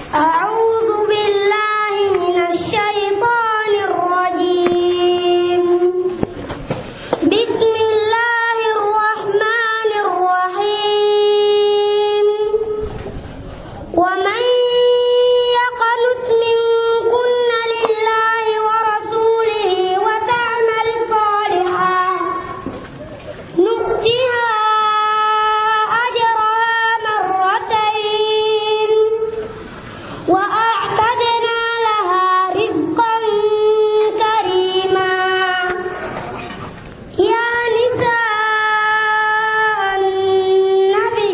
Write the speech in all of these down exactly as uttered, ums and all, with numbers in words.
أعوذ بالله من الشيطان الرجيم. بسم الله الرحمن الرحيم. ومن يقنت منكن لله ورسوله وتعمل صالحا نؤتها وأعتدنا لها رزقا كريما. يا نساء النبي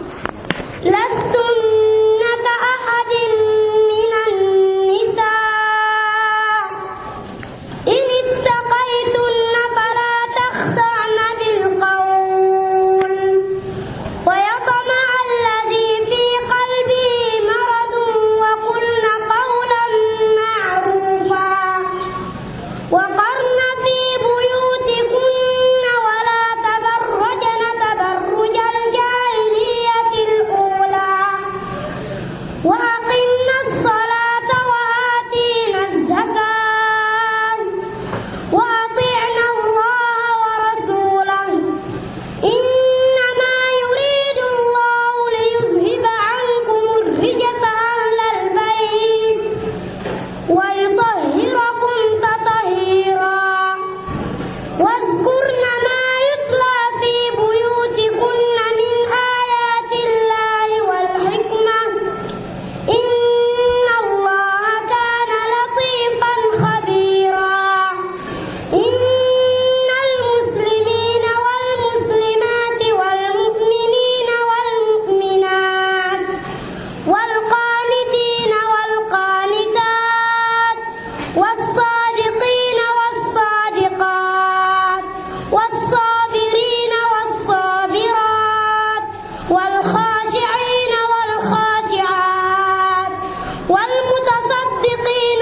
لستن كأحد من النساء إن اتقيتن فلا تخضعن بالقول ويطمع الذي في قلبه مرض وقلن قولا معروفا وقرن في بيوتكن ولا تبرجن تبرج الجاهلية الأولى وأقمنا الصلاة وآتينا الزكاة وأطعنا الله ورسوله إنما يريد الله ليذهب عنكم الرجس أهل البيت ويطهركم تطهيرا. واذكرن ما يتلى في بيوتكن من آيات الله والحكمة إن الله كان لطيفا خبيرا. إن المسلمين والمسلمات والمؤمنين والمؤمنات والقانتين والقانتات والصادقين والصادقات والصابرين والصابرات والخاشعين والخاشعات والمتصدقين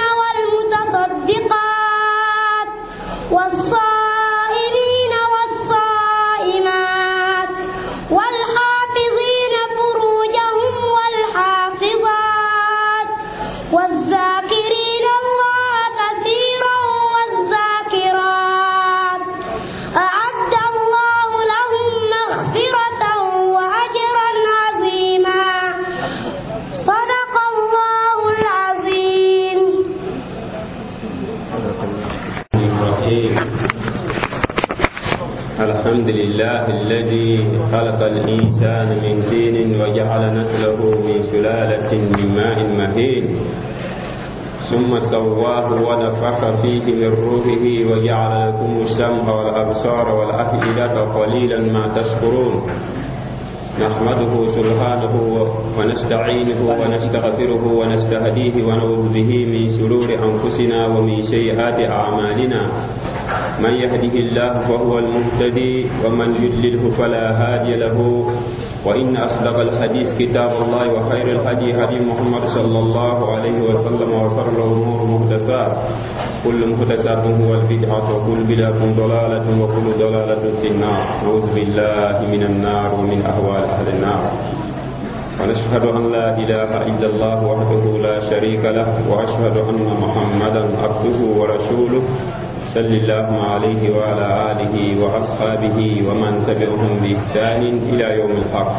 والمتصدقات والصائمين والصائمات والحافظين فروجهم والحافظات والذاكرين الله كثيرا والذاكرات أعد الله لهم مغفرة وأجرا عظيما. صدق الله العظيم. الحمد لله الذي خلق الإنسان من طين وجعل نسله من سلالة من ماء مهين ثم سواه ونفخ فيه من روحه وجعل لكم السمع والأبصار والأفئدة قليلا ما تشكرون. نحمده سبحانه ونستعينه ونستغفره ونستهديه ونعوذ به من شرور أنفسنا ومن سيئات أعمالنا. من يهده الله فهو المهتدي ومن يضلله فلا هادي له. وإن أصدق الحديث كتاب الله وخير الهدي هدي محمد صلى الله عليه وسلم وشر الأمور محدثات كل محدثات هو البدعة وكل بدعة ضلالة وكل ضلالة في النار. نعوذ بالله من النار ومن أهوال أهل النار. ونشهد أن لا إله إلا الله وحده لا شريك له وأشهد أن محمدا عبده ورسوله صلى الله عليه وعلى آله وأصحابه ومن تبعهم بإحسان إلى يوم الحق.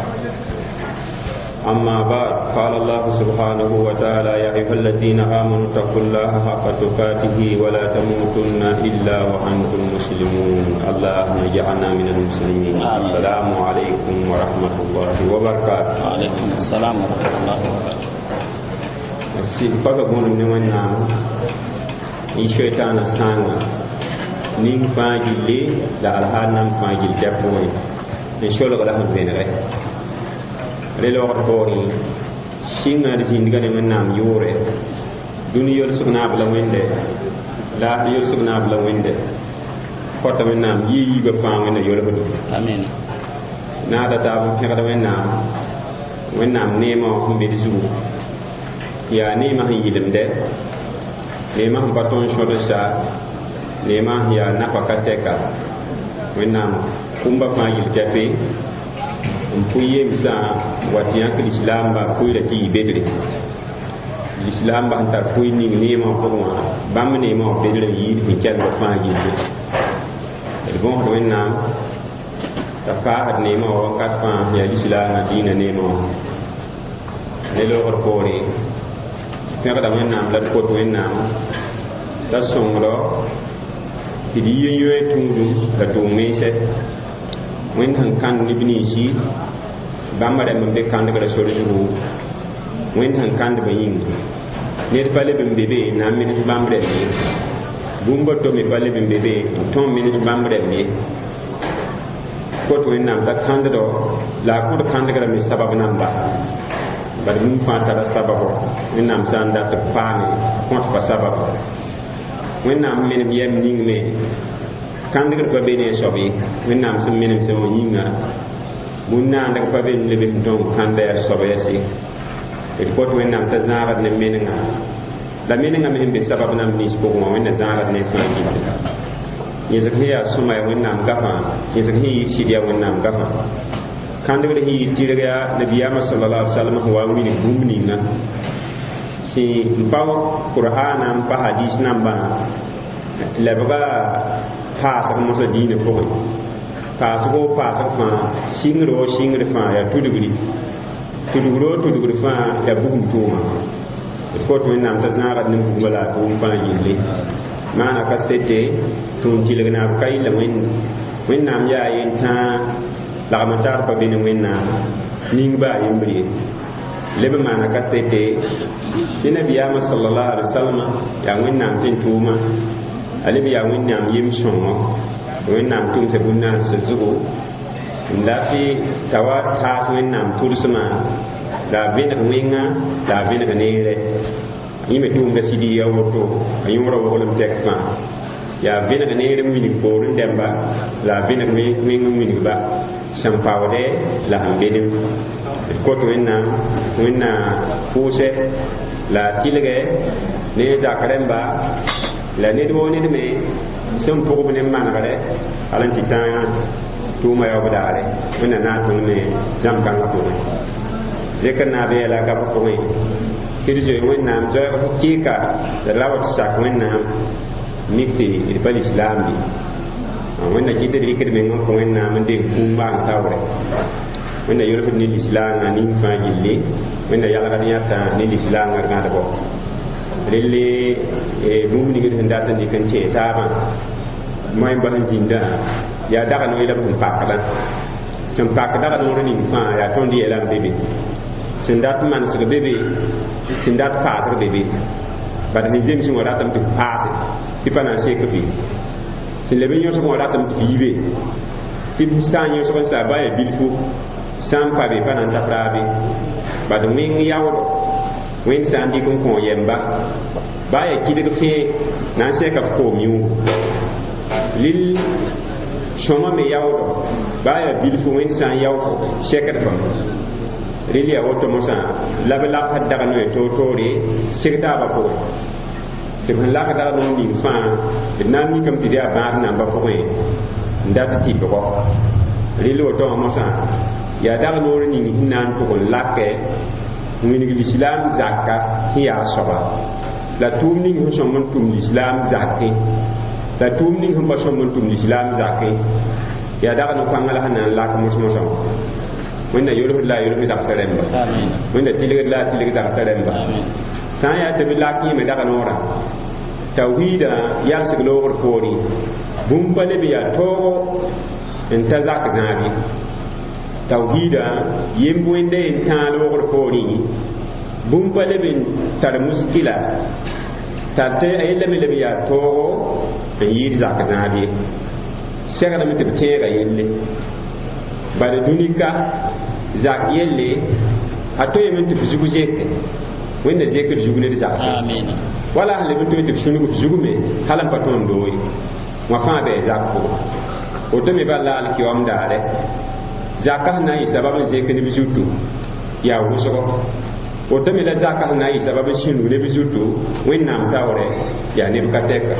أما بعد قال الله سبحانه وتعالى يا أيها الذين آمنوا اتقوا الله حق تقاته ولا تموتن إلا وأنتم مسلمون. اللهم اجعلنا من المسلمين. السلام عليكم ورحمة الله وبركاته. وعليكم السلام ورحمة الله وبركاته. سيبقى بقول نوانا إن شيطان السانا نين فاجلي لا الهانا فاجل جابوي إن شاء الله لهم بين غير للوقت بوري شينا رجين غني من نام يوري دنيا يرسقنا بلا وينده لا يرسقنا بلا وينده فتا من نام يي بفام من يولبدو آمين. نادا تابو كذا من نام من نام نيما هم بيرزو يا نيما هي يدم ده نيما هم باتون شوتو سا نيما هي نافا كاتيكا من نام كومبا فاجل كافي مpuye msa watiya l'islam ba puye ti bedre l'islam ba tar koy ning neema ko wa bam neema be le yi fi kel ba fa yi de bon do nam ta fa had neema wa kat fa ya l'islam na dina neema ne lo ko ko re ne ka da men nam la ko to men nam da songro idi yeyo tundu da to mese wen han kan ni bini shi bamba da mun be kan daga da sori ju wen han kan da bayin ne da pale bim bebe na min bamba da ni bumba to mi pale bim bebe ton min bamba da ni ko to wen nam da kan da do la ko da kan daga mi sabab nan ba ba mun fa ta da sababo wen nam san da ta fa ni ko ta sababo wen nam min yem ning me kan daga pa bene sobi wen nam sun min so yinga mun na daga pa ben lebe don kan da sobi si e ko to wen nam ta zara ne meninga la meninga min be sabab nam ni ko mo wen zara ne fa ki ni zakhi ya suma wen nam gafa ni zakhi shi dia wen nam gafa kan daga hi tiraga nabiyama sallallahu alaihi wasallam wa wini bumninga si bawo qur'ana pa hadis namba la baga paasa ko mosa diine ko paasa ko paasa fa singro singre fa ya tudugri tudugro tudugri fa ya bugum tuma ko to nam ta nara nim bugala to fa yille mana ka sete tun tilgna kay la wen wen nam ya yin ta la matar pa bin wen na ning ba yimbri lebe mana ka sete nabiya sallallahu alaihi wasallam ya wen nam tin tuma ali bi ya wẽnnaam yem sõngo wẽnnaam tʋʋm tɩ bũn-naan sẽn zugu n da tɩ t'a wa taas wẽnnaam tʋlsmã la a vẽneg wẽnga la a vẽneg neere yẽ me tʋʋmda sɩd ya woto a yõora woglem tɛk fãa yaa vẽneg neer n winig poor n dɛmba la a vẽneg wẽng n winigba sẽn paoodɛ la sẽn bedem d kot wẽnnaam wẽnnaam pʋʋsɛ la a tɩlgɛ ne dak rẽmba la ned wo ned me sẽn pʋgb ne manegre ala n tɩ tã tʋʋma yaob daare wẽnna na n tõnd ne zãm-kãngã pʋgẽ zẽkr na a be la gab pʋgẽ tɩ d zoe wẽnnaam zoɛɛg fo kɩɩka la ra wa tɩ sak wẽnnaam mik tɩ d pa lislaam bɩ wẽnna kɩt d rɩkd meng n kõ wẽnnaam n deng kũum baang taoorɛ wẽnna yolfd ne lislaamã ning fãa gilli wẽnna yalgd yãtã ne lislaamã d gãdbɔ rele bũmb ning d sẽn dat n dɩk n tẽe taabã moẽ bas n zĩndã yaa daga noe la b sẽn pakdã sẽn pak daga noor ning fãa yaa tõnd yeela n be be sẽn dat manesg be be sẽn dat paasg be be bad ne zems wã ratame tɩ f paase tɩ pa na n sek fɩ sẽn leb n yõsg wã ratame tɩ f yibe tɩ sã n yõsg n sa ba ya bilfu sã n pa be pa na n tak raabe bad wẽng yaoodo wẽnd sã n dɩk n kõ yɛmba ba ya kɩdg fẽe na n sɛka f koom yũugu lil sõma me yaoodo ba ya bilfu wẽnd sã n yao fo sɛkd fãm rel ya woto mosã la b lagsd dag noe toor-toore seg taabã pʋgẽ tɩ b sẽn lak dag noor ning fãa d na n mikame tɩ d yaa bãad nambã pʋgẽ n dat tɩbgɔ rel woto wã mosã yaa dag noor ning sẽn na n tʋg n lakɛ wẽneg lislaam zakka sẽn yaa soaba la tʋʋm ning sẽn sõm n tʋm lislaam zakẽ la tʋʋm ning sẽn pa sõm n tʋm lislaam zakẽ yaa dag no pãnga la sẽn na n lak mos-mosã wẽnna yolsd la a yolsd zagsã rẽmba wẽnna tɩlgd la a tɩlg zagsã rẽmba sã n yaa tɩ b lak yẽme dag noorã tawhiidã yalsg loogr poorẽ bũmb pa leb n yaa toogo n ta zak zãabe tawhiidã yemb wẽnda yen tãag loogr poorẽ bũmb pa leb n tar muskila tar tɩ a yellame leb n yaa toogo n yɩɩd zak zãabe segdame tɩ b tẽega yelle bala dũnika zak yelle a toyame tɩ f zug zeke wẽnna zekd zug ned zagsã wala sẽn leb n toy tɩ f sũnug f zugme hal n pa tõnd dooye wã fãa bɩ zak pʋgẽ woto me bala la alkiwaam daare zakã sẽn na n yɩ sabab n zek neb zutu yaa wʋsgo woto me la zakã sẽn na n yɩ sabab n sũnug neb zutu wẽnnaam taoorɛ yaa neb ka tɛka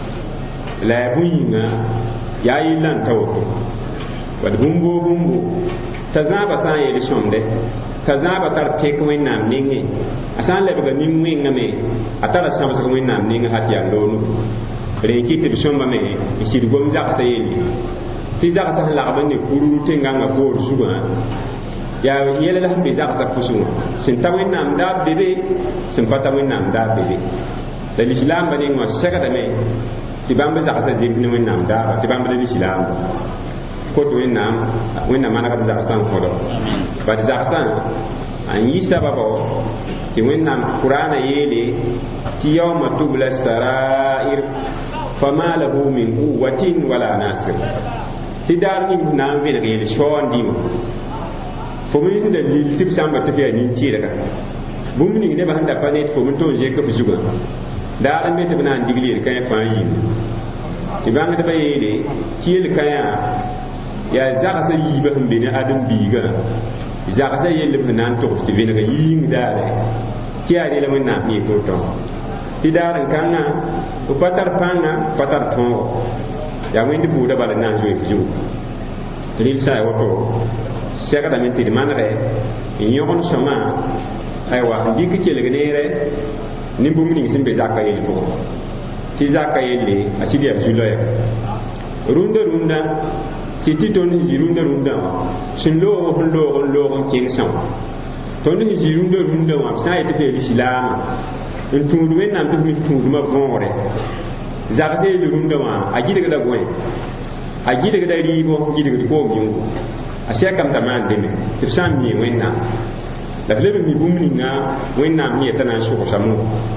la yaa bũ-yĩngã yaa yɩlla n ta woto bad bũmbo bũmbo t'a zãaba sã n yeel sõmdɛ t'a zãaba tar tek wẽnnaam nengẽ a asan le ba nim winga me atara sam sa win nam ninga hatiya lonu reki te bishomba me isir gom jak sa yeli ti jak sa la ba ne kuru te nganga ko zuga ya yele la be jak sa kusu sin ta win nam da bebe sin pata win nam da bebe da l'islam ba ne mo sega da me ti bamba jak sa zibni win nam da ti bamba da l'islam ko to win nam win nam mana ka jak sa ko do ba jak sa an yi sababa ti win nam qur'ana yele ti yawma tubla sarair fama lahu min quwwatin wala nasir ti dar ni na be da yele shon dimo fo min da lil tip samba te be ni ti daga bum ni ne ba handa pa ne fo mun to je ko fujuga da an be te bana digli kan fa yi ti ba ngata ba yele ti yele kan ya ya zaka sa yi ba hum be ne adam biga zaka sa yele nan to ti be daga yin da ti ya de la mun na mi to to ti daran kanga o patar panga patar ton ya wendi buda bala nan zo ju tril sai woto seka da min ti manare in yon soma ay wa ndiki kele gnere ni bu mini simbe zakka yele ko ti zakka yele asidi abzulo ya runda runda ti ti ton ni runda runda sin lo ho lo ho lo ho kin sam ton ni runda runda wa sai te fe islam in tundu wen nam tu tundu ma gore zakate le runda wa aji daga da goy aji daga da ribo aji daga ko biyu a sai kam taman deme tifsan mi wen nam la lebe mi bumni nga wen nam mi etana shu ko samu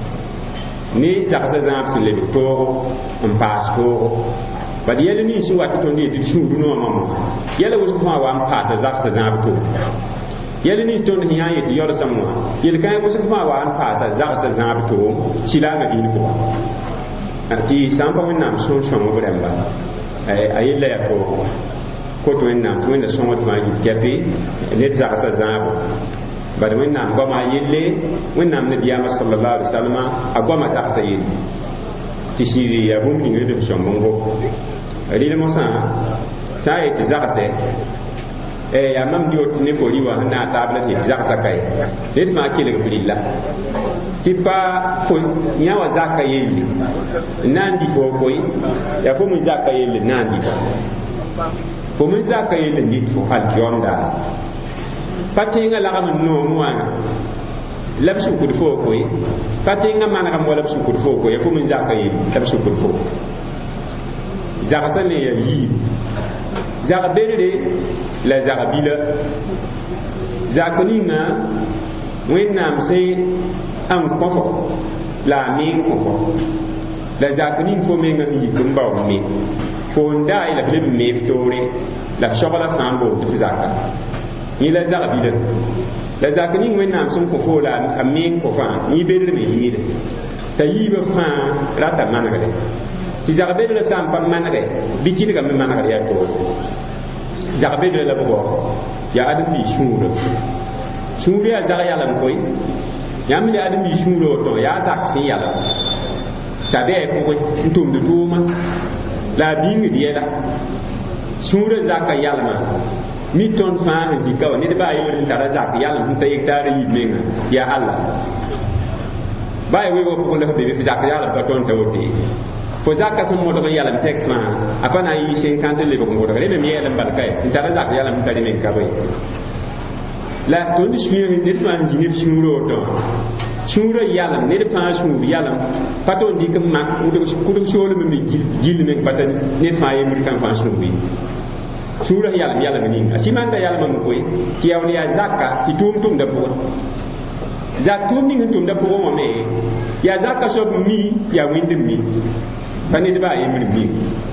ni zakate zam sin le to on pasko ba di yele ni shi wa to ni di shu du no mamo yele wo ko wa am pa ta zakate zam to yele ni ton ni ayi ti yor samwa yele kay ko fa wa an pa sa za sa za to sila ga din ko ti sampa min nam so so mo bramba ay ayilla ya ko ko to en nam to en so mo ma yi kepi ne za sa za ba de nam ba ma yelle wen nam nabi ya sallallahu alaihi wasallam agwa ma ta ta yi ti shiri ya bum ni de so mo ngo ri le mo sa sai ti za sa eh ya mam di otne ko riwa na tabla ti zakka kai dit ma kile ko billah tipa ko nyawa zakka yeli nandi ko koy ya ko mu zakka yeli nandi ko mu zakka yeli dit fo hal yonda patinga la gam no muana labsu ko fo koy patinga man gam wala labsu ko fo koy ko mu zakka yeli labsu ko fo zakka ne ya yi zakka bere la zakabila zakonina wennam sai an kofo la min kofo la zakonin fo men ngi kumba o mi fo nda ila blib mi ftore la shogala fambo de zakka ni la zakabila la zakonin wennam sun kofo la amin kofa ni bedre mi yide tayiba fa rata managale ti zakabila sam pam managale bikini ga mi managale ya to jagbe de la bo ya adam bi shuru shuru ya jaga yalam koy yam le adam bi shuru to ya tak sin yala tabe ko ko ntum de tuma la bingi de la shuru zaka yalma mi ton fa ni ka ni de ba yo ni tara zaka yalam ta yektare yi menga ya allah ba we ko ko le be zaka yalam ka ton tawti fo zakka sun mo do yalla tek ma apana yi cinquante le ko mo do rebe mi yalla bal kay ndara zakka yalla mi kadi men kabay la to ni shuru ni de man ji ni shuru to shuru yalla ne de pa shuru yalla pato ndi kam ma ko do ko do sholu mi jil men patan ne fa yi mi kan fa shuru bi shuru yalla yalla ni asiman da yalla man koy ki yaw ni ya zakka ti tum tum da bo za tum ni tum da bo mo me ya zakka so mi ya windi mi pani de ba yimri bi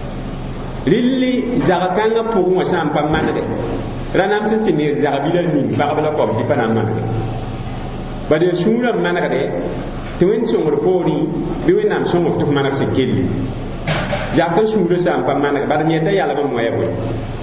lilli zakanga pour moi sam pa manade ranam se tini zakabila ni bakabala ko ti pana manade ba de sura manade to wen songor pori bi wen nam songor to manade se kelli zakka sura sam pa manade ba de ta yalla ba moya bo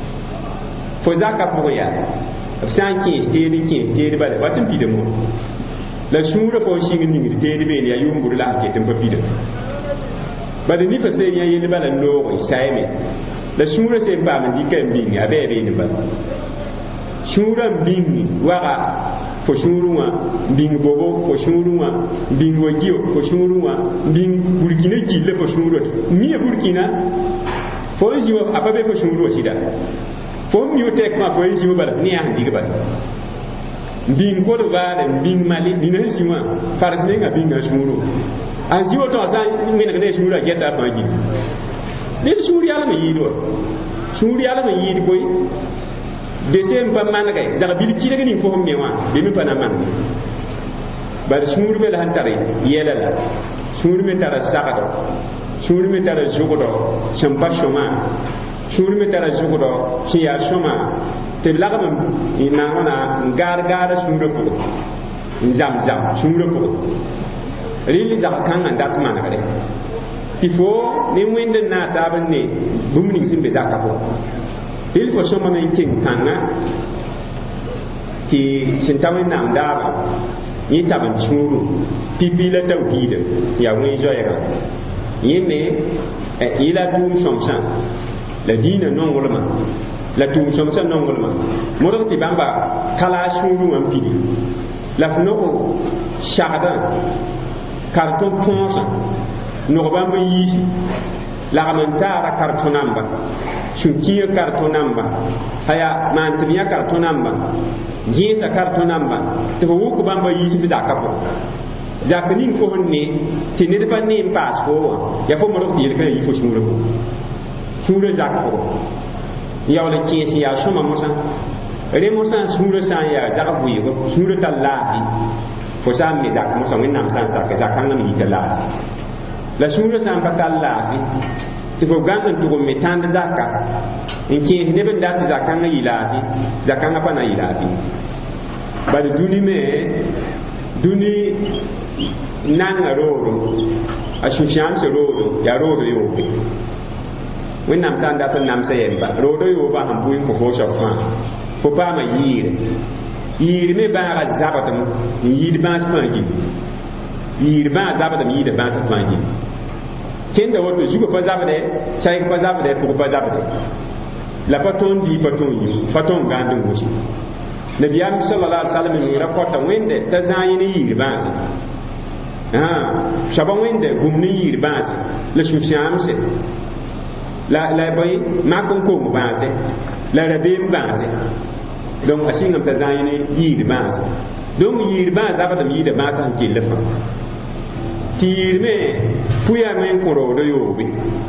fo zakka pour ya san ki stedi ki stedi ba de batin pidemo la sura ko shingi ni stedi be ya yumbur la ke tempa pidemo bade ni fa sey yeli bala no sayme la sura sey ba man dikem bingi abe be ni ba sura bingi waga fo shurunwa bing bobo fo shurunwa bing wajio fo shurunwa bing burkina jille fo shurut mi burkina fo jiwo apabe fo shuru sida fo mi tek ma fo jiwo bala ni ya ndiga bala bing ko do vale bing mali dina jiwa faras ne nga bing shuru an jiwo to sa mi ne ne shuru ya ta fa ji ni shuru ya ma yido shuru ya ma yido koy de sem pa man gay daga bil ci daga ni fo me wa be mi pana man bar shuru be la hantare yela la shuru me tara sakado shuru me tara jogodo champa shoma shuru me tara jogodo ci ya shoma te lagam ina wana gar gar shuru ko zam zam shuru ko rili za kan anda kuma na gare tifo ni wende na taban ne bumni simbe zakapo il faut soma men king kanga ki sintawen nam daba ni taban churu pipi la tawhid ya wi joyega yeme ila tum somsan la dina non wolma la tum somsan non wolma modo ti bamba kala shuru am pidi la fnoko shadan karton ponsa no bamba yi la ramantara karton namba shukiya karton namba haya mantiya karton namba jisa karton namba to wuku bamba yi bi da kapo zakani ko honne tinir pa ne pass ko ya fo mo ro yi ka yi fo shuru ko shuru zakapo ya wala kesi ya shoma musa re musa shuru sa ya zakapo yi ko shuru talahi fo sa mi da musa min nam sa ta ka zakanga mi talahi la shuru sa pa talahi ti fo gangan to me tand zakka in ke ne ben da zakanga ilahi zakanga pa na ilahi ba duni me duni nanga roro asusham se roro ya roro yo wen nam san da tan nam se yemba roro yo ba han buin ko ko shafa fo pa ma yire yire me ba ga zabatam yire ba sma gi yire ba zabatam yire ba sma gi kenda woto jugo pa zabade sai pa zabade ko pa zabade la paton di paton yi paton gandu musi nabiyam sallallahu alaihi wasallam ni rapporta wende ta zayini yire ba ah shaban wende gumni yire ba la shushamse la la boy makon ko ba la rabim ba donc asingam ta zayini yire ba donc yire ba zabade mi yire ba san ke lefa tirme puya men ko rodo yobi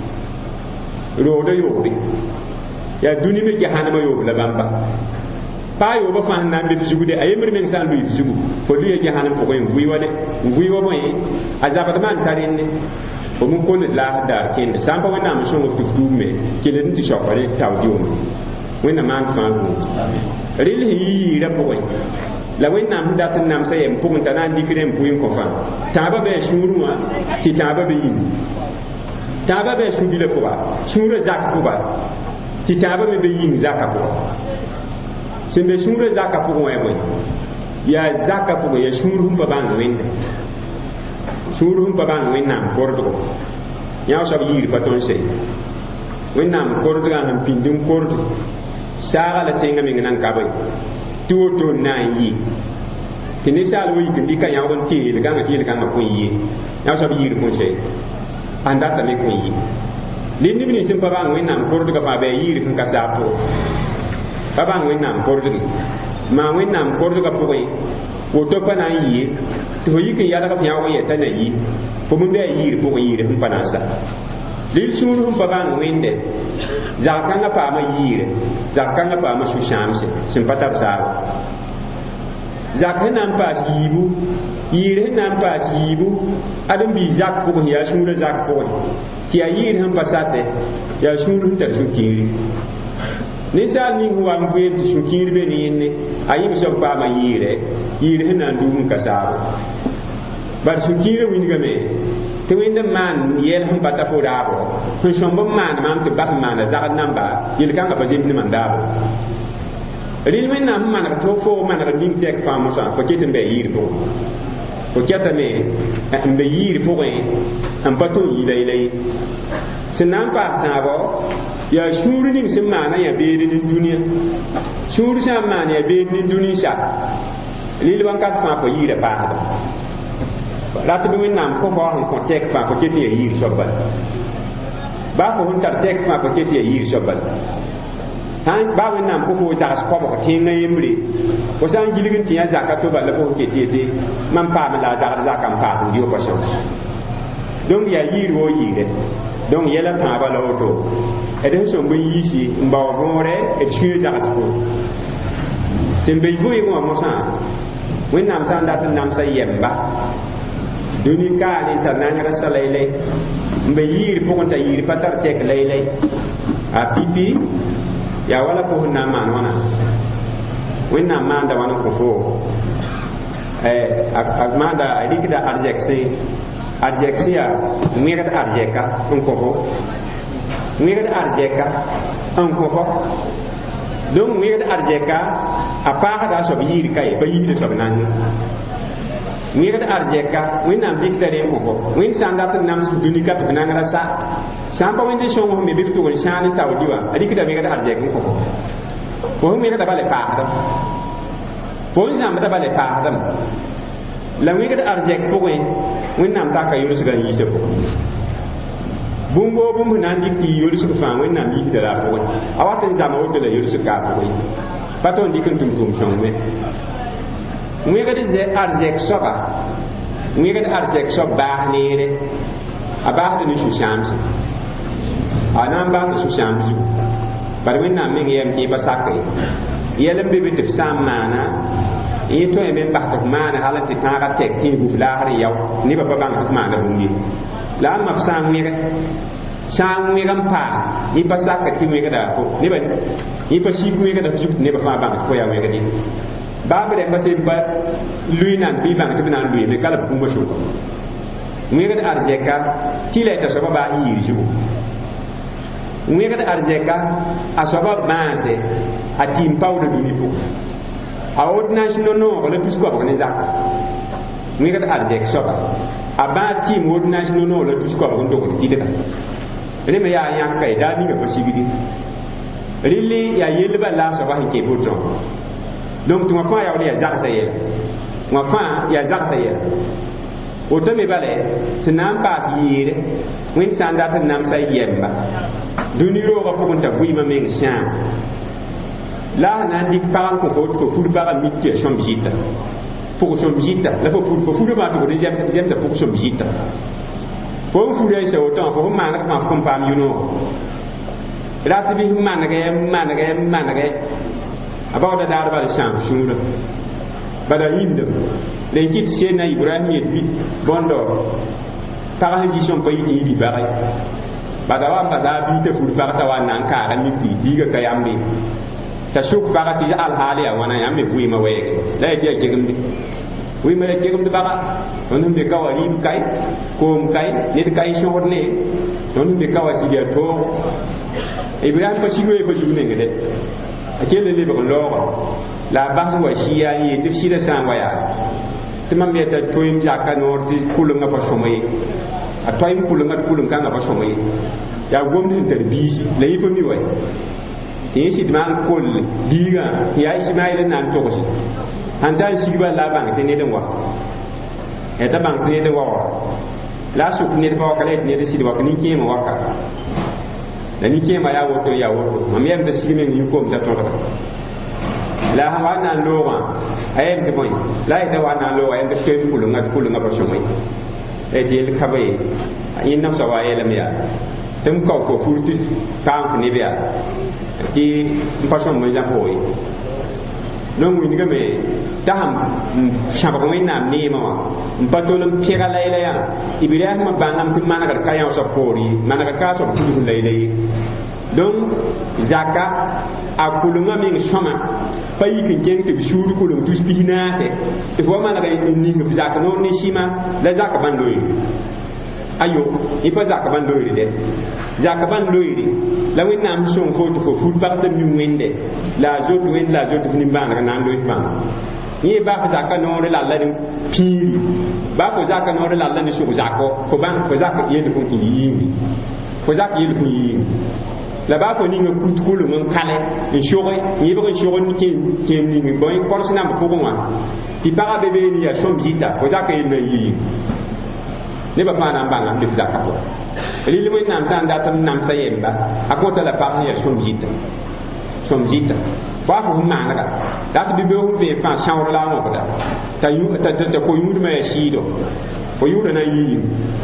rodo yobi ya duni me jahannama yobi la bamba pa yo ba fan nan be zugude ayemre men san luy zugu fo luy jahannam ko en wi wade wi wo moy azaba de man tarenne o mun ko la da ken samba wana am so ko tume kele nti shopare taw diom wena man fan amen rili yi rapo la wẽnnaam dat n namsa yem pʋgẽ t'a na n dikd n pʋɩn kõ fãa tãabã bɩ a sũurẽ wã tɩ tãabã bɩ yĩng tãabã bɩ a sũ-bilã pʋga sũurã zak pʋga tɩ tãabã me bɩ yĩng zakã pʋga sẽn be sũurã zakã pʋgẽ wã bõe yaa zakã pʋgẽ yaa sũur sẽn pa bãng wẽnde sũur sẽn pa bãng wẽnnaam kordgo yãw soab yiir pa tõnd se wẽnnaam kordgã sẽn pĩnd n kord saaga la sẽnga meng nan ka bõe tɩ woto n na n yɩ tɩ ninsaal wa yik n dɩka yãgd n teel gãngã tɩ yel-kãngã kõn yɩ yãw soab yiir kõn se a n datame kõn yɩ dẽn neb nins sẽn pa bãng wẽnnaam kordgã fãa bɩ a yiir sẽn ka saag pʋgẽ pa bãng wẽnnaam kordge maa wẽnnaam kordgã pʋgẽ woto pa na n yɩ tɩ fo yik n yalg f yãgd n yɛta na yɩ fo bõn bɩ a yiir pʋgẽ yiir sẽn pa na n sa lil sũur sẽn pa bãng wẽnde zag-kãngã paama yiire zag-kãngã paama sũ-sãamse sẽn pa tar saaba zak sẽn na n paas yiibu yiir sẽn na n paas yiibu ãdem-biig zak pʋgẽ yaa sũurã zak pʋgẽ tɩ yaa yiir sẽn pa sate yaa sũur sẽn tar sũ-kĩigri ninsaal ning sẽn wa n veen tɩ sũ-kĩigr be ne yẽnne a yɩm soab paama yiire yiir sẽn na n duum n ka saabo bar sũ-kĩigrã wingame tɩ wẽnd n maan yɛl sẽn pa ta fo raabo sẽn sõmb n maan maam tɩ bas n maanda zagd namba yel-kãngã pa zemd man daabo rɩl wẽnnaam sẽn maneg tɩ fo maneg ning tɛk fãa mosã fo ket n bɩ a yiir pʋgẽ fo ketame n be yiir pʋgẽ n pa tõe n yɩla yɛla ye sẽn na n paas tãabɔ yaa sũur ning sẽn maana yaa beed ne dũniyã sũur sã n maan yaa beed ne dũni sa lil ban kat fa ko yira paada rat bi wẽnnaam ko fo sẽn kõ tɛk fãa fo ket n yaa yiir soab bala baa fo sẽn tar tɛk fãa fo ket n yaa yiir soab bala baa wẽnnaam ko fo zags kɔbg tẽngã yembre fo sã n gilg n tɩ yã zaka to bala fo ket yete mam paame la a zagd zakã n paas n dio pa sõng donc yaa yiir woo yiire donc yɛla tãabã la woto d sẽn sõm bõe yiisi n bao võore d sũur zags po sẽn be vʋɩɩgẽ wã mosã wẽnnaam sã n dat n namsa yɛmba dũni kaane n tar nanegã sa laylay n be yiir pʋgẽ t'a yiir pa tar tɛk laylay a pipi yaa wala fo sẽn na n maan wãna wẽnnaam maanda wãn n kõ fo a maanda a rɩkda arzɛkse arzɛkse yaa wẽgd arzɛka n kõ fo wẽgd arzɛka n kõ fo donc wẽgd arzɛka a paasda a soab yiir ka ye pa yiisda soab nange wẽgd arzɛka wẽnnaam dɩkda re n kõ fo wẽnd sã n dat n nams dũni ka tɩ f nangra sa sã n pa wẽnd sõng f me bɩ f tʋgr sãan n taoodi wã a rɩkda wẽgd arzɛk n kõ fo fo sẽn wẽgda bala paasdam fo n zãmbda bala paasdam la wẽgd arzɛk pʋgẽ wẽnnaam taka yʋlsga n yiisa pʋgẽ bũmbo bũmb na n dɩk tɩ yʋlsg fãa wẽnnaam yiisda la a pʋgẽ a wat n zãma woto la yʋlsg ka a pʋgẽ pa tõnd dɩk n tʋm-tʋʋm sõngme wẽgd arzɛk soaba wẽgd arzɛk soab baas neere a baasd ne sũ-sãamse a na n baasd sũ-sãam zugu bara wẽnnaam meng yɛm tɩ y pa sake yɛl n be be tɩ f sã n maana yẽ tõe me n bas tɩ f maana hal n tɩ tãagã tɛk tɩ buf laasr yao nebã pa bãng tɩ f maana bũmb ye la n mab sã n wẽge sã n wẽg n paa yẽ pa sak tɩ wẽgda fo nebã yẽ pa sik wẽgda zug tɩ nebã fãa bãng tɩ fo yaa wẽgd ye baab rẽmba sẽn pa lʋɩ nan bɩ bãng tɩ b na n lʋɩme kala b bũmba soka wẽgd arzɛka tɩ la y t'a soaba baas yiir zugu wẽgd arzɛka a soaba bãase a tɩɩm paoodã dũni pʋgẽ a ordonnance no-noog la tus kɔbg ne zaka wẽgd arzɛk soaba a bãas tɩɩm ordonnance no-noog la tus kɔbg n dogd tɩdga rẽme yaa yãka ye daa ninga pa sigdi rɩlle yaa yellbã la a soaba sẽn kẽ botõ donc tɩ wã fãa yaool yaa zagsa yɛla wã fãa yaa zagsa yɛla woto me bala sẽn na n paas yɩɩre wẽnd sã n dat n namsa yɛmba dũni roogã pʋgẽ t'a vɩɩmã meng sãam la sẽn na n dɩk pag n kõ fo tɩ fo fur pagã mik tɩ ya sõmb zɩta pʋg sõmb zɩta la fo fur fo furã maa tɩ f zemsa pʋg sõmb zɩta fo n fur yɛsa wotã fo f maaneg fãa f kõn paam yũ-noogã rat bɩ f manegɛ manegɛ manegɛ a baooda daar bala sãam sũurã bala yĩmda la n kɩt sẽnna ibrahim yet bɩ bõndo pag sẽn zĩ sõm pa yik n yɩ bɩ-bagɛ bada wa n basa a bii t'a fur pag t'a wa n na n kaara mik tɩ biiga ka yambe t'a sʋk pagã tɩ alhaal yaa wãna yãmb me vɩɩmã wɛɛge la ya bɩ a kegemde wɩɩmã ya kegemd baga tõnd sẽn be ka wa rɩɩb kae koom kae ned kae sõsd ne tõnd sẽn be ka wa sig ya toog ibrahim pa sig wee pa zug nengde a kell lebg n laoogã la a bas wa sia n yee tɩ f sɩda sã n wa yaa tɩ mam yɛta toeem zaka noor tɩ kʋlengã pa sõma ye a toeem kʋlengã tɩ kʋleng-kãngã pa sõma ye yaa gomd sẽn tar biisi la yẽ pa mi wa tɩ yẽ sɩd maan koll biigã tɩ yaa ismaɩl n na n togse sãn tar n sigba la a bãng tɩ ned n wa t'a bãng tɩ ned n waoora la a sʋk ned pa waka la yetɩ ned sɩd wak nin-kẽemã waka la nin-kẽemã yaa woto yaa woto mam yɛm t'a sig meng nin-koom t'a tõdga la sã wa n na n loogã a yɛm tɩ bõe la a yetã wa n na n loogã yɛm tɩ toeem kʋlengã tɩ kʋlengã pa sõma ye la yetɩ yel kaba ye yẽ namsã wa yɛlame yaa tɩ m kao fo fur tɩ paam fo neb yaa tɩ n pa sõm n zã fo ye non wingame t'a sãn sãbg wẽnnaam neemã wã n pa tol n pẽga layla yaa ibrahimã bãngame tɩ manegd ka yãosa poor ye manegd ka a soab tudg layla ye donc zaka a kʋlengã meng sõma pa yik n kẽng tɩ b suud kʋleng tus pis naase tɩ fo wa maneg n ning f zak noor ne sɩma la zak bãn loeere ayo y pa zak bãn loeere dɛ zak bãn loeere la wẽnnaam sõng fo tɩ fo fur pag tɩ mi wẽnde la a zot wẽnd la a zot f nin-bãaneg na n loes bãng yẽ baa fo zaka noore la alla ne piiri baa fo zaka noore la alla ne sʋg zako fo bãng fo zak yel fõ tɩ yɩɩngi fo zak yel fõ yɩɩngi la ba fo ninga kutkulu mun kale en shoge ni ba shoge ni ken ken ni boy korsna ma ko wa ti para bebe ni ya som jita ko jaka yin yi ne ba fa na banga ni da ka ko li li mo nam san da tam nam sayemba akota la pa ni ya som jita som jita ba fo ma na ka da ti bebe hu be fa shawra la mo ko da ta yu ta ta ko yu me shi do ko yu na yi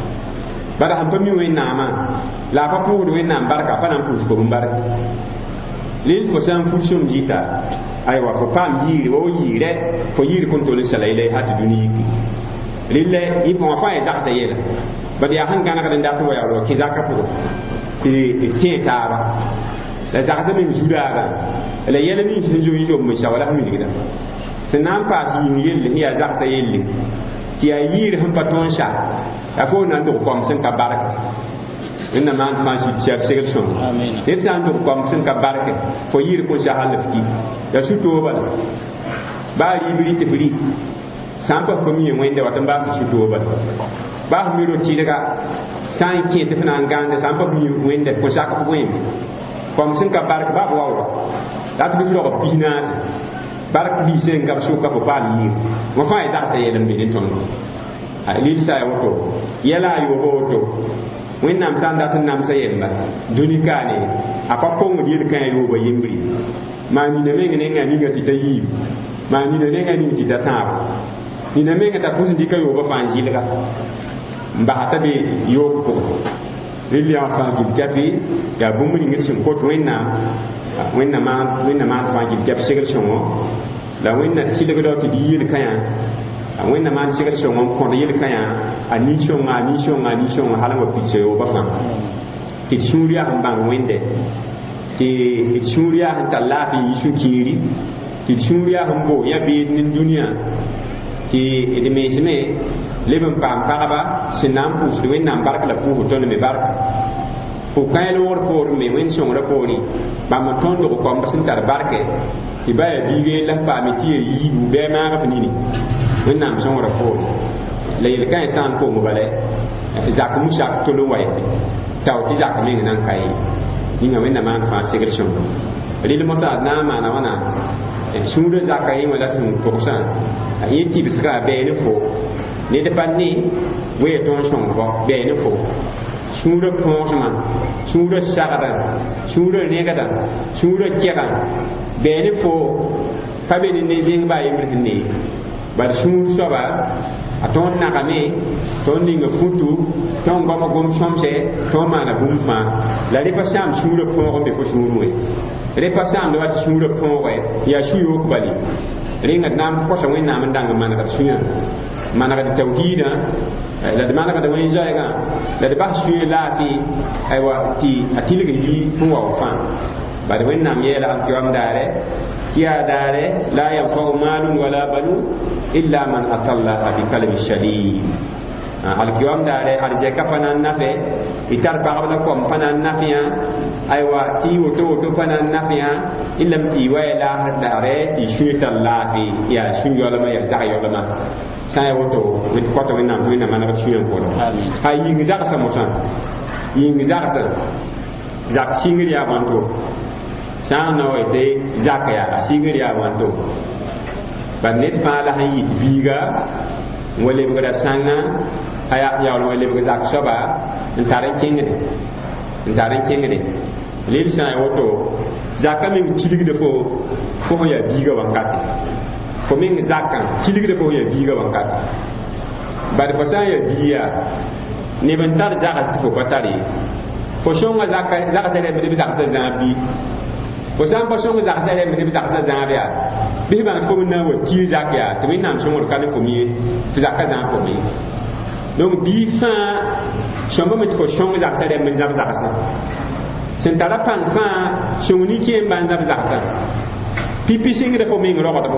bara han pami wen nama la pa pu wen nam barka pa nam pu ko barka lil ko san fu shum jita ay wa ko pam yiri wo yire ko yiri kon to le sala ile hat duni lille yi fo fa ya da yela ba dia han gana ka da to ya ro ki zaka pu ti ti ta ba la zaka min judara la yela ni shi jo yi jo mu shawala mi gida sinan pa ti yelle ni ya zaka yelle ti ya yiri han paton sha ya fo nan to kom sen ka baraka inna ma ma shi cher segel son amen et san to kom sen ka baraka fo yiri ko sha halafki ya su to bal ba ri biri te biri san pa ko mi wende watan ba su to bal ba mi ro ti daga san ki te fana ngande san pa mi wende ko sha ka ko wende kom sen ka baraka ba wa wa da to bi ro ko pina baraka bi sen ka su ka fo ba mi mo fa ida ta yelam bi ton ali sa ya woto yala yo woto wen nam san da tan nam sa yemba duni kane apa pongo di kan yo ba yembri ma ni ne menga ne ngani ga titayi ma ni ne ngani ti tata ni ne menga ta kusin di ka yo ba fanji lega mba ta be yo ko lili ya fa gi gabi ya bumri ngi sim ko to wen na wen na ma wen na ma fa gi gab segal shomo la wen na ti lega do ti di yir kan ya wẽnna maan segd sõng n kõd yel-kã yã a nin-sõnga a nin-sõnga a nin-sõnga hal n wa pidsa yooba fãa tɩ d sũur yaa sẽn bãng wẽnde tɩ d sũur yaa sẽn tar laafɩ yɩ sũ-kĩiri tɩ d sũur yaa sẽn boog yã beed ne dũniyã tɩ d meesme leb n paam pagba sẽn na n pʋʋsd wẽnnaam bark la pʋʋsd tõnd me barka pʋg-kã loogr poor me wẽnd sõngrã poorẽ bãmb n tõnd dog kõmb sẽn tar barke tɩ ba yaa biige la paame tɩ yer yiibu bɩa maagb nini wẽnnaam sõngrã poore la yel-kã yẽ sã n koom bala zak musak tol n wa yete tao tɩ zak meng nan ka ye ninga wẽnna maan fãa segd sõngo rel mosã d na n maana wãna sũurã zakã yẽ wã la tɩ sẽn togsã yẽ tɩbsga bɛɛ ne fo ned pa ne wee tõnd sõngbɔ bɛɛ ne fo sũurã põosmã sũurã sagdã sũurã rẽgdã sũurã kɛgã bɛɛ ne fo pa be ne ne zẽng baa yembr sẽn ne bar sũur soaba a tõnd nagame tõnd ninga futu tõnd goma gom sõmse tõnd maana bũmb fãa la rẽ pa sãam sũurã põog n be fo sũur wẽ rẽ pa sãamda wa tɩ sũurã põogɛ yaa sũ-yook bale rẽnga d na n kõsa wẽnnaam n dãng n manegd sũ-yã manegd tawhiidã la d manegd wẽn-zoɛɛgã la d bas sũ-yã laafɩ aywa tɩ a tilg yi n wa fãa bad wẽnnaam yɛɛla alkiyaam daare يا داره لا ينفع مال ولا بنون إلا من أتى الله بقلب سليم اليوم داره أرجعك فنان نفع إتار بعضكم فنان نفعا أيوة تي وتو وتو فنان نفعا إلا متيوه لا داره تشوت الله في يا شو يولما يا زع يولما ساي وتو وتقطع وينام وينام أنا بشوي يوم كله هاي ينجزاك سموسان ينجزاك زاك سينغري يا بانتو sãn na wa tɩ zaka yaa a sigr yaa wãnto bad ned fãa la sẽn yik biiga n wa lebgra sãnga a yaool n wa lebg zak soaba n tar n kẽngde n tar n kẽngde lel sã n woto zakã meng tilgda fo fo fõ yaa biiga wãnkate fo meng zakã tilgda fo fõ yaa biiga wãnkate bad fo sã n yaa bii yaa neb n tar zags tɩ fo pa tar ye fo sõnga zagsã rɛbd b zagsã zãag bii fo sã n pa sõng zagsã rɛbd b zagsã zãab yaa bɩ bãng tɩ fo n na n wa tii zak yaa tɩ wẽnnaam sõngr ka ne fo mi ye tɩ zakã zãag fo me donc bii fãa sõmbame tɩ fo sõng zagsã rɛbd n zãb zagsã sẽn tara pãng fãa sõng nin-kẽen bãn zãb zagsã pipi sɩngda fo meng rogdbõ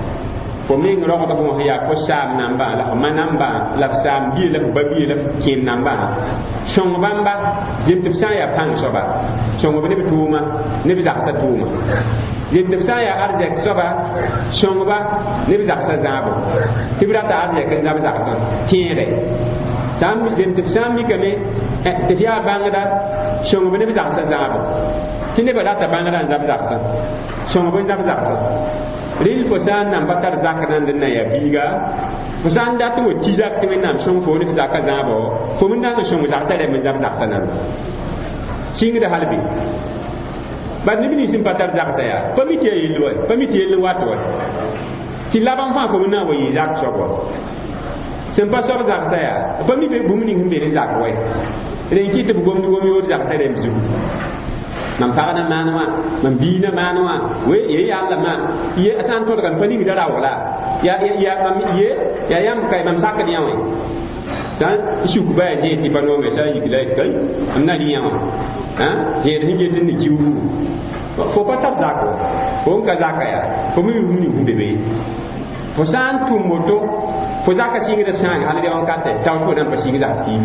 fo meng rogdbõ sẽn yaa fo saam nambã la fo ma nambã la f saam bie la f ba bie la f kẽem nambã sõng bãmba zen tɩ b sã n yaa pãng soaba sõng b neb tʋʋma neb zagsã tʋʋma zen tɩ b sã n yaa arzɛk soaba sõngba neb zagsã zãabo tɩ b rata arzɛk n zãb zagsã tẽede zen tɩ b sã n mikame tɩ f yaa bãngda sõng b neb zagsã zãabo tɩ nebã rata bãng rãn zab zagsã sõng bõe zab zagsã rel fo sã n nan pa tar zak rãnd n na yaa biiga fo sã n dat n wa ti zak tɩ wẽnnaam sõng fo ne tɩ zakã zãabɔ fo me nan n sõng zagsã rɛm n zab zagsã nan sɩngda hal be bad neb nins n pa tar zagsã yaa pa mi tɩ yaa yell wa pa mi tɩ yell n wat wa tɩ labãng fãa fo me na n wa yɩ zak soab wa sẽn pa soab zagsã yaa pa mi be bũmb ning sẽn be ne zak wa ren kɩ tɩ b gomd gom yood zagsã rɛm zugu mam pagna maan wã mam biina maan wã we ye yalla ma ye san to kan pani da rawla ya ya mam ye ya yam kay mam sakad yawe san shuk ba je ti bano me sa yigilay kay am na ni yawa ha je da hinje tin ni jiwu fo pa tar zako fo ka zaka ya fo mi ni bebe fo san tu moto fo zaka singi da san ala de on katte taw ko dan pa singi da ti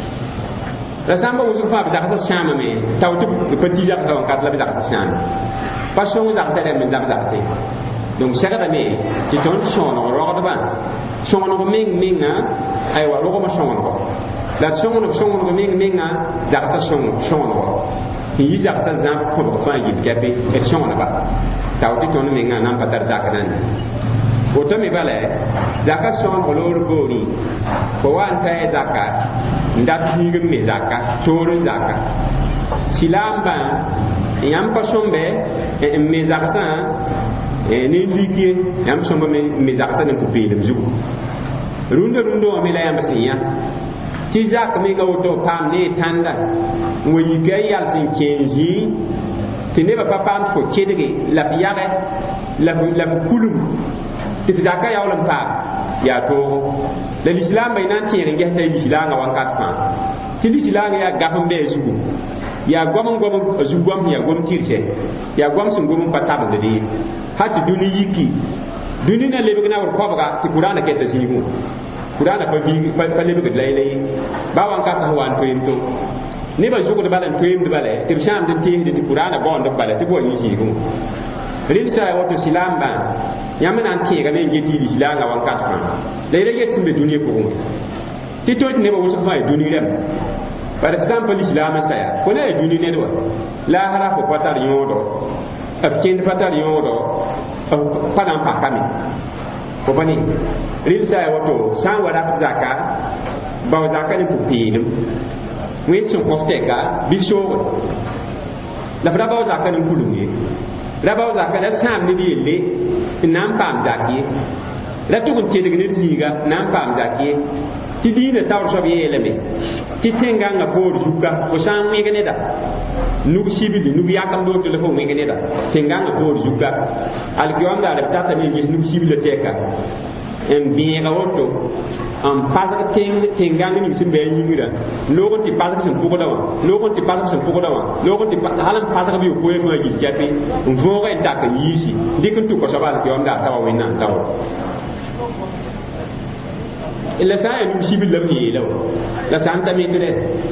la samba wusu fa bi zakata shama me tawtu petit zakata on kat la bi zakata shama pa shon zakata dem min zakata donc shagata me ti ton shon on ro ba shon on ming minga ay wa ro ma shon on la shon on shon on ming minga zakata shon shon on yi zakata zam ko ko fa yi kepe et shon on ba tawtu ton minga nan pa tar zakata ni woto me bale zaka shon olor boni ko wan tay zakat ndat nigem me zaka toro zaka silamba yam pa sombe e me zakata e ni likie yam sombe me me zakata ne ko pele zugo runda rundo me la yam sinya ti zak me ga woto pam ne tanda wo yiga yal sin kenji ti ne ba pam fo kedege la biyare la la kulum tɩ f zakã yaool n paam yaa toogo la lislaam bay na n tẽer n gesda lislaangã wãnkat fãa tɩ lislaangã yaa gaf n bɩ a zugu yaa goam n gom a zug goam sẽn yaa gom tɩrsɛ yaa goam sẽn gom n pa tabend de ye ha tɩ dũni yiki dũni na lebg na wr kobga tɩ qur'ana kɛta zĩigẽ qur'ana pa lebgd la yela ye ba wãnkatã sẽn wa n toeem to nebã zʋgd bala n toeemd bala tɩ b sãamd n teesde tɩ qur'ana baoond b bala tɩ b wa yĩ zĩigẽ rel sa woto silambã yãmb na n tẽega ne n get yɩ lislaangã wãnkat fãa la yela yet sẽn be dũniyã pʋgẽ tɩ tõt nebã wʋsg fãa ya dũni rɛm par exemple lislaamã saya fo la ya dũni ned wa laasra fo pa tar yõodo b kẽnd pa tar yõodo pa na n pakame fo pa ne rel sa ya woto sã n wa rat zaka bao zaka ne pʋ-peelem wẽnd sẽn kõs tɛka bɩ sooge la f ra bao zaka ne kulum ye la bao zaka la sãam ned yelle n na n paam zak ye la tʋg n tedg ned zĩiga n na n paam zak ye tɩ dĩinã taoor soab yeelame tɩ tẽngãngã poor zuka fo sã n wẽg neda nug sibli nug yakam loor tɩ la fo wẽg neda tẽngãngã poor zuka alkiom daara b tata me n ges nug sibla tɛka n bẽega woto n pasg tẽngãng ning sẽn bɩ a yĩngrã loog n tɩ pasg sẽn pʋgda wã loog n tɩ pasg sẽn pʋgda wã loog n tɩ hal n pasg bɩ poe fãa yik kɛpẽ n võoga n tak n yiisi dɩk n tʋka soab alkiom daar t'a wa wẽnnaam ta wa la sã n yaa nug sibl la b yeela wa la sã n ta metre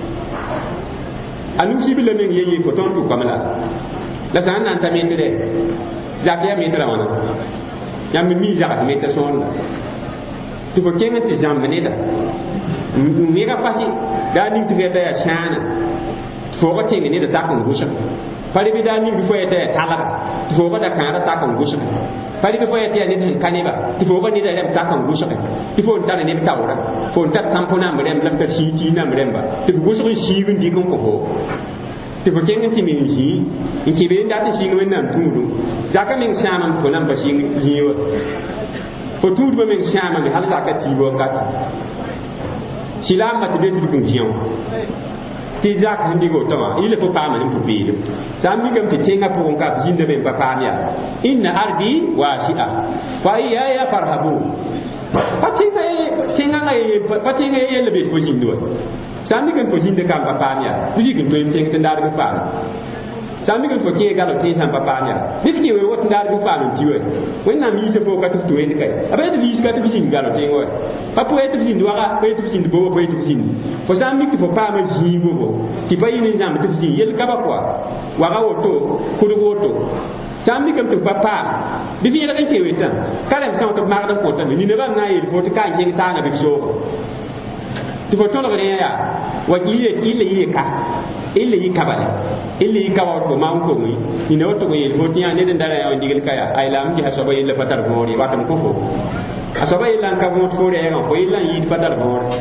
a nug sibl la meng ye ye fo tõnd tʋkame la la sã n na n ta metre zak yaa metrã wãna yãmb mi zags metr sõonda tɩ fo kẽng tɩ zãmb neda n wẽga pasi daa ning tɩ f yɛta yaa sãana tɩ fooga tẽng neda tak n gʋsg pa rɩbɩ daa ning bɩ fo yɛta yaa talga tɩ fooga da kãara tak n gʋsg pa rɩbɩ fo yɛta yaa ned sẽn ka neba tɩ fooga neda rɛm tak n gʋsge tɩ fo n tar neb taoora fo n tar tãmpo namb rẽmb la b tar sĩig tɩɩg namb rẽmba tɩ b gʋsg n siig n dɩk n kõ fo tɩ fo kẽng tɩ meng zĩ n kɩ be n dat n sɩng wẽnnaam tũudum zaka meng sãama fo nan pa sɩng zĩig wa fo tũudbã meng sãama me hal zaka tɩɩb wakate sɩlaambã tɩ be tɩ d kũn zĩã tɩ zak sẽn dɩg woto wã yɩla fo paama ne pʋ-peelem sã n mikame tɩ tẽngã pʋgẽ ka b zĩnda me n pa paam yaa inna ardi waasi'a fa iyaya farhabun pa tẽngã yella be tɩ fo zĩnd wa sã n mikame fo zĩnda kam pa paam yaa bɩ yik n toem tẽng tɩ n daar bɩ paam sã n mikame fo kẽe galo tẽ sãn pa paam yaa bɩ f kẽ we wat n daar bɩ paam n tɩ wa wẽnnaam yiisa fo ka tɩ f tɩ wẽnd ka a pa yetɩ f yiiska tɩ f zĩnd galo tẽng wa pa po yetɩ f zĩnd waga pa yetɩ f zĩnd boba pa yetɩ f zĩnd fo sã n mik tɩ fo paama zĩigo fo tɩ pa yɩ ne zãmb tɩ f zĩnd yel kaba koa waga woto kʋdg woto sã n mikame tɩ f pa paam bɩ f yẽlg n ke wetã ka rẽm sã tɩ f magd n kõtame nina bãmb na n yeel fo tɩ ka n kẽng taanga bɩ f soogo tɩ fo tõlg rẽ yaa wa yɩla yɩɩka illa yi kabala illa yi kawa ko ma ko mi ina wato ko yel fotiya ne den dara ya digel kaya ay lam ji asaba illa fatar mori watam ko fo asaba illa ka mo to re ya ko illa yi fatar mori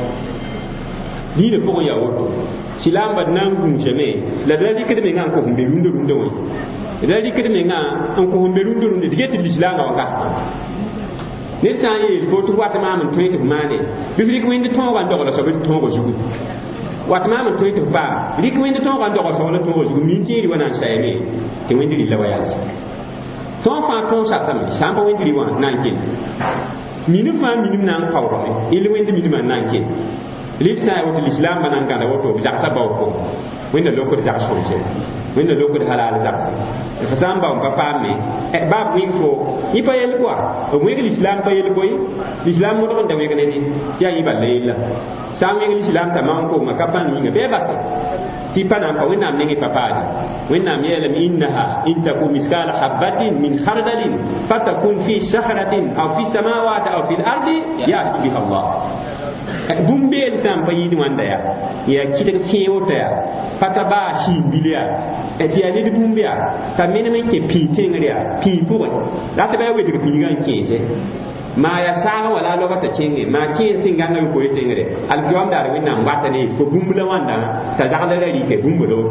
ni de ko ya wato silam bad nan gun jeme la dara dikede me ngan ko humbe rundo rundo wi dara dikede me ngan an ko humbe rundo rundo digete l'islam ga waka ne san yi foto wata ma mun toyte mane biblik winde ton wa ndo la so bi ton go jugu wat ma mun toyte ba lik winde ton wa ndo so la ton go jugu min tiri wana sayme te winde li la wayas ton fa ton sa tam samba winde li wan nankin minu fa minu nan kawro il winde minu man nankin lik sa wato l'islam manan kan da wato bi zaksa baw ko winde lokko da zakso je winde lokko da halal zak fa samba on papa me e bab wi fo yi pa yel quoi o wi l'islam pa yel koy l'islam mo don da wi ngene ni ya yi balela sam wi l'islam ta man ko ma kapan ni be ba ti pana pa wina am ngi papa ni wina am yela innaha in takum miskala habatin min khardalin fatakun fi shahratin aw fi samawati aw fil ardi ya'ti biha Allah bumbel sam pa yi wanda ya ya kidan fewota ya pata ba shi bilia e ti ani bumbia ta mena men ke pi tengria pi pour la ta ba we de pi ngan kese ma ya sa wala lo bata kenge ma ke tinga ngal ko tengre al kiwam dar winna ngata ne ko bumbula wanda ta zakala ri ke bumbulo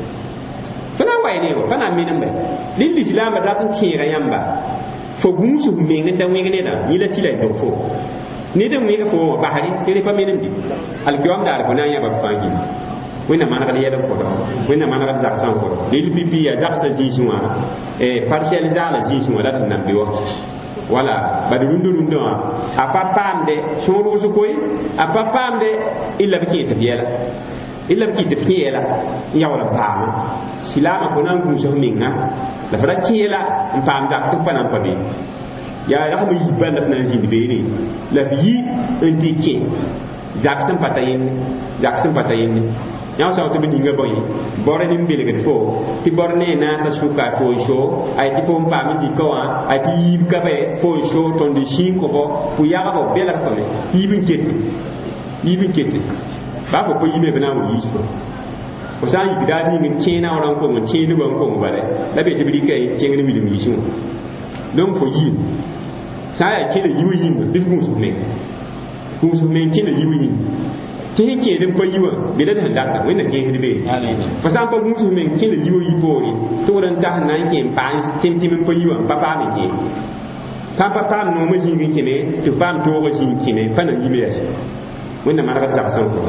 fana way ne ko fana mena be lil islam da tan kira yamba fo gumsu menga da wengene da ni la tilay do fo ni de mi ko bahari ni fa mena di al kiwam dar ko na ya ba fangi wẽnna manegd yɛl n kõda wẽnna manegd zag sã n kõda lel pipi yaa zagsã zĩisẽ wã partiɛl zaala zĩisẽ wã la tɩ nan be wa wala bad rũndã rũndã wã a pa paamde sõorgs koe a pa paamde illa b kẽes b yɛla illa b kɩt b kẽ yɛla n yaool n paama silaamã fo na n gũusf menga la fa ra kẽela n paam zak tɩ b pa na n pa be yaa ragm yi bãnda b na n zĩnd beene la b yi n tɩ kẽ zak sẽn pata yẽnde zak sẽn pata yẽnde yãw sa tɩ b ninga bõe bɔr nin belgd fo tɩ bɔr ne naasa sʋka fo n so ay tɩ fo n paam n zĩka wã ay tɩ yiib ka bɛ fo n so tõnd sĩn-kɔbɔ fo yagbo belg fame yiib n kete yiib n kete baa fo po yiime b na n wa yiis fo fo sã n yik daa ning n kẽena wã n kong n kẽedbã n kong bale la be tɩ b rɩka kẽngd wilm yiisẽ wã donc fo yiim sã n yaa kẽla yiu yĩnga bɩ f gũusf meng gũusf meng kẽla yiu yĩng tɩ sẽn kẽed n pa yiwã bɩ la d sẽn data wẽnna kẽesd be fo sã n pa gũusf meng kẽla yiwã yi poore tɩ wd n tas n na n kẽ n paa tɩm-tɩm n pa yiwã pa paam n kẽ pãn pa paam noomã zĩig n kẽme tɩ f paam toogã zĩig n kẽme pa na yime yaa wẽnna manegd zag sẽn kõ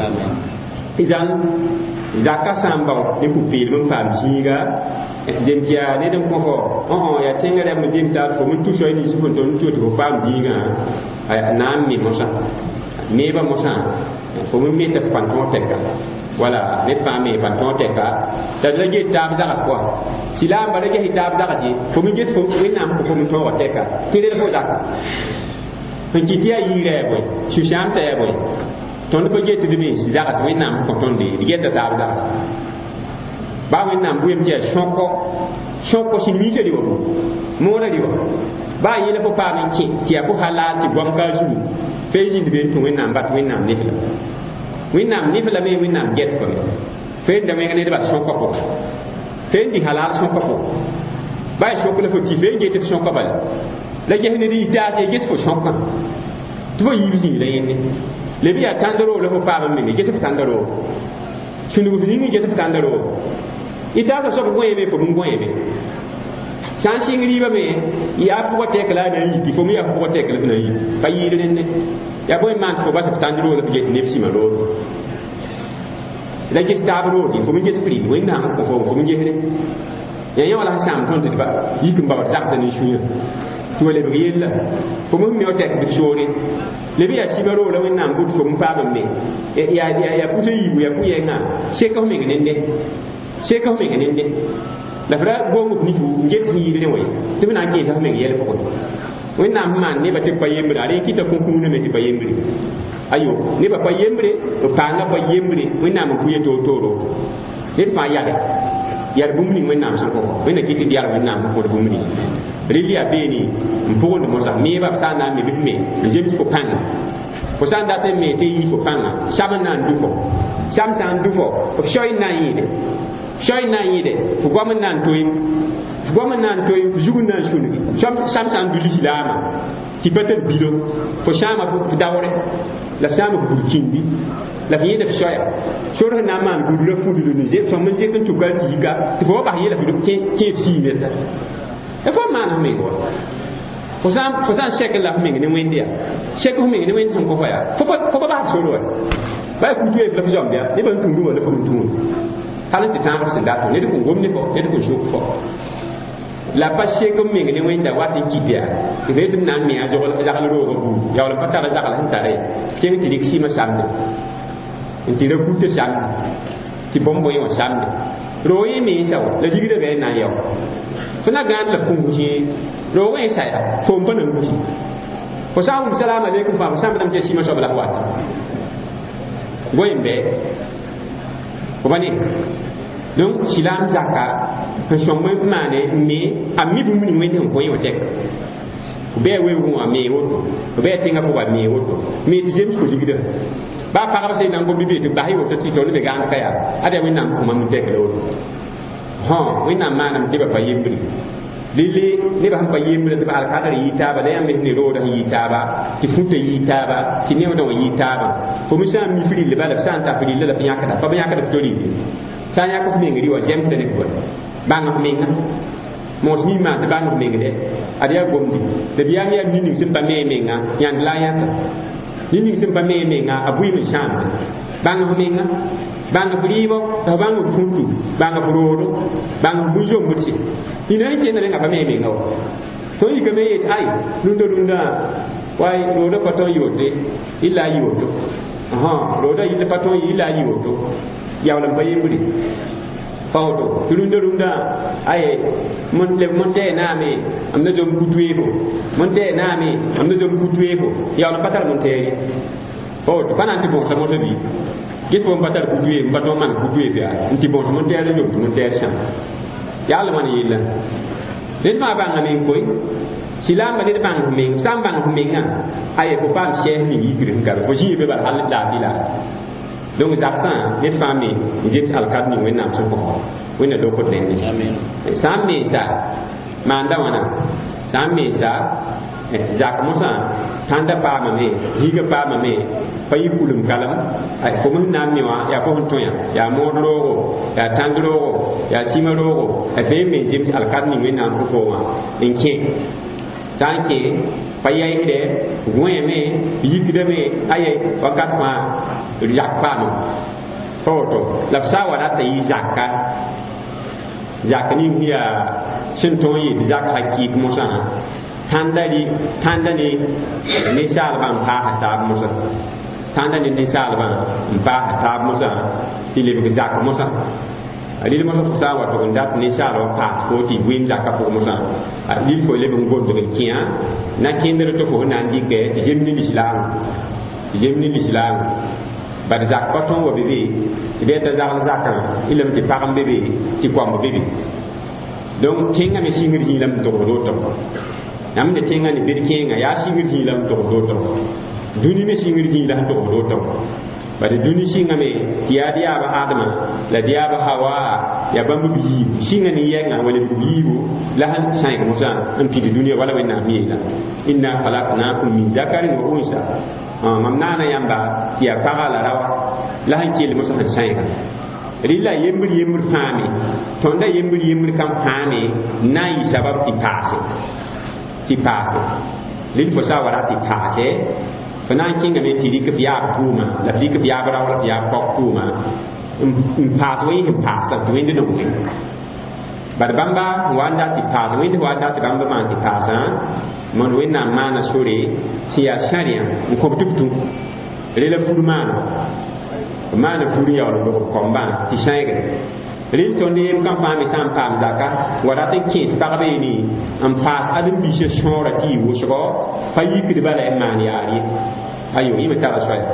zãn zakã sã n bao ne pu-peelm n paam zĩiga dem tɩ ned n kõ fo õ yaa tẽngã rɛm n dem t'a fo m tu soa ninsẽ fo tõnd n tɩ fo paam zĩigã na n me mosã neebã mosã fo m me tɩ f pãn tõog tɛka wala ned fãa me pãn tõog tɛka t'a la get taab zags pʋa silaamba ra ges taab zags ye fo m ges wẽnnaam fo m tõogã tɛka tɩ rel fo zaka n kɩt yaa yiirã ya bõe sũ-sãamsã ya bõe tõnd pa getd me zags wẽnnaam kõ tõnde d geta taab zags ba wẽnnaam bʋyem tɩ yaa sõko sõko sẽn miisã rɩ wa moorã rɩ wa ba yẽla fo paam n kẽ tɩ yaa fo halaal tɩ goam kaa zugu fe zĩnd be n tũ wẽnnaam bat wẽnnaam nefla wẽnnaam neflame wẽnnaam get pame fe n da wẽng nedbã sõka pʋga fe n dɩ halaal sõka pʋga ba y sõk la fo tɩ fe n get f sõka bala la ges ned yitaas ye ges fo sõkã tɩ fo yiib zĩig la yẽnde le bɩ yaa tãnd roog la fo paam n meme get f tãnda roog sũnug f ning n get f tãnda roog yitaasã soab gõeeme fo m gõeeme sã n sɩng rɩɩbame yaa pʋgã tɛk la a na n yiki fo m yaa pʋgã tɛk la f na n yik pa yɩɩr rẽnde yaa bõe maan tɩ fo bas f tãnd roog la f get neb sɩma roog la ges taab roogẽ fo m ges prɩ wẽnnaam n kõ fo fo m gesre ya yã wala sãam tõnd tɩ ba yik n babd zagsã ne sũyã tɩ wa lebg yella fo m me wa tɛk bɩ soore le bɩ yaa sɩma roog la wẽnnaam bʋd fo m paam n me yaa pʋsã yiibu yaa pʋ-yɛngã seka f meng nende seka f meng nende la fra gom b nifu n get sẽn yɩɩd rẽ wa tɩ b na n kẽesa f meng yɛl pʋgẽ wẽnnaam sẽn maan nebã tɩ b pa yembre a rẽ kɩta kũnkũuname tɩ pa yembre ayo nebã pa yembre b paanga pa yembre wẽnnaam n kʋ ye toor-tooro ned fãa yare yar bũmb ning wẽnnaam sẽn kõ wẽnna kɩ tɩ d yar wẽnnaam n kõd bũmb ning rel yaa beene n pʋgend mosã neebã b sã n na n me bɩ f me n zems fo pãnga fo sã n dat n me tɩ yɩ fo pãnga sam n na n du fo sam sã n du fo f soy n na n yɩɩde shoy na yide fu gom nan toy fu gom nan toy fu jugun nan shuni sham sam sam du lislama ti patel bilo fo shama fu dawre la sama fu kindi la yide fu shoya shoro na man du le fu du ni je fam je kan tu gal ti ga ti fo ba yele fu ke ke si meta e fo man me ko fo sam fo sam shekel la me ne wendia shekel me ne wen son ko fa ya fo fo ba so ro ba ku tu e la jom dia ni ban tu du wala fo tu halan ti tan ko da to ne ko gomni ko ne ko shuk fo la pa shekel me ne wenda wati kidia e be dum nan mi a jogol ja gal ro bu ya wala pata ja gal han tare ke mi ti dik si ma samne ti re ku te sam ti bombo yo samne ro yi mi sa la digi de be na yo fana gan la kungu ji ro we sa ya fo mpa na ngu ji ko sa um salam alaikum fa sam dam ke si ma so bala wata goyembe ko bani donc silam zaka ko shomwe mane ni ami bu mun wende ko yo tek ko be we ko ami woto ko be tinga ko ba mi woto mi ti james ko digida ba pa ka se nan ko bibi te ba hi woto ti to le ga an kaya ade we nan ko ma mun tek lo ha we nan manam de ba pa yembri lili ne ba pa yembri de ba al kadar yita ba da yambe ni roda yita ba ti funta yita ba ti ne wona yita ba ko mi sa mi fili le ba la sa ta fili le la pinya kada pa pinya kada to li sanya ko mi ngiri wa jem tane ko bang mi na mo mi ma de bang mi ngede adia gomdi de biya mi ni ni sim pa me me nga yan la ya ta ni ni sim pa me me nga abui mi sham bang mi nga bang bribo ta bang funtu bang furodo bang bujo musi ni na ke na nga pa me me nga to yi ka me yet ai lundo lunda wai rodo ko to yote illa yoto aha rodo illa pato illa yoto yawlam pa yembri fawto tulunda lunda ay mon le monte nami amna jom kutuebo monte nami amna jom kutuebo yawlam patal monte fawto pananti bon sa mo bi gis bo patal kutuebo bato man kutuebo ya nti bon monte ala jom monte cham yalla man yilla des ma banga min koy silam ba de bang min sam bang min nga ay ko pam che ni yigre ngar ko jibe ba hal da bila donc zaksan net fami jit al kadni wenna so ko wenna do ko den amen samme sa manda wana samme sa jak musa tanda pa mame jiga pa mame payi kulum kalam ay ko mun namni wa ya ko honto ya ya modro ya tandro ya simaro e be me jit al kadni wenna ko ko wa enke tanke payay de gweme yigde me ayay wakat ma yak pano toto la sawa data yi zakka zakani hiya sinto yi zakka ki musa tandali tandani ni salban pa hata musa tandani ni salban pa hata musa tile bi zakka musa ali mo so sawa to ndat ni salo passport yi win zakka ko musa ali fo le bi ngondo ke kiya na kindere to ko nan dike jemni l'islam jemni l'islam bad zak paton wa bebe be ta zal zakan ilam ti pagam bebe ti kwam bebe donc tinga me singir ji lam to do to nam de tinga ni bir kinga ya singir ji lam to do to duni me singir ji lam to do to bad duni singa me ti ya dia ba adama la dia ba hawa ya bambu bi singa ni yenga wala bi la hal sai ko sa am ti dunia wala wenna mi la inna khalaqnakum min zakarin wa unsa mam nana yamba ya pagala rawa la hankele mo so sayga rila yembri yembri fami tonda yembri yembri kam fami nay sabab ti passe ti passe lin fo sawara ti passe fana kinga me ti dik biya puma la dik biya bara wala biya pok puma um passe wi him passe to winde no wi bad bamba wanda ti passe winde wanda ti bamba man ti passe man wenna mana sore siya sharia ko tuptu rela furmana mana furi ya lo ko komba ti shayga ril to ne kam fami sam pam zaka wada te kis parabe ni am pas adam bi she shora ti wo shgo fayi ki bala e man yari ayo yime tala soya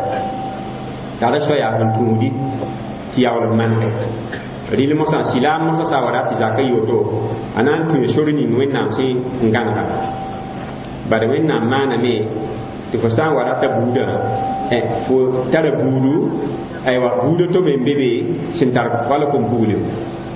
tala soya on tumundi ti ya lo man ril mo sa silam mo sa wada ti zaka yoto anan tu shori ni wenna si nganga bada wenna mana me ti fo sa wara ta buda e fo tara budu ay wa budu to be bebe sin tar wala ko budu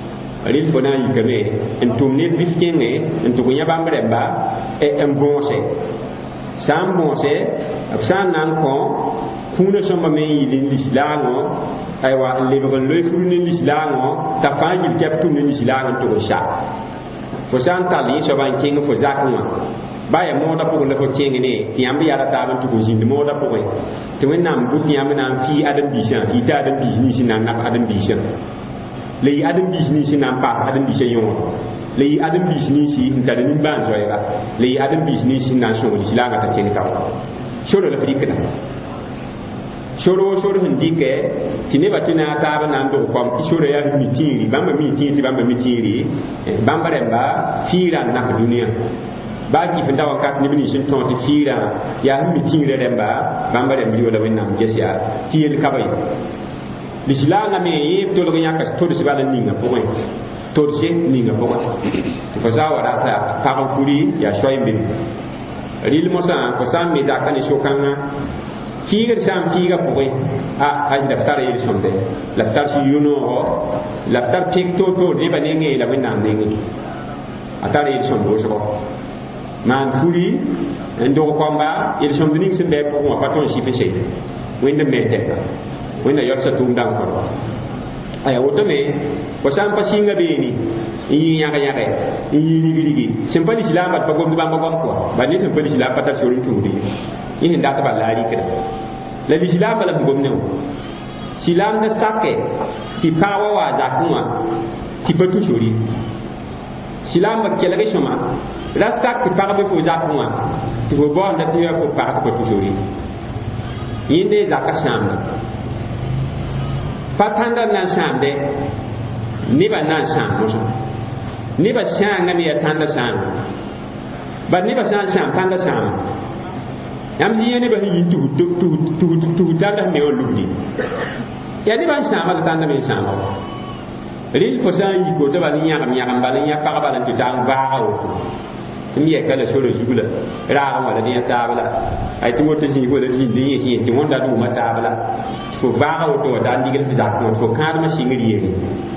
ril fo na yikame en tumne biskenge en tugunya bambre ba e en bonse sam bonse san nan ko kuna somba me yidin lislamu aywa lebgal loy furni lislamu ta fajil kaptu ni lislamu to sha fo san tali so ban king fo zakuma baya moda ko le fo king ni tiambi ya ta ban to jindi moda ko ko to wenam bu tiambi nan fi adam bishan ita adam bi ni sinan na adam bishan le adam bi ni sinan pa adam bishan yon le adam bi ni si ntade ni ban so ya le adam bi ni sinan so lislamu ta king ka shoro le frikata shoro shoro hindike tine batina taaba nan do kom shoro ya mitiri bamba mitiri bamba mitiri bamba remba fira na dunia ba ki fenda wakat ni bini sin ton ti fira ya mitiri remba bamba rem biyo la wenam jesia tiel kabay lislanga me yeb to lo nyaka to de bala ninga point to de ninga point ko za wara ta pa ko furi ya shoy mbin ril mosa ko sam me da kan shokanga kiger sam kiga poe a aj daftar yel sonde daftar si yuno ho daftar tik to to de banenge la wenam dengi atare yel sondo so man furi endo komba yel sondo ning sembe ko ma paton si pese wende mete wende yossa tum dang ko aya woto me ko sam pa singa be ni yi yaga yaga yi ligi ligi sempani silamba ba gom ba gom ko ba ni sempani silamba ta sorin tumdi yi hinda ta balari kida la silamba la gom ne silam na sake ti pawa wa da kuma ti batu sori silamba kela ga shoma rastak ti paga be fo za kuma ti bo bon da ti ko paga ko batu sori yinde zakka shamna patanda nan shamde ni ba nan sham muso ni ba shanga mi tanda sham ba ni ba sham sham tanda sham yam ji ni ba yi tu tu tu tu tu tanda me o lubni ya ni ba sham ba tanda me sham ril ko sa yi ko to ba ni ya mi ya ba ni ya pa ba lan tu dang ba o mi ya kala so le jugula ra ma la ni ta bala ai tu to si ko le ni ni si ti wonda du ma ta bala ko ba o to da ndigal bi za ko ko ka ma shi ngiri yeri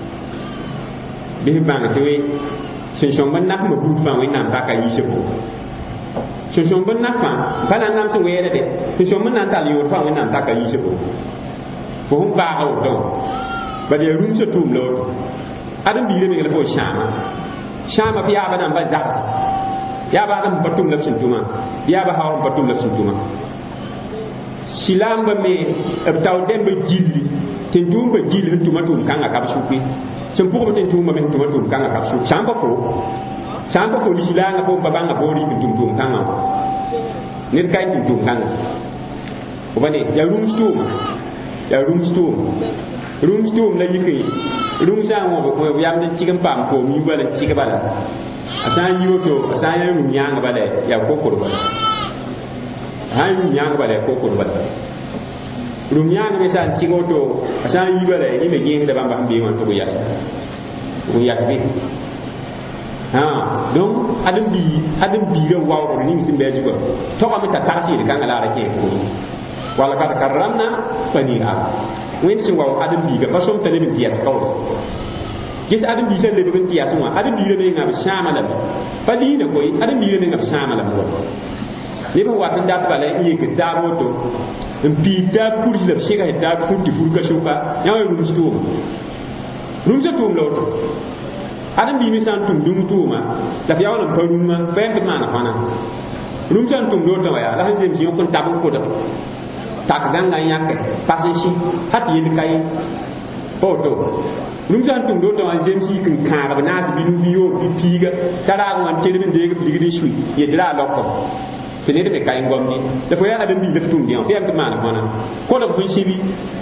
bi bang to we sin shom ban nak ma bu fa we nam ta ka yi se ko sin shom ban nak fa bala nam se we de sin shom ban ta li o fa we nam ta ka yi se ko ko hum ba o to ba de rum se tum lo adam bi le mi le ko shama shama bi aba nam ba za ya ba adam batum la sin tuma ya ba hawo batum la sin tuma silamba me abtaw dem ba jilli tin tumba jilli tuma tum kanga ka sufi sun bugo tin tumba me tuma tum kanga ka sufi samba ko samba ko li silanga ko babanga bori tin tum tum kanga nit kay tin tum kanga ko bane ya room stum ya room stum room stum la yiki room sa mo ko yam ni cikin pam ko mi bala cikin bala asan yoto asan ya room yanga bala ya ko ko bala hay nyang bale ko ko bale rum nyang me san cingoto asan yibale ni me geng da bamba bi wan to ya ko ya bi ha donc adam bi adam bi ga wawo ni sim be ji ko to ko ta taxi de kanga la ra ke ko wala ka karamna fanira wen sin wawo adam bi ga basom tele min tias ko gis adam bi sen le be tias wa adam bi le ngam shama la pa di ne ko adam bi le ngam shama la ko ni ba watan da ta la yi ke ta moto in bi da kurji da shi ga ta kurji furka shuka ya wai rum sto rum sa tum loto adam bi mi san tum dum tuma da ya wala parum ma fa en ma na fana rum san tum loto ya la hanje mi yokon tabu ko da tak ganga yake pasin shi hat yi kai foto rum san tum loto an jem shi kin ka ba na bi nu biyo bi piga tara wan tere bin de bi di shui ye dira lokko fene de kay ngom ni da fo ya adam bi def tum dion fi am ma na fana ko da fu shi bi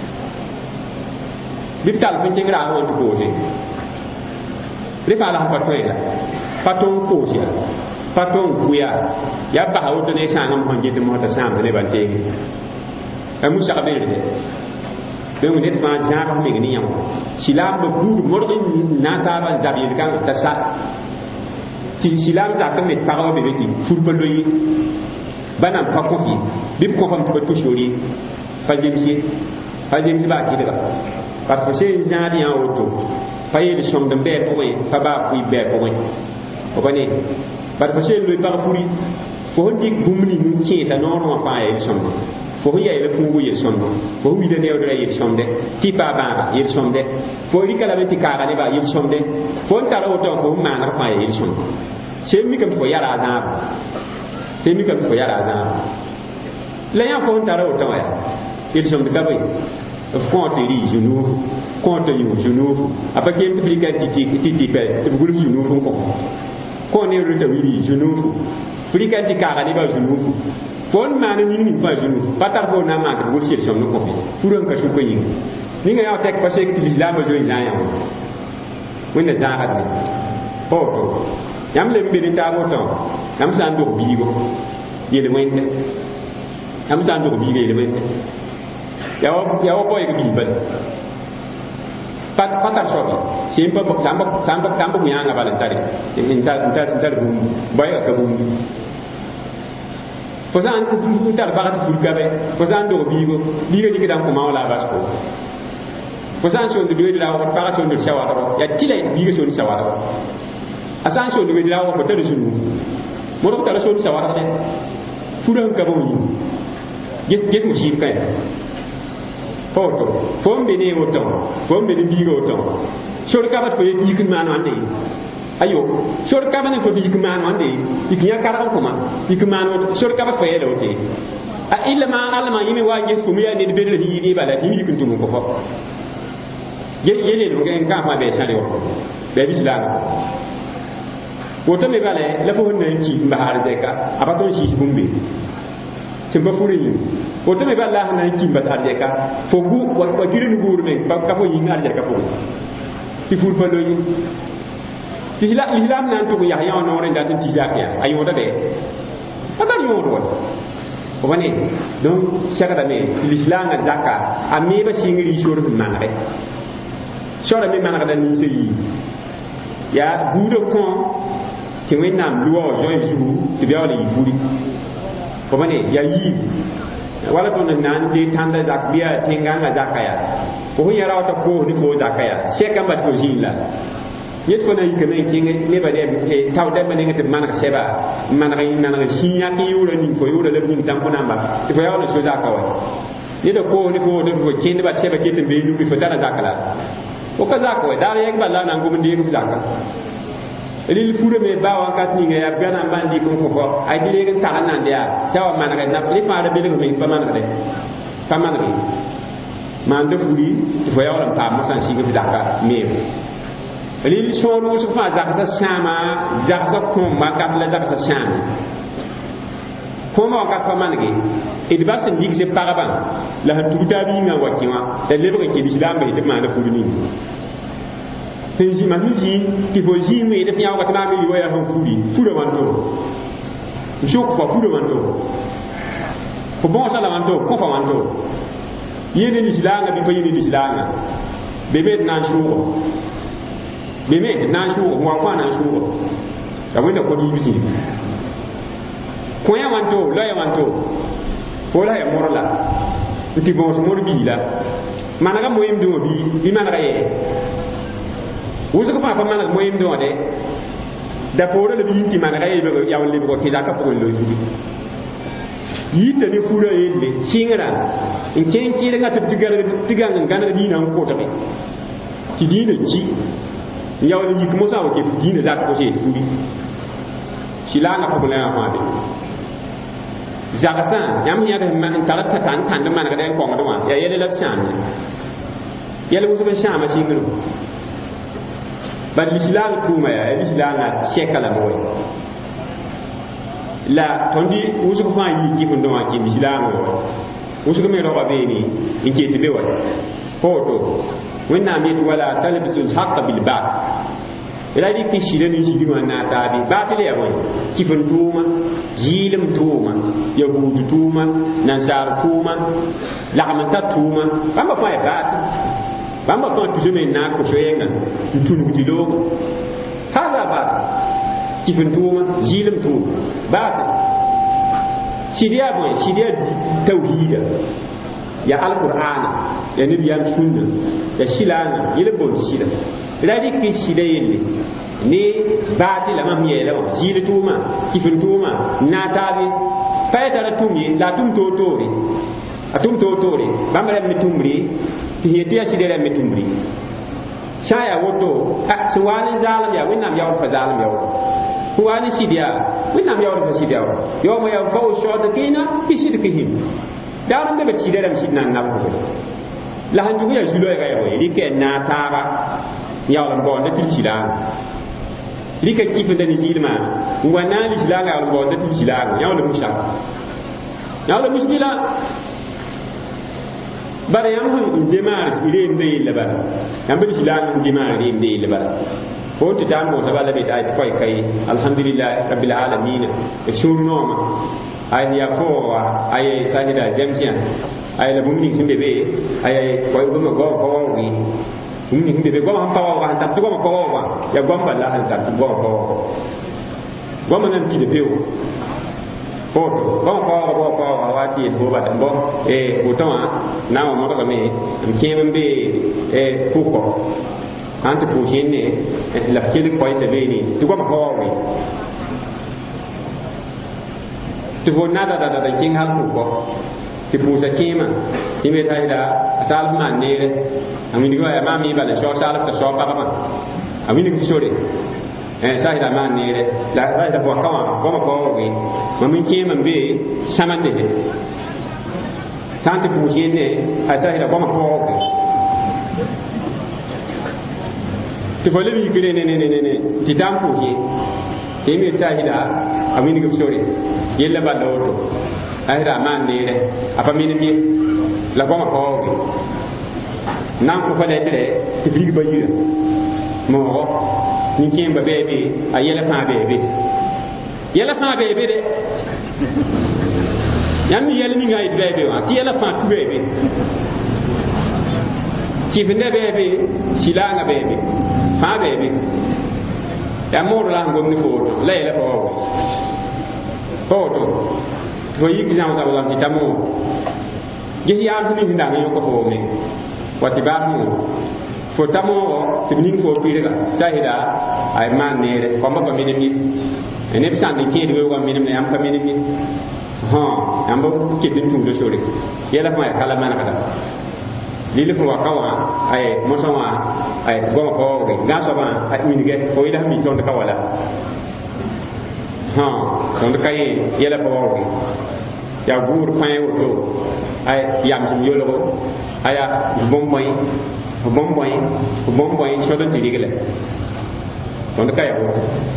bi tal fu ci gra won ko je le fa la pa toy la paton ko je paton kuya ya ba ha woto ne sa ngam hon je de mo ta sam ne ban te e mu sa be de de mu net ma ja ba me ni yam silam ba bu mo do na ta ba zabi kan ta sa ti silam ta ka me pa ko be ti fur pa loyi banam pa ko bi bi ko fam to to shori fa jimsi fa jimsi ba ki daga par ko se jadi en auto pa yel sõmd n bɛɛ pʋgẽ pa baa pʋɩ bɛɛ pʋgẽ fo pa ne bad fo sẽn loe pag puri fo sẽn dɩk bũmb ning n kẽesa noor wã fãa yel sõmda fo sẽn yaɛɛla pũugo yel sõmda fo sẽn wida neoodra yel sõmdɛ tɩ paa bãaga yel sõmdɛ fo rɩka lame tɩ kaaga nebã yel sõmdɛ fo n tara woto fo n maaneg fãa yel sõmda sem mikame tɩ fo yara a zãaba sem mikame tɩ fo yara a zãaba la yã fo n tara woto wã yaa yel sõmd ka be f kõot tɩ rɩ zu-nuuf kõot tɩ yũ zu-nuuf a pa kem tɩ f rɩka tɩ tɩ tɩ b gʋlf zu-nuuf n kõ kõ ne rɩta wiri zu-nuuf f rɩka tɩ kaaga nebã zu-nuuf fo n maan ning ning fãa zu-nuuf pa tar fo na n maan tɩ b gʋls yel sõmd n kõ fur n ka sʋka yĩng ninga yã tɛk pa sek tɩ lislaambã zoe zã yã wã wẽnna zãagd ne pa woto yãmb le n be ne taab wotõ yãmb sã n dog biigo yel wẽnde yãmb sã n dog biiga yel wẽnde ya wa boy ga bil bal pat patar sobi sim pa samba samba samba mu yanga bal tari in ta ta ta bum boy ka bum fo san ku ku tar bagat fur gabe fo san do bigo biga dikida ko mawla basko fo san so do do la ko para so do shawara ya tilay biga so do shawara asan so do do la ko tadu sunu mo do tara so do shawara de furan ka bo yi gis gis mu shi kai foto fom be ne woto fom be ne bigo woto sor ka bat ko yik man wande ayo sor ka ban ko yik man wande yik nya karam ko ma yik man woto sor ka bat ko yelo te a illa ma Allah ma yimi waje ko mi ya ne be le yi bala yi yik ntum ko fo ye yele do ngen ka ma be sale wo be bislam woto me bale la fo ne ki mbaar de ka abaton shi bumbe simba furi woto me balla na kimba tarje ka fo gu wa girin guur me ba ka fo yinga arja ka fo ti fur fa lo yi islam islam nan to ya ya no re ndatin ti jakiya ayo da be ata ni mo do ko bane donc shaka da me l'islam na zaka ami ba singri shoro man re shoro me man da ni se yi ya gudo ko ki wenam luo jo yi ti be wala yi furi ko bane ya yi wala to nan de tanda dak biya tinganga zakaya ko hu yara ta ko ni ko zakaya sheka bat ko jilla yet ko nay kene kinge ne ba de taw de manen te manaka seba manaka manaka shinya ki yura ni ko yura le ni tan ko namba ti ko yawlo so zakawa ni de ko ni ko de ko kende ba seba kete be ni ko dara zakala o ka zakawa dara yak balla nan go ndi ko zakka lil fure me ba wan kat ni nga ya gana bandi ko ko ko ay di legen taxan nan dia tawa man ga na li fa da be me pa man ga de pa man ga man de furi fo ya wala pa mo san shi ga daka me lil sonu su fa da sa sama da sa ko ma ka la da sa sama ko ma ka pa man ga e di basen dik se paraban la tuta bi nga wakiwa da le ba ke di islam be te man da furi ni penji manuji ti fo ji me de fiawa ta ma mi yo ya ho furi furi wanto jo ko furi wanto ko bon sala wanto ko fa wanto yene ni silanga bi bayini ni silanga bebe na shugo bebe na shugo mo kwa na shugo da wanda ko di bisi ko ya wanto la ya wanto ko la ya morla ti bon so mor bi la managa moyim do bi bi managa ye wuzu ko pa pa man moyim do de da pore le bi ti man ga yebe ya wali ko ki da ka ko lo yi yita ni fura yelle singra in ken ki da ta tigar tigar ngana di nan ko ta be ti dina ji ya wali ko mo sa ko dina da ko se ti silanga ko la ma be zagasan yam ya da man tara ta tan tan da man ga den ko ma do ya yele la sham yele wuzu be sham singro bal l'islam tuma ya l'islam na shekala moy la tondi wusu ko fa yi ki fundo ma ki l'islam wo wusu ko me ro ba be ni in ke te be wa foto wenna mi wala talbisul haqq bil ba ila di ki shire ni shigi ma na ta bi ba tele ya moy ki fun tuma jilim tuma yahudu tuma nasar tuma la'amanta tuma ba fa ya ba bamba ko tu jeme na ko shoyenga tunu ti logo hada ba kifin tuma jilim tu ba shidiya boy shidiya tauhida ya alquran ya nabiyan sunna ya shilana yele bon shida radi ki shida yelle ni baati la mam yela wa jili tuma kifin tuma na tabi fayta la tumi la tum to tori atum to tori bamre mi tumri ti heti ya shida mi tumri shaya woto suwani zalam ya winam ya fa zalam ya suwani shidia winam ya fa shidia yo mo ya fa shot kina kishirkihim daram be shida ram shidna nabu la han jugu ya julo ya ga yo dike na taba ya lam bon de tilchila lika kifu da nijilma wana lijla ga bon de tilchila ya lam musha ya lam mushkila bara yam hun demar ile inde le bara yam bi jilan demar ile inde le bara ko ti tan mo tabala be tay koy kay alhamdulillah rabbil alamin e shurnoma ay ya ko ay sahida jamsian ay la bumni simbe be ay koy ko go ko wi bumni simbe be go am taw wa tam to go ko wa ya gomba la han tam go ko gomba nan ti de pew foto bon ko ko ko awati ko ba tambo e butama na mo ko me mkembe e fuko ante pujine la kili ko ise beni tu ko ko wi tu bo nada da da king hal ko ti pusa kima ti me dai da sal man ne amini ko ya mami ba le so sal ta so pa pa amini ko sore eh sai da man ne la sai da bo ka wa ko ma ko wi ma min ke man be saman de tante pu ne ai sai da ko ma ko wi ti fo le bi kire ne ne ne ne ti tam pu ke ti mi sai da amini ko sore yella ba do ai da man ne apa min mi la ko ma ko wi nan ko fa le de ti bi ba yi mo ni kemba bebe a yela fa bebe yela fa bebe de yam yela ni ngai bebe wa ti yela fa tu bebe ti vende bebe silanga bebe fa bebe ya mo la ngom ni foto la yela fa wa foto to yi gizan sa wala ti tamo ge ya ni ni ndanga yo ko ho me wati ba mu fo tamo tibnin fo pirega sahida ay man nere ko ma ko minimi ene bisan ni ke do ko minimi am ka minimi ha am bo ke bin tu do sore yela fa kala man kada lili fo wakawa ay mo sama ay go ko ri ga so ba ay minige ko ida mi ton ka wala ha ton ka yi yela fo ri ya gur fa yo to ay yam sum yolo aya bomboy bomboy bomboy chodan tirigele on ka yabo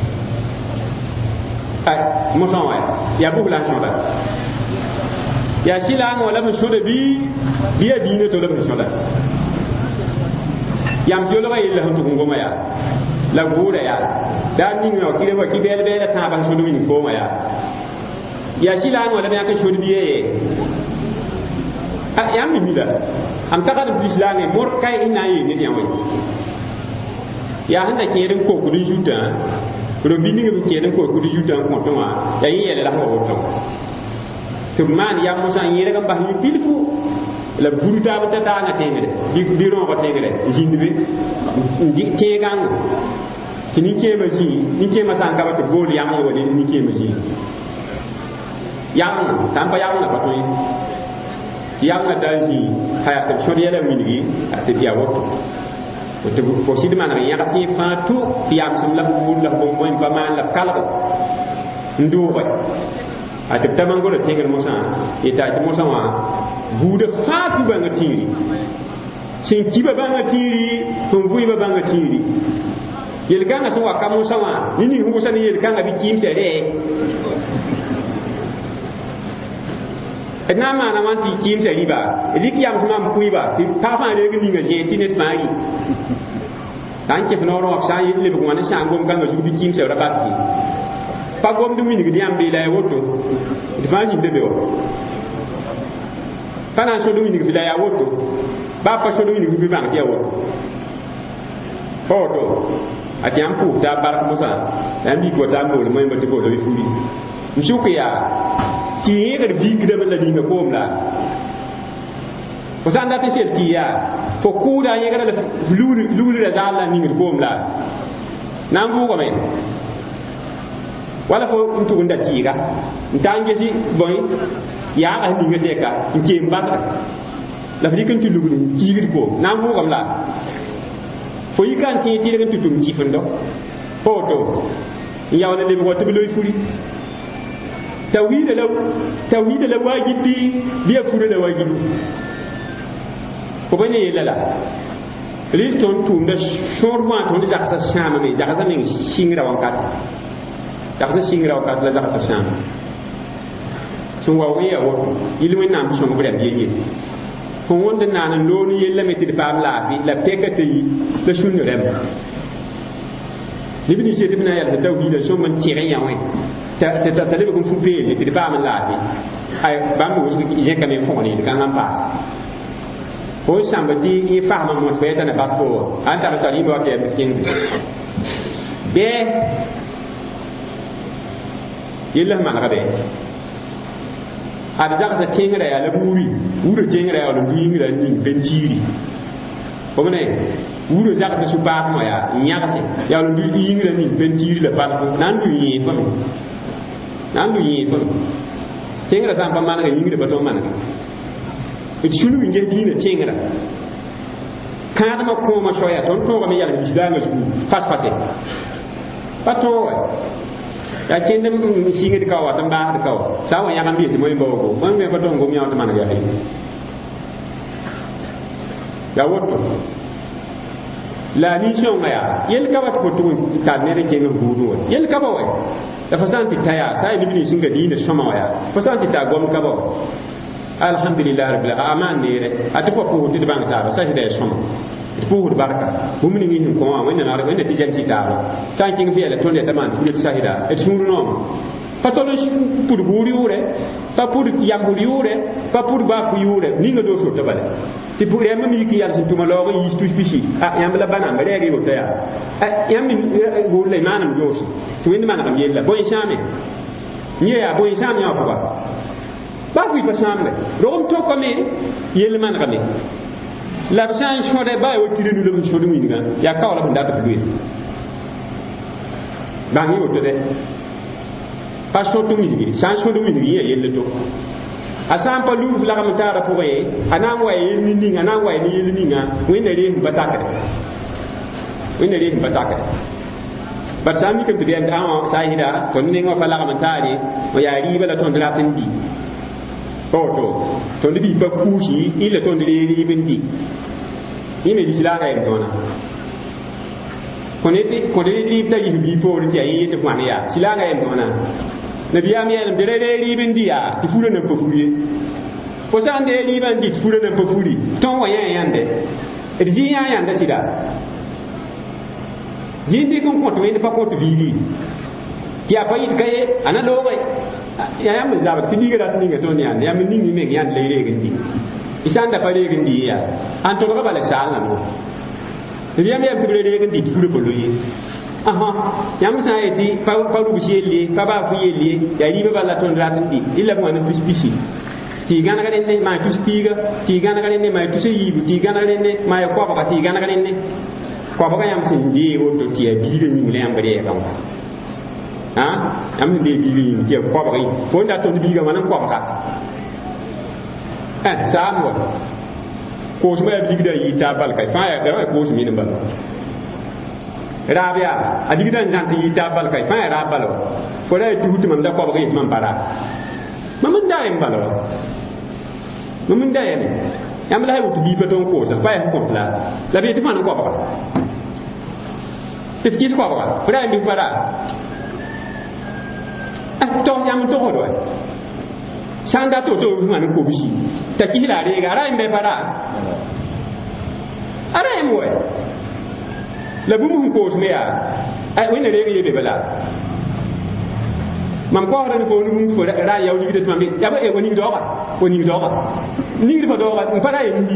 ay mo sama ya bu la choda ya sila ngo la mo choda bi bi ya dine to la mo choda yam jolo ba illa huntu ngoma ya la gura ya dan ni ngo kire ba ki bele bele ta ba chodu ni ko ma ya ya sila ngo la ya ka chodu bi ye ah yam mi da am taka da bislane mor kai ina yi ni yawo ya handa kerin ko kudu juta ro bini ngi kerin ko kudu juta ko to ma ya yi yele la ho to to man ya mo san yele gam ba yi pilfu la buruta ba ta na temere di di ro ba temere jindi di tegan kini ke ma ji ni ke ma san ka ba to gol yang yo ni ni ke ma ji yang sampai yang na ba to yang ada di hayat syariah dan mini atau dia waktu untuk posisi mana yang kasih fatu yang semula mula bomboin paman la kalau ndoi atau taman golo tinggal musa ita itu musa wa bude fatu bangatiri sing kiba bangatiri tunggu iba bangatiri yelkanga so akamu sama nini hungusa ni yelkanga bikim sere na ma na man ti kim se riba dik yam sama mpuiba ti ta fa ne ni nga je ti net mari tan ke no ro sa yi le bu man sa ngom kan ju bi kim se ra bat ki pa gom du ni gi am bi la woto di fa ni de be wo kana so du ni gi la ya woto ba pa so du ni gi bi bang dia wo foto ati am pu ta bar ko sa dan bi ko ta mo le mo ti ko do furi mshukiya ki yega bi gida bala dinga ko mla ko sanda te sel ki ya fo kuda yegara la lulu lulu da zalla ni ngir kom la nan bu ko men wala fo ntu unda tiga ntange si boy ya a ni ngate ka nke mbasa la fi kan tulu ni tigir ko nan bu ko la fo yi kan ti ti kan tutum ci fundo foto yaw na le ko to loy furi tawhid la tawhid la wajibi bi furi la wajibi ko bane yela la riston tum da shorma to da ka shama me da ka min singra wankat da ka singra wankat la da ka shama sun wa wiya wato ilmin nam sun gudan yeye ko wonda nan lo ni yella me ti ba la bi la pekate yi la shunu rem ni bi ni je dibna yalla tawhid so man tire ya wai ta ta ta le ko fu pe ni ti ba man la bi ay ba mu je ka me fo ni kan am pass ko samba di i fahma mo feta na basto anta ba tali mo ke kin be yella man ga be ada jaka ta tingra ya la buri wuro tingra ya la bingra ni benjiri ko ne wuro jaka ta su ba mo ya nyaka se ya la bingra ni benjiri la ba nan du yi ko nan du yi ko tingra sam pa man ga yingra ba to man ga it shulu nge dina tingra kada ma ko ma shoya ton to ga mi yalla bi danga su fas fase pato ya kende mi singa di kawa tamba di kawa sawa ya kan bi ti moy mbawo mo me pato ngom yaw tamana ga hay ya woto la ni shon ya yel ka wat ko tu ta ne re kenga hudu yel ka ba wa da fasanti taya sai libni singa dina shoma ya fasanti ta gom ka ba alhamdulillah rabbil alamin nere atipo ko ti bang ta sa hide som ko barka bumni ni ko wa wanda na wanda ti janti ta sa kin fi ala tonde taman ti sahida e sunu no patolo pour buri ure pa pour yamburi ure pa pour ba ku ure ni nga do so tabale ti pour yam mi ki yalla tuma lo yi stu spisi ah yam la bana mbere ri wota ya ah yam mi go le manam josi to windi manam yella boy shame ni ya boy shame ya ko ba ba ku pa sambe rom to ko me yel man ga me la san shode ba o tiri nu le shode mi nga ya ka wala bunda ta duwe ba mi o to de pa so to mi gi san shode mi gi ya yel to asan pa lu la ga mutara ko ye anam wa yel ni ni nga anam wa ni yel ni nga we ne re ba ta ka we ne re ba ta ka ba sami ke bi an ta sa hida to ni nga fa la ga mutari o ya ri ba la ton dra tin di toto to ndi ba kushi ile to ndi ri bindi ime di sila ga en tona konete ko de ri ta yi bi po ri ya yi te fani ya sila ga en tona nabiya mi el de ri bindi ya ti fure na po furi ko sa ande ri bindi ti fure na po furi ton wa yan yande e di yan yande sida yindi kon ko to inde pa ko to vili ki apa it kay ana do ga ya yam zaba ti diga dat ninga to ni an yam ningi me yan le re gindi isanda pa re gindi ya an to ga bala sala mo yam yam ti re gindi ti fure ko lo yi aha yam sa eti pa pa lu bi li pa ba fu li ya ri ba bala ton rat ndi illa mo na pispisi ti gana ga ne ma pispiga ti gana ga ne ma tusi yi ti gana ga ne ma ya ko ba ti gana ga ne ko ba yam sin di o to ti ya bi de ni le am bare ka ha am de bi bi ke ko ba yi ko nda to bi ga manan ko ba ka eh samu ko su ma bi da yi ta bal kai fa ya da ko su mi ne bal rabia adigida nzanti yi ta bal kai fa ya rabalo fo da ti hutu mam da ko ba yi mam para mam nda em balo mam nda em yam la hutu bi beton ko sa fa ya ko pla la bi ti man ko ba ti ki ko ba fo da mi para to yam to do sanda to to man ko bishi ta ki la re ga ra mbe para ara em we la bu mu ko sme ya ai wena re ga yebe bala mam ko ra ko nu mu ko ra yaw ni de tambe ya ba e woni do ba woni do ba ni do do ba para e ni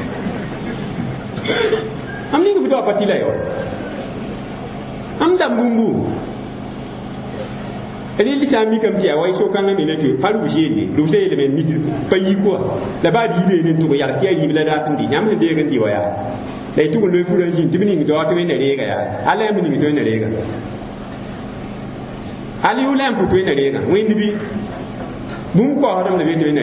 am ni ko do ba ti la yo am da mumbu ele li sami kam ti awai so kan ne ne to palu jeli lu se le men ni pa yi ko la ba di be ne to ya ti yi la da tin di nyam ne de gan di waya dai tu ko lo fu ran jin tibini do to ne ne ga ya ala mi ni to ne ga ali ulam fu to ne ga wen bi bum ko haram ne be to ne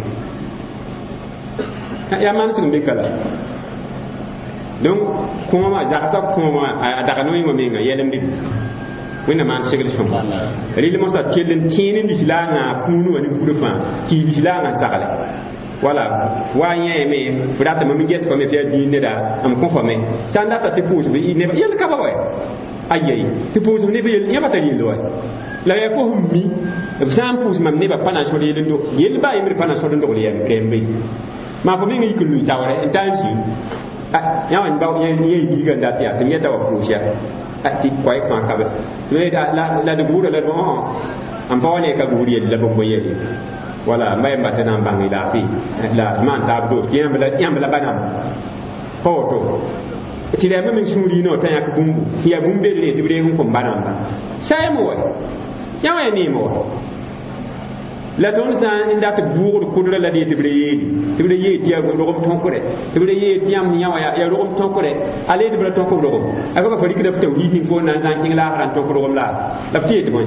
ga ya man sun be kala donc kuma ma ja ta kuma a daga no yimo menga yelam bi wẽnna maan segl sõma rɩl mosã kell n tẽen n bislaangã kũunu wa ne buda fãa tɩ y bislaangã sagle wala wa yẽeme f ratame m ges fame tɩ yaa dĩin neda m kõ fame sã n data tɩ pʋʋsb neb yel kaba wa ayay tɩ pʋʋsb neb yẽba tar yell wa la ya fo f mi b sã n pʋʋs mam nebã pa na sõd yel n dog yell baa yembr pa na sõd n dogl rẽmbe maa fo meng yik n lʋy taoore n ta n zĩ yã wa yẽ biiga n dat yaa tɩ m yɛta wa pʋʋs yaa ati kwai kwa kabe me da la la de buru la bon am pa wone ka buru yel la bombo yel wala may mbata na bangi la fi la man tab do yam la yam la banam foto ti le me suri no tan yak bumbu ya bumbe le ti bre ko banam ba sai mo ya wa ni mo la ton sa inda ta buru ko dole la de ti bre yedi ti bre yedi ya ro ko ton ko re ti bre yedi yam ni ya ya ro ko ton ko re ale ti bre ton ko ro aka ba fari kida fita widi ko na zan king la haran ton ko ro la la fiti ti moy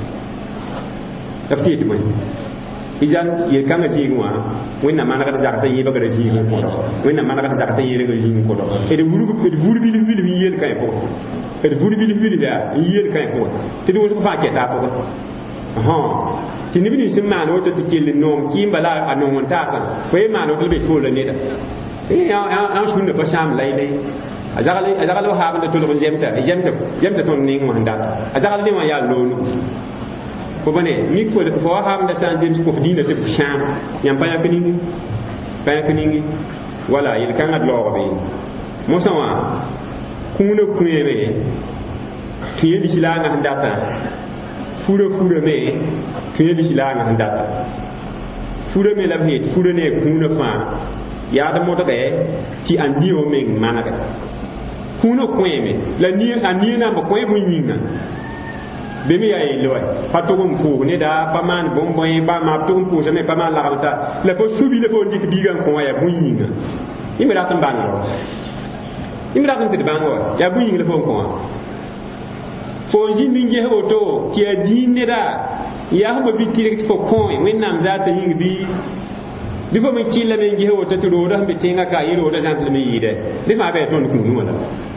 la fiti ti moy ijan ye kanga ti ngwa wenna mana ka ja ka yi ba ga ji ko do wenna mana ka ja ka yi ga ji ko do e de wuru e de wuru bi li bi li yel kay ko e de wuru bi li bi li da yel kay ko ti do ko fa ke ta ko ha ti ni bi sim maano to ti kele nom ki mbala anon ta kan ko e maano to be ko le neta e ya ya shunde pa sham lai lai azagale azagale ha ban to lo jemta jemta jemta ton ni mo handa azagale ni ma ya lo ko bane mi ko le ko ha ban da san dem ko dina te sham yam pa ya kini pa ya kini wala il kan ad lo be mo sawa kuna kueme tiye di silanga handa ta fure fure me tiye di silanga handa ta fure me la me fure ne kuna fa ya da mo to be ti andi o men manaka kuno kweme la ni ani na ba kwe mu nyinga be mi ya ilo fa to gum fu ne da pa man bom boy ba ma to gum fu se me pa man la ta la fo subi le fo ndik bigan ko ya mu nyinga imira tan bango imira tan te bango ya bu nyinga le fo ko fo jindi nge ho to ki adin ne da ya ha bi tire ko ko wen nam za ta yinga bi di fo mi kila men nge ho to to do da be tinga ka yiro da jan me yide di ma be ton ku nu wala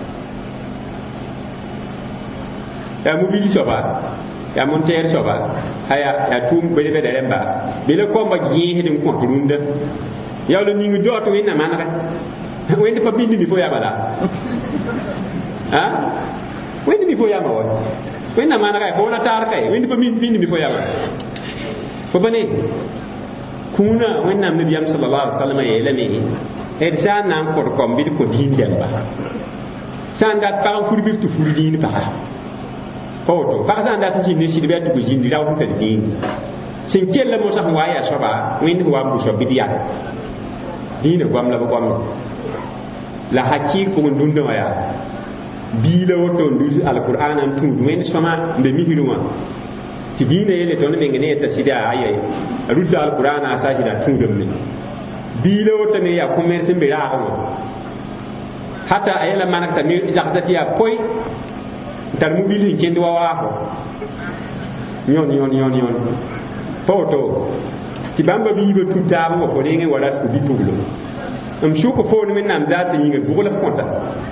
ya mobili soba ya monter soba haya ya tum be be da remba be le ko ba gi hedin ko runda ya lo ningu do to ina manaka wendi pa bindi mi fo ya bala ha wendi mi fo ya ma wa wenna manaka ko na tar kai wendi pa bindi mi fo ya bala ko bane kuna wenna nabi sallallahu alaihi wasallam ya lami erja nan ko ko bi ko din demba sanda pa ko bi tu fu din pa foto pa sanda ta jinni shi be tu ko jindi rawu ta din sin kella mo sa waya soba wendi wa bu so bidiya dina gwam la gwam la hakki ko ndunda waya bila woto ndu alquran an tu men sama be mihiruma ti dina yele ton me ngene ta sida ayay ruja alquran asa hida tu dem min bila woto ne ya commerce be ra ko hatta ayala manak ta mi jaxati ya koy tar mu bili kendi wa wa ko nyon nyon nyon nyon foto ti bamba bi be tu ta mo ko ne wala ko bi tulo am shu ko fo ni nam za ta yinga bu la konta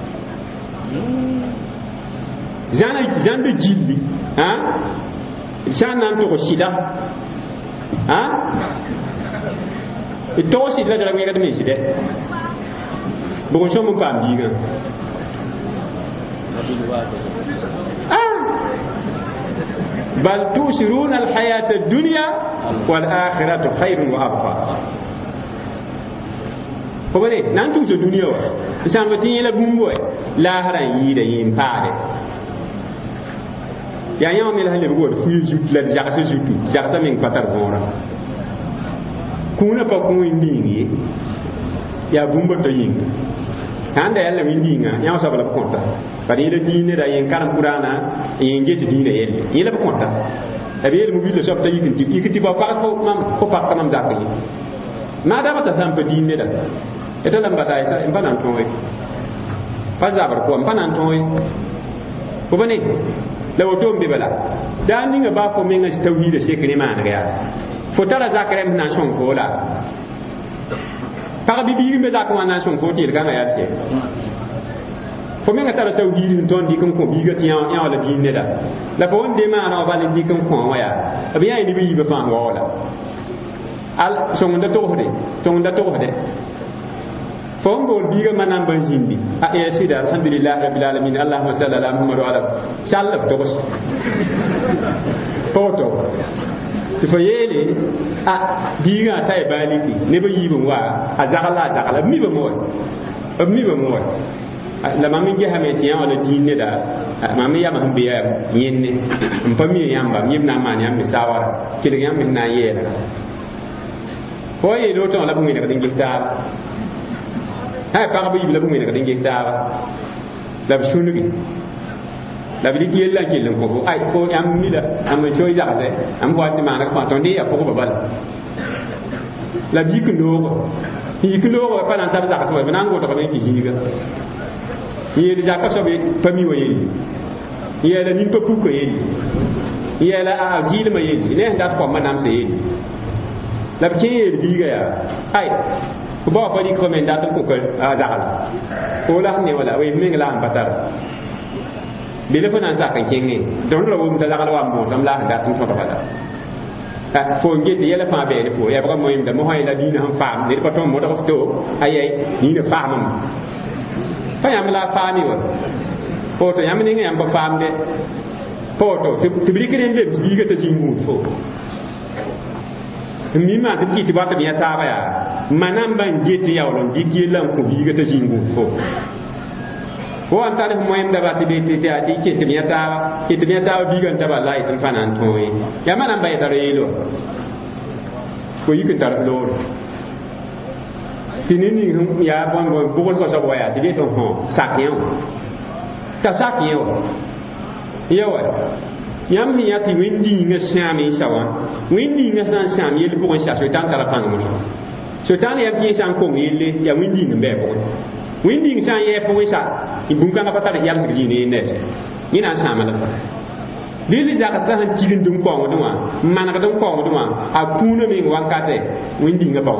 jana jande jilli ha jana to ko sida ha ito sida da ngega de sida bu ko shomo pam biga ah bal tusiruna al hayata ad-dunya wal akhiratu khairun wa abqa ko bane nan tu duniya wa isan batin la bumbo la haran yi da yin pare ya yaw mel halle go fu yut la jaxase jutu jaxase min patar gora kuna pa ko indi ya bumbo to yin kanda yalla windinga yaw sabala konta bari da dine da yin karam qur'ana yin geti dine yelle yela konta abiyel mu bi le sob ta yikin ti yikiti ba pa ko mam ko pa kanam zakki ma da ba ta sam pa dinne da eta lamba ta isa en panan toy pa zabar ko panan toy ko bane la woto mbi bala da ninga ba ko menga tawhid se kene ma na ya fo tara zakrem na son ko la pa bi bi me da ko na son ko ti ga na ya te fo menga tara tawhid ton di kan ko bi ga ti ya ya la dinne da la fo onde ma na ba le di kan ko wa ya abiya ni bi ba fa wa la al sonda to hode sonda to hode fongol biga manam ban jindi a ya sida alhamdulillah rabbil alamin allahumma salli ala muhammad wa ala sallam to bos toto to fayele a biga tay baliki ne ba yibin wa a zakala zakala mi ba moy mi ba moy la mami je hame tiya wala dinne da mami ya mahum biya yenne mpami yamba yibna man yam misawara kile yam na yera foye do to la bu mi daga ngita ha pa ba yibla bu mi daga ngita la bisunugi la bi ki yella ki len ko ay ko am mi da am so ya se am ko ati mana ko ton di ya ko babal la bi ki ndo ki ki ndo ko pa nan ta za ka so ba nan go to ko ni ki ga yeli ja ka so be pami wo yeli yela ni pa pu ko yeli yela a zil ma yeli ne nda ko manam se yeli la bke biga ya ay ko ba fa di komenda to ko a dal ko la ne wala we mi ngala am patar bi le fana sa kan kenge don lo mo ta la wa mo sam la da tun to bala ta fo ngi de yela fa be de fo ya ba mo yim da mo hay la dina ham fam ne ko to mo da ko to ay ay ni ne fam fa yam la fa ni wa ko to yam ni ngam ba fam de ko to ti bi ke den de bi ga ta jingu fo mi ma ti ti ba ta biya ta ba ya manam ban geti ya wala digi lan ko bi ga ta jingu fo ko an ta mo yim da ba ti be ti ti ati ke ti biya ta ke ti biya ta bi ga ta ba lai tan fanan to yi ya manam ba ya ta re lo ko yi ke tar lo ti ni ni ya bon bon bu ko so bo ya ti be to ho sakyo ta sakyo yewa yam ni yati windi nga shami shawa windi nga san shami yel bu ko sha so tan kala pan mo so tan ya ti san ko yele ya windi nga be ko windi nga san ye po sha ibun kan pa ta ya sigi ni ne ni na sama la lili da ka san tilin dum ko mo duma man ka dum ko mo duma a kuna mi wankate windi nga ba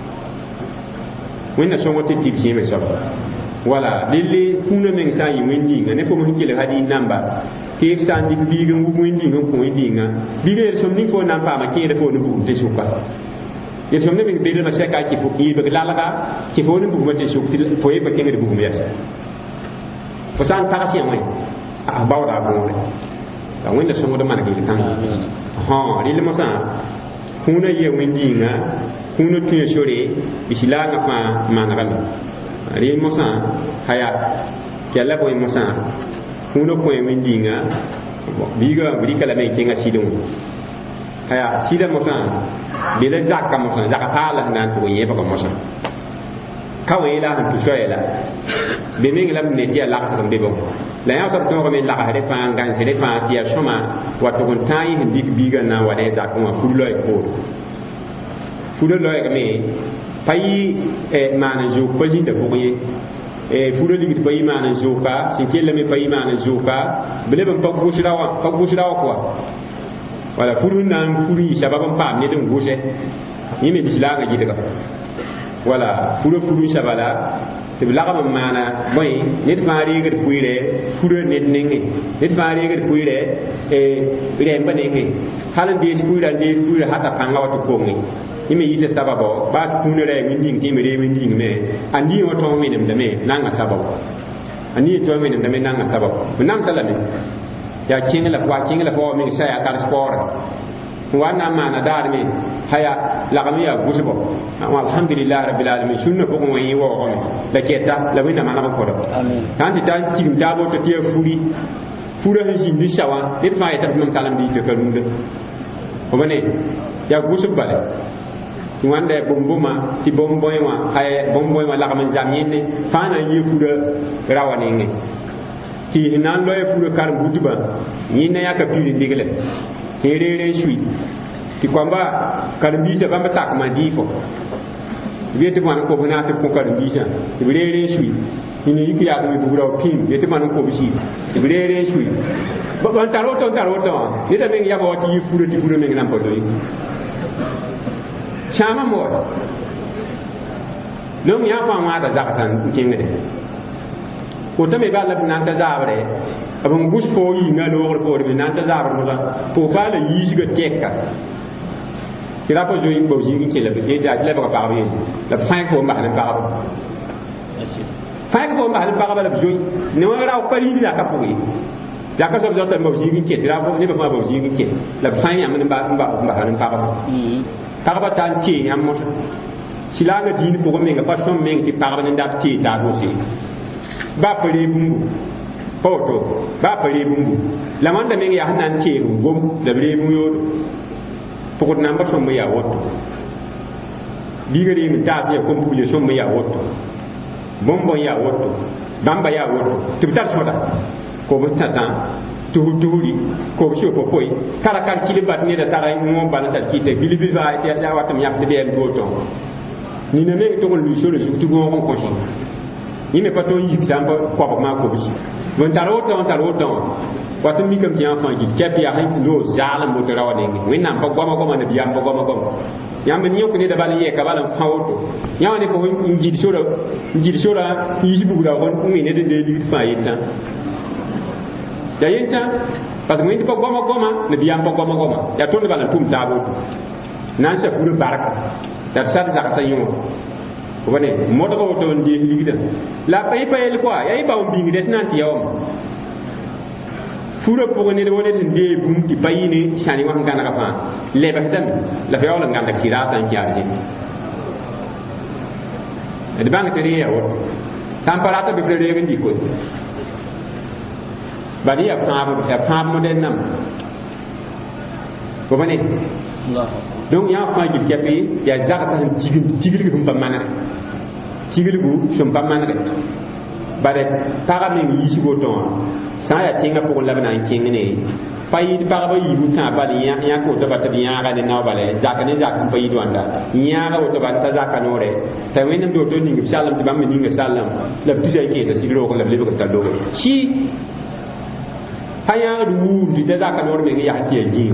winna so ngote ti ti me so wala lili kuna mi san yi windi nga ne fo mo hikile hadi namba ke san dik biga ngu windi nga ko windi nga biga so ni fo nan pa ma ke de fo no bu te suka ye so ne mi be de ma sheka ki fo ki be la la ki fo no bu ma te suka fo e ba ke ngi bu mu yes fo san ta si amai a ba wala bo ne ta winda so mo de man ke kan ha ri le mo sa kuna ye windi nga kuna tu ye shore isila nga fa manara ri mo sa haya kella boy mo sa kuno ko en windiga biga brika la me kinga sidon haya sida mo sa bele zakka mo sa zakka pala nan to ye ba ko mo sa kawe la han tu shoyela be me ngala ne dia la ka be bon la ya so to ko me la ka de fa ngan se de fa dia shoma wa to kon tayi ni big biga na wa de zakka ma fulo e ko fulo lo e me payi e mana jo ko li de ko ye e fulo ligi to payi mana joka sinkele me payi mana joka bele ban pak busirawa pak busirawa ko wala furu nan furu sababan pam ne dum gose yimi bislaga jitaka wala furu furu sabala te bilaga mana boy nit faari gad puire furu net nengi nit faari gad puire e re mbane ngi halan di puire de puire hata panga watu kongi yimi yite sababo ba tunu re windi ngi me re windi me andi o to me nem dame nanga sababo ani to me nem dame nanga sababo nam salame ya kingela kwa kingela fo mi sa ya kal sport wana mana dar me haya la gami ya gusbo alhamdulillah rabbil alamin sunna ko mo yi wo ko la keta la wina mana ko do amen kan ti tan ti ta bo to tie furi fura hi ndi shawa nit fa ya ta mam salam di te kalunde o bane ya gusbo bale wanda bomboma ti bomboy wa hay bomboy wa la kam zamine fana yefura rawani ngi ti nan loye fura kar butuba ni na yaka pili digale herere shui ti kwamba karambisa bamba tak mandifo viete man ko bana te ko karambisa ti herere shui ini yiki ya ko bugura pin viete man ko bisi ti herere shui ba ban taro to taro to ni da men ya ba ti furo ti furo men nan podo yi chama mo lom ya fa ma da zaksan kinne ko ta me ba la nan ta zabre abun bus fo yi na lo ko de nan ta zabre mo la po ba la yi ga tekka kira po joyi bo yi ke la be ja la ba ba yi la fa ko ma na ba ba fa ko ma na ba ba la joyi ne wa ra ko li da ka po yi ya ka so ta mo yi ke tira po ne ba ba yi ke la fa ya ma ba ba ba na ba ba ka ba tan ti ya mo silanga dini pour menga pas som meng ti parba nda ti ta dosi ba pare bungu poto ba pare bungu la manda menga ya hanan ti gum da bre mu yo pour na ba som ya woto digari mi ta se ko pule som ya woto bombo ya woto bamba ya woto ti ta soda ko bo tata tu turi ko bi ko poi kala kala kili bat ne da tara mo ba na ta kite bilibi ba ya watam ya de be to ni ne me to lu so le surtout go on ko ni me pato yi example ko ba ma ko bi mon taro to taro to wato mi kam ti enfant gi kepi ya hay no zala mo to rawa ne ni nam ba go ma go ma ne biya ba go ma go yam ni ko ne da bal ye ka bal fa woto ya ne ko ngi so ra ngi so ra yi bu da won mi ne de de li fa yita da yita parce que mi to go ma go ma ne biya ba go ma go ma ya to ne bal tum ta bo nan sa pour baraka da sa da sa yo wone moto ko to ndi ligida la pay pay quoi yai ba umbi ngi det nan ti yawm furo pour ne wone ndi bum ti bayini shani wa ngana ka fa le ba dam la fa wala nganda kira tan ki arji e de bang te riya wo tamparata bi prede ngi ko bani ya fa mo ya fa mo den nam ko bane Allah donc ya fa gil kepi ya zakata han tigil tigil gum ba manare tigil gu som ba manare bare para me yi sigo ton sa ya tinga pour la bana kingene payi para ba yi buta ba ya ya ko to ba ta ya ga ne na ba le zakane zakam payi duanda ya ga to ba ta zakanore ta wenam do to ningi salam ti ba me ningi salam la tujay ke sa siglo ko la le ko ta do shi haya du di ta zakanore me ya ti ji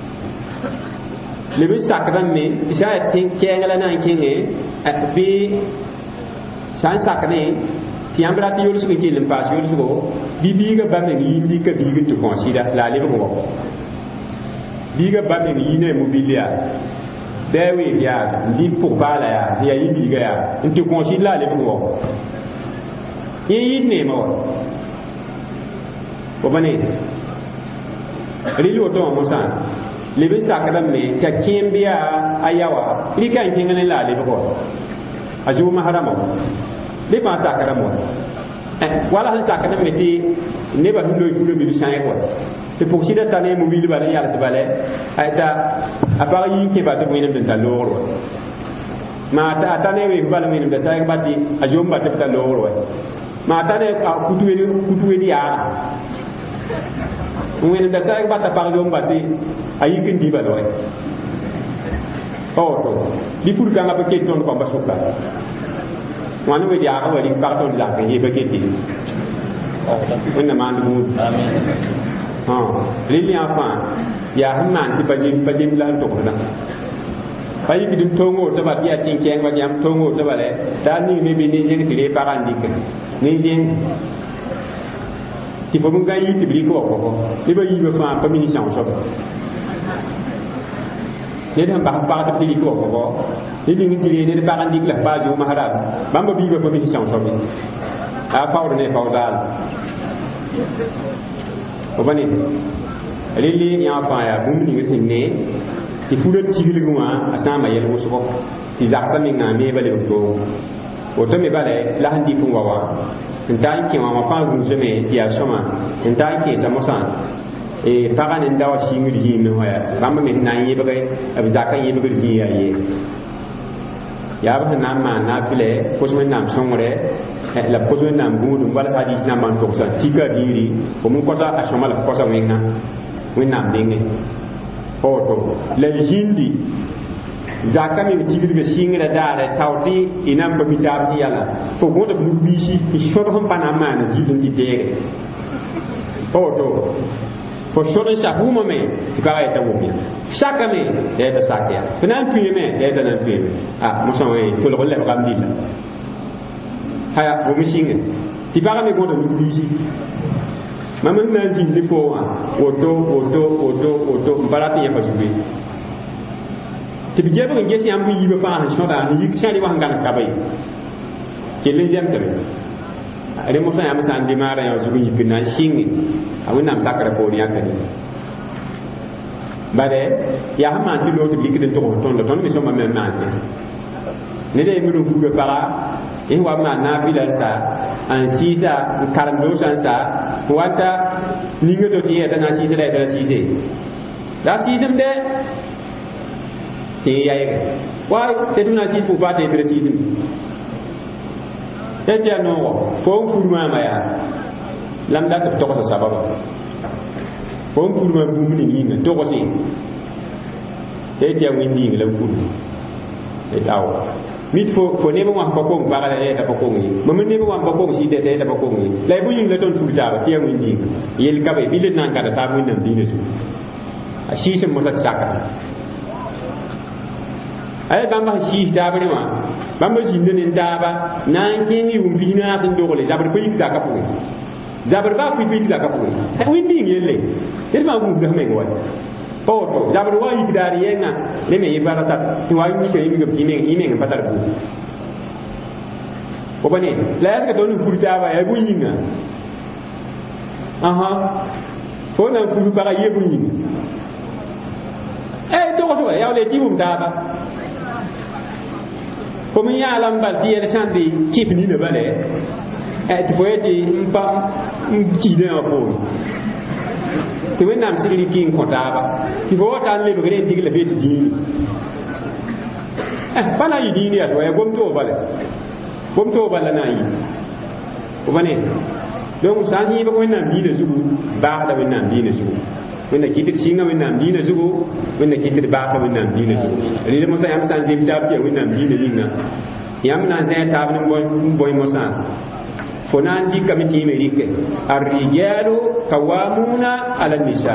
le bi sakran me isa tin kengala na kinge bi san sakne tiambra ti yolu sugi lim pas yolu sugo bi bi ga ba me yindi ka bi ga to consider la le ko bi ga ba me yine mobilia bewe ya ndi pour bala ya ya yindi ga ya nti consider la le ko yi yidne mo ko bane rilo to mo san lebe sakada me ta kimbia ayawa lika ngene la lebe ko aju maharamo le fa sakada mo eh wala han sakada me ti ne ba hundo fulo bi sanay ko te pour sida tane mo wi ba yalla tibale ayta apari yi ke ba to mo ne ta loro ma ta tane we ba mo ne be say ba di aju ma ta loro ma tane kutuwe kutuwe di ya ngene da say ba ta par jo mbati ayi kin di ba doy oh to di fur ka nga ba ke ton ko ba sokka wana we dia ka wali ba ton la ke ye ba ke ti oh na man du amen ha lili afa ya hamman ti bajim bajim la to ko na bayi bi dum tongo to ba ya tin ke nga jam tongo to ba le da ni me bi ni je ti le ba kan dik ni je ti fo mun ga yi ti bi ko ko ko ni ba yi ba fa pa mi ni chang so ne dan ba ba ta ti ko ko ni ni ti le ne ba kan dik la ba jo ma hada ba ba bi ba pa mi ni chang so bi a fa ne fa dal ko bani lili ya fa ya bum ni ngi ne ti fulo ti gilguma asama yel musuko ti zaksa mi na me bale to o to me bale la handi fu wawa ntan ki ma fa gu jeme ti asoma ntan ki samosa e paga ne ndawa shingir ji me hoya bamba me na yi bagay ab zakka yi bagay ji ya yi ya ba na ma na file ko so nam songre la ko so nam gudu wala sa di na man to sa tika diri ko mun ko sa asoma la ko sa wenga wenna dinge oto la hindi zaka mi tigir ga singra dare tawti inam ba bitab yala fo goto bu bisi shodo hon panama na jidin di tere oto fo shodo sa huma me ti ka eta wo mi saka me eta sakya finan tuye me eta nan tuye me ah mo so e to lo le ba ndilla haya fo mi singa ti ba me goto bu bisi maman na zin li fo wa oto oto oto oto barati ya fa jubi ti bi jebe ngesi am bi yibe fa han shoda ni yik shani wa ngal ka bay ke le jam sabe are mo sa am sa andi mara ya zubi yik na shingi awin nam sakara ko ni akani bare ya ha man ti lo ti likidin to ton ton mi so ma men man ne de mi ru fu be para e wa ma na bi la sa an sisa karando san sa wata ninga to ti eta na sisa da da sise da sisem de te yaye wa te tuna sis pour pas te préciser te te no fo furma ma ya lam da to ko sa sababa fo furma bu mu ni ni to ko si te te windi la furma e taw mit fo fo ne mo ko ko ba ga ta ko ko ni mo ne mo ko ko si de te ta ko ni la bu yin la ton furta te windi yel ka be bi le nan ka ta mu nam dine su a si se mo sa saka ay bamba shi dabare ma bamba jinde nin daba nan kengi umbi na sun dogole zabar ko yikta ka fuwe zabar ba fi bi ka fuwe windi ngelle irma bu ga me ngwa poto zabar wa yikda riyenga le me yibara ta wa yi ke yi ga ime ime patar bu ko bane la ya ka don furta ba ya bu yinga aha ko na furu ba ya bu yinga eh to ko so ya le ti um daba comme ya lam bal ti el sandi kip ni ne bale e ti poeti mpa ki de apo ti wen nam siri ki ko taba ti bo tan le begre ti le beti di eh bana yi di ni aso e gom to bale gom to bale na yi o bane donc sa ni ba ko nam di de zugu ba da wen nam di ne zugu wanda kitir singa wanda dina zugo wanda kitir ba ka wanda dina zugo ri mo sa yam san zim tab ti wanda dina linga yam na zai tab ni boy boy mo sa fonan di kamiti amerike ar-rijalu qawamuna ala nisa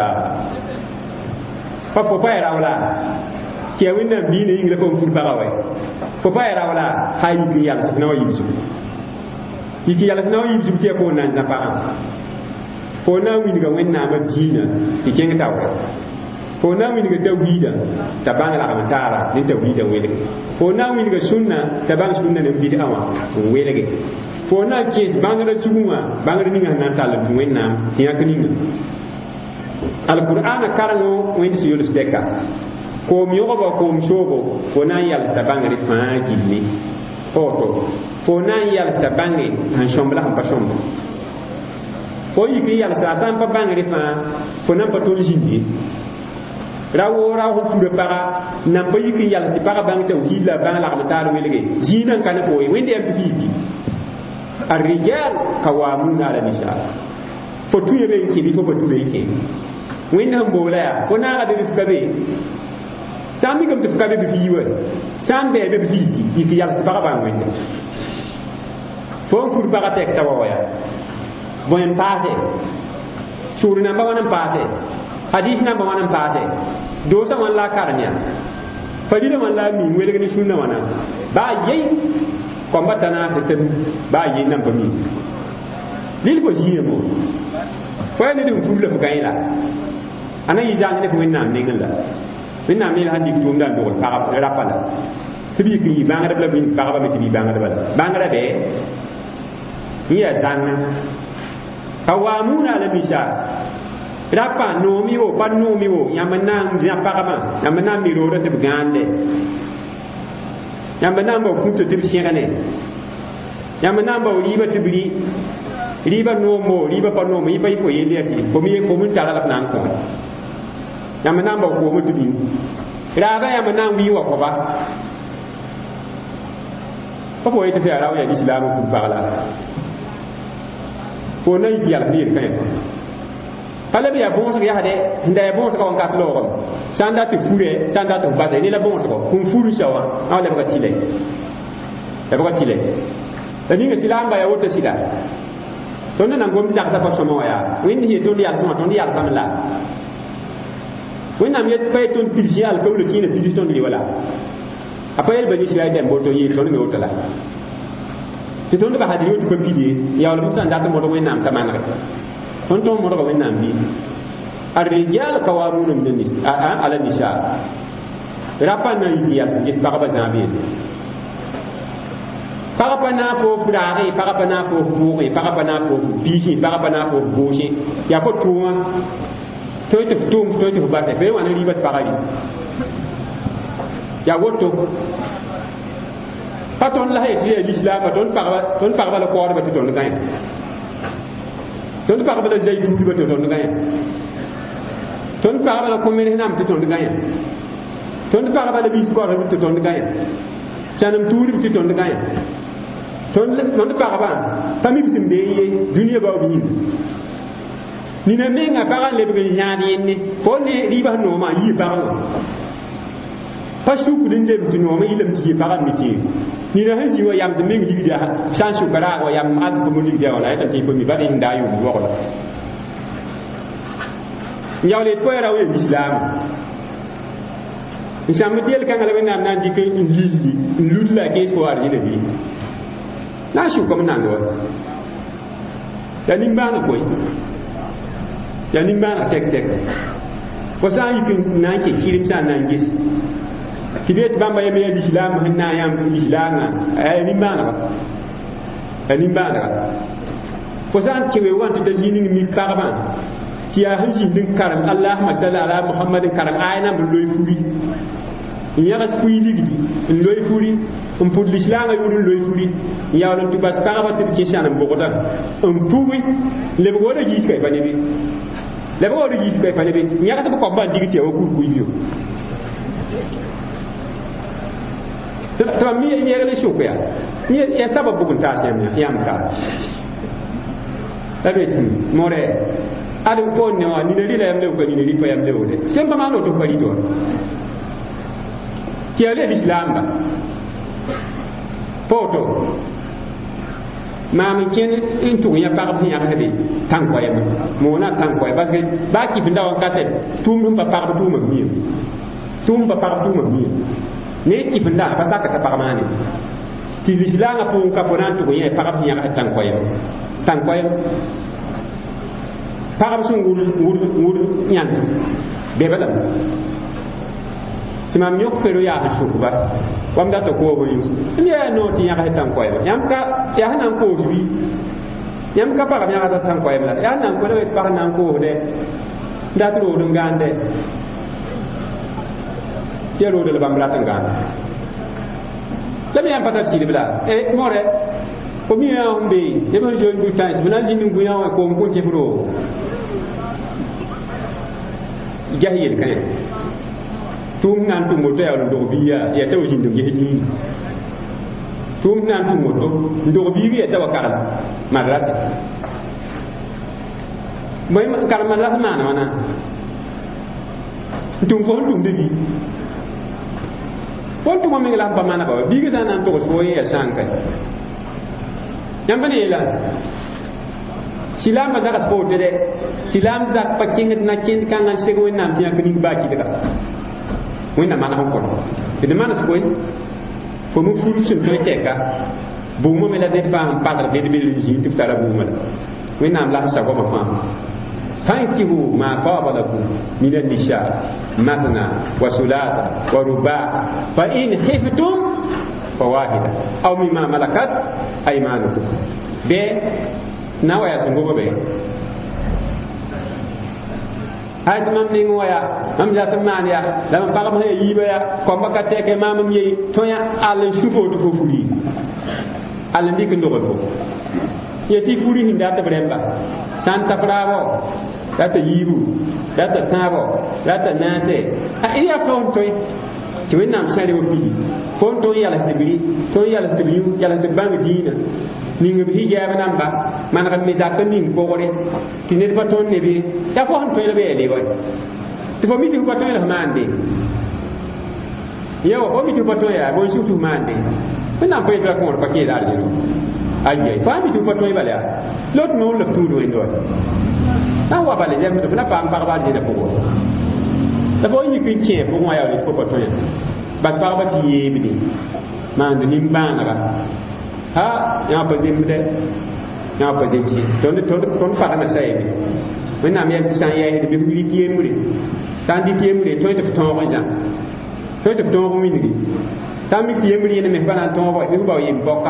fa fo pa era wala ti wanda dina yinga ko fu ba wa fo pa era wala hayi bi yalla na wa yibsu yiki yalla na wa yibsu ti ko nan na pa fo na wini ga wenna ma dina ti kenga tawo fo na wini ga tawhida ta banga la amtara ni tawhida wele fo na wini ga sunna ta banga sunna ne bid'a wa wele ge fo na kes banga da sunwa banga ni nga nan tal bu wenna ti yakini alquran karango wendi si yolus deka ko mi yogo ba ko msogo fo na yal ta banga ri fa gilli foto fo na yal ta bangi han shombla han pa shombla fo yi ki yalla sa san pa bangre fa fo nan pa to jindi rawo rawo fu de para nan pa yi ki yalla ti para bang te wi la bang la ma ta ro lege jinan kan fo yi wende am fi bi ar-rijal qawamuna ala nisa fo tu yebe ki bi fo pa tu be ki wende ham bola ya fo na ga de fi kabe sami kam te fi kabe bi fi wa sam be be fi ki ki yalla ti para bang wende fo fu para tek tawa ya boyen passé suri namba wanan passé hadith namba wanan passé do sa man la karnya fadila man la mi wele ni sunna wana ba yey kombata na setem ba yey namba mi lil ko jiye mo fa ni dum fulla ko gayla ana yi jang ne ko winna ne ngala winna mi handi to ndan do ka rapala tibi ki banga da bin ka ba mi tibi banga da bala banga da be iya danna qawamuna ala nisa rapa nomi wo pan nomi wo yamana dia parama yamana miro de bgande yamana mo kunto tib sirane yamana mo liba tibri liba nomo liba pan nomo yipa yipo yende asi fo mi fo mun tala la nan ko yamana mo ko mo tibi raba yamana wi wa ko ba fo fo yete fi ara ya islam fu parla fo na yi yalla ni kan ala biya bon so ya hade nda ya bon so ko kat lo sanda tu fure sanda tu bata ni la bon so ko furu shawa ala ba tile ya ba tile tani ngi silam ba ya wota sila to na ngom jak ta pa somo ya windi hi to ya somo to ya samla wẽnnaam yet pa tõnd pilsi alkaoolã kĩina pids tõnd ye wala a pa yel bani israɛl dẽmbo tɩ yeel tõnd me woto la tɩ tõnd basd yõ tɩ pa pide yaoolb sã n dat n modg wẽnnaam t'a manege tõnd tõnd modga wẽnnaam bɩ الرجال قوامون من النساء على النساء ربنا يديا يسبق بزابين parapana fo furare parapana fo bouré parapana fo bichi parapana fo gauche ya ko tuwa to to tum to to ba se be wana ribat parali ya woto paton la he di l'islam ton parba ton parba le corps ba ton gain ton parba le zay du ba ton gain ton parba le commune nam ton gain ton parba le bis corps ba ton gain sanam tuuri bi ton gain ton ton parba pami bisim be ye dunia ba bi ni na menga para le bi jani ni ko ne riba no ma yi para pasu ku den dem ti no ma ilam ti para mi ti ni na haji wa yam zeme ngi dia san su bara wa yam ad ko mo lig dia wala ta ti ko mi bari nda yu wo ko nyawle ko era wi islam islam ti el kan ala wenam nan di ke lili lulla ke so ar ni bi na su ko nan do ya nimbana koy ya nimbana tek tek ko sa yi pin nan ke kirim sa nan gis kibet bamba yeme l'islam hanna yam l'islam ay nimbana ba ay nimbana ko sa ke we want da jini mi parban ti a haji din karam allahumma salli ala muhammadin karam ayna bu loy furi yagas fuy ligdi loy furi um pour l'islam ay wudul loy furi yawlan tu bas paraba te ci sanam bokoda um puwi le bo da gis kay bani bi le bo da gis kay bani bi yagas ko ban digiti o ku kuy yo to mi mi yele shuko ya ni ya sababu kun ta sem ya yam ka tabe more adu ko ne wa ni le yam le ko ni le pa yam le o de sem ba ma no to pari to ki ale l'islam ba poto ma mi ken intu ya pa bi ya kadi tan ko yam mo na tan ko parce que ba ki binda wa kate tum ba pa tum mi tum ba pa tum mi ne ki binda pa sa ka ta pa mani ki l'islam a pour ka ponan to ya pa bi ya tan ko yam tan ko yam pa sun wul wul wul nyant be bala timam yok fero ya ha shukuba wam da to ko bo yu ni ya no ti ya ka tan ko yam ka ya hanan ko bi yam ka pa ya ka tan ko yam la ya nan ko le pa nan ko de da to do ngande ya ro de la bam la tan ngande la mi am pata ci de bla e more ko mi ya humbe de bo jo ndu tan bina jin ngu ya ko ko ci bro jahil kan tum nan tu moto ya ndo biya ya taw jin ngi hiji tum nan tu moto ndo biya ya taw kala madrasa moy kala madrasa mana mana tum fo tum de bi fo tum mo ngala ba mana ba bi ga nan to ko ya sanka yamba ne la silam ba daga sport de silam za pa kinga na kin kan an sego nam tiya kini ba ki daga wẽnnaam mana sẽn kõn d manes koe fo mu furu sẽn tõe tɛka buumã me la ned fãa sẽn pagd ned be zĩig tɩ f tara buumã la wẽnnaam la sẽn sa goamã fãa fankihu ma taba lakum min an-nisa mathna wa thulatha wa ruba' fa in khiftum fawahida aw mimma malakat aymanukum be na wa ya sẽn goma be ayat mam ning waya mam ja tamman ya lam pagam he yiba ya ko baka teke mamam yi toya al shubo do fofuli al ndik ndogo fo yeti furi hinda ta bremba santa bravo data yibu data tabo data nase a iya fon toy ti wenam sare wo bi fon toy yala stibiri toy yala stibiri yala stibang dina ning b hijab namba man ga mi zakka ning ko gore ti ne ba ton ne bi ya fo han to le be le wa ti fo mi ti ba to le mande yo o mi ti ba to ya bo su tu mande na pe tra ko pa ke dar jino ayi fa mi tu pa to ibala lot no lo tu do ndo na wa bale jam do na pa pa ba jina ko da bo yi kin ke bo ma ya ni ko pa to ya bas pa ba ti ye bi man ni ba na ba ha ya pa zim de ya pa zim ci to to to pa na sai ni when na mi ti san ya ni bi bi ti mu ri san di ti mu ri to to to ba ja to to to mu ni Sami ti yemri ne me bana to ba ni ba yim boka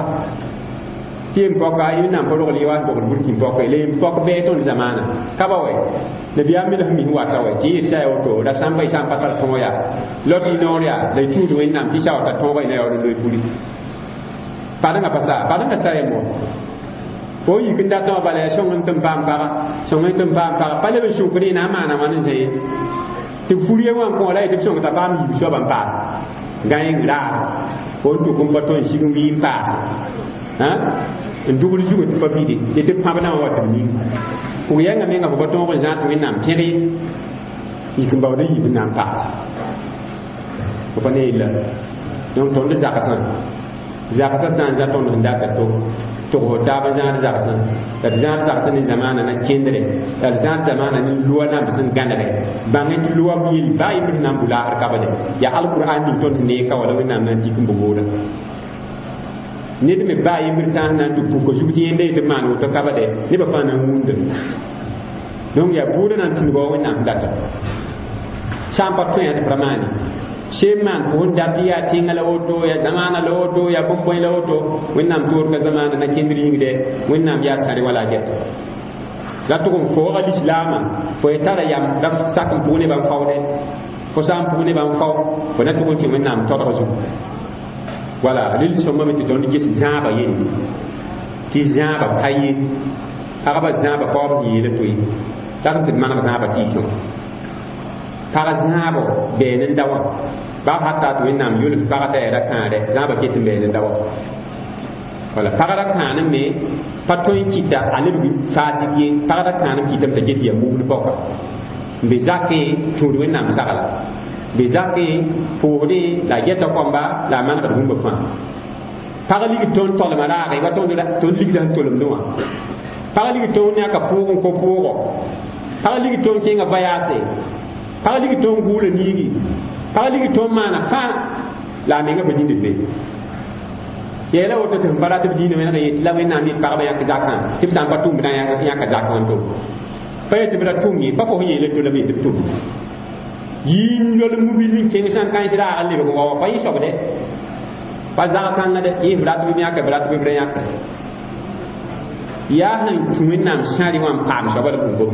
tim boka yi na ko ri wa ko burki boka le boka be to zamana ka ba we ne biya mi da mi wa ta we ti sai o to da sam bai sam patal to ya lo ti no ya le tu do nam ti sa ta to ba ne o do puli pada nga pasa pada nga sai mo ko yi kin da to ba le song ntum pam pa song ntum pam pa pa le be shu ko ni na ma na ma ne sai ti furi wa ko la ti song ta ba mi bi so ban pa gain ra ko to ko pa to shi ngi pa ha ndugul ju ko pa bi de de pa na wa ni ko ya nga me nga ko to ko ja to nam tiri yi kin ba de yi nam pa ko pa ne la donc ton de zakasan zakasan san ja ton nda ka to to ko ta ba ja zakasan da ja zakasan ni zamana na kendre da ja zamana ni luwa na bisin ganare bangi ti luwa bi ba yi min nan bula har ka ba de ya alquran ni ton ne ka wala min nan ti kin bugo da ni de me ba yi min tan nan tu ko ju ti ende te manu to ka ba de ni ba fa nan munde donc ya buda nan tin go nan data champa to ya pramani sheman ko datiya tingala oto ya zamana lo oto ya bombo la oto wonnam tour ka zamana na kendri ngide wonnam ya sari wala get la to ko ko islam fo etara yam da sakum pune ban fawde ko sam pune ban faw ko na to ko ci wonnam to to su wala lil so mami to don gis zaba yin ti zaba tayi araba zaba ko yi le toyi tan tin mana zaba ti so para zabo benen dawa ba hatta to nam yul para ta era kande zaba ke timbe den dawa wala para ra kan me patoy kita alibi fasiki para ra kan kitam ta geti ya mu boka be zake to do nam sagala be zake pour la yeta komba la man ka dum fa para ligi ton tol mara ga wa ton da ton ligi dan tolum no para ligi ton ya ka pour ko pour para ligi ton ke nga bayase para ligi ton gule nigi para ligi ton mana fa la me nga bajin de be yela woto te bara te bidine mena yeti la wena ni para ba yak zakan ti tan pa tum na yak yak zakan to pa yeti bra tum ni pa fo yele to la be te tum yin lo le mobile ni ken san kan sira alle ko wa pa yi so de pa zakan na de yi bra te bi yak bra te bi bra yak ya han tuminam sari wan pam so ba de ko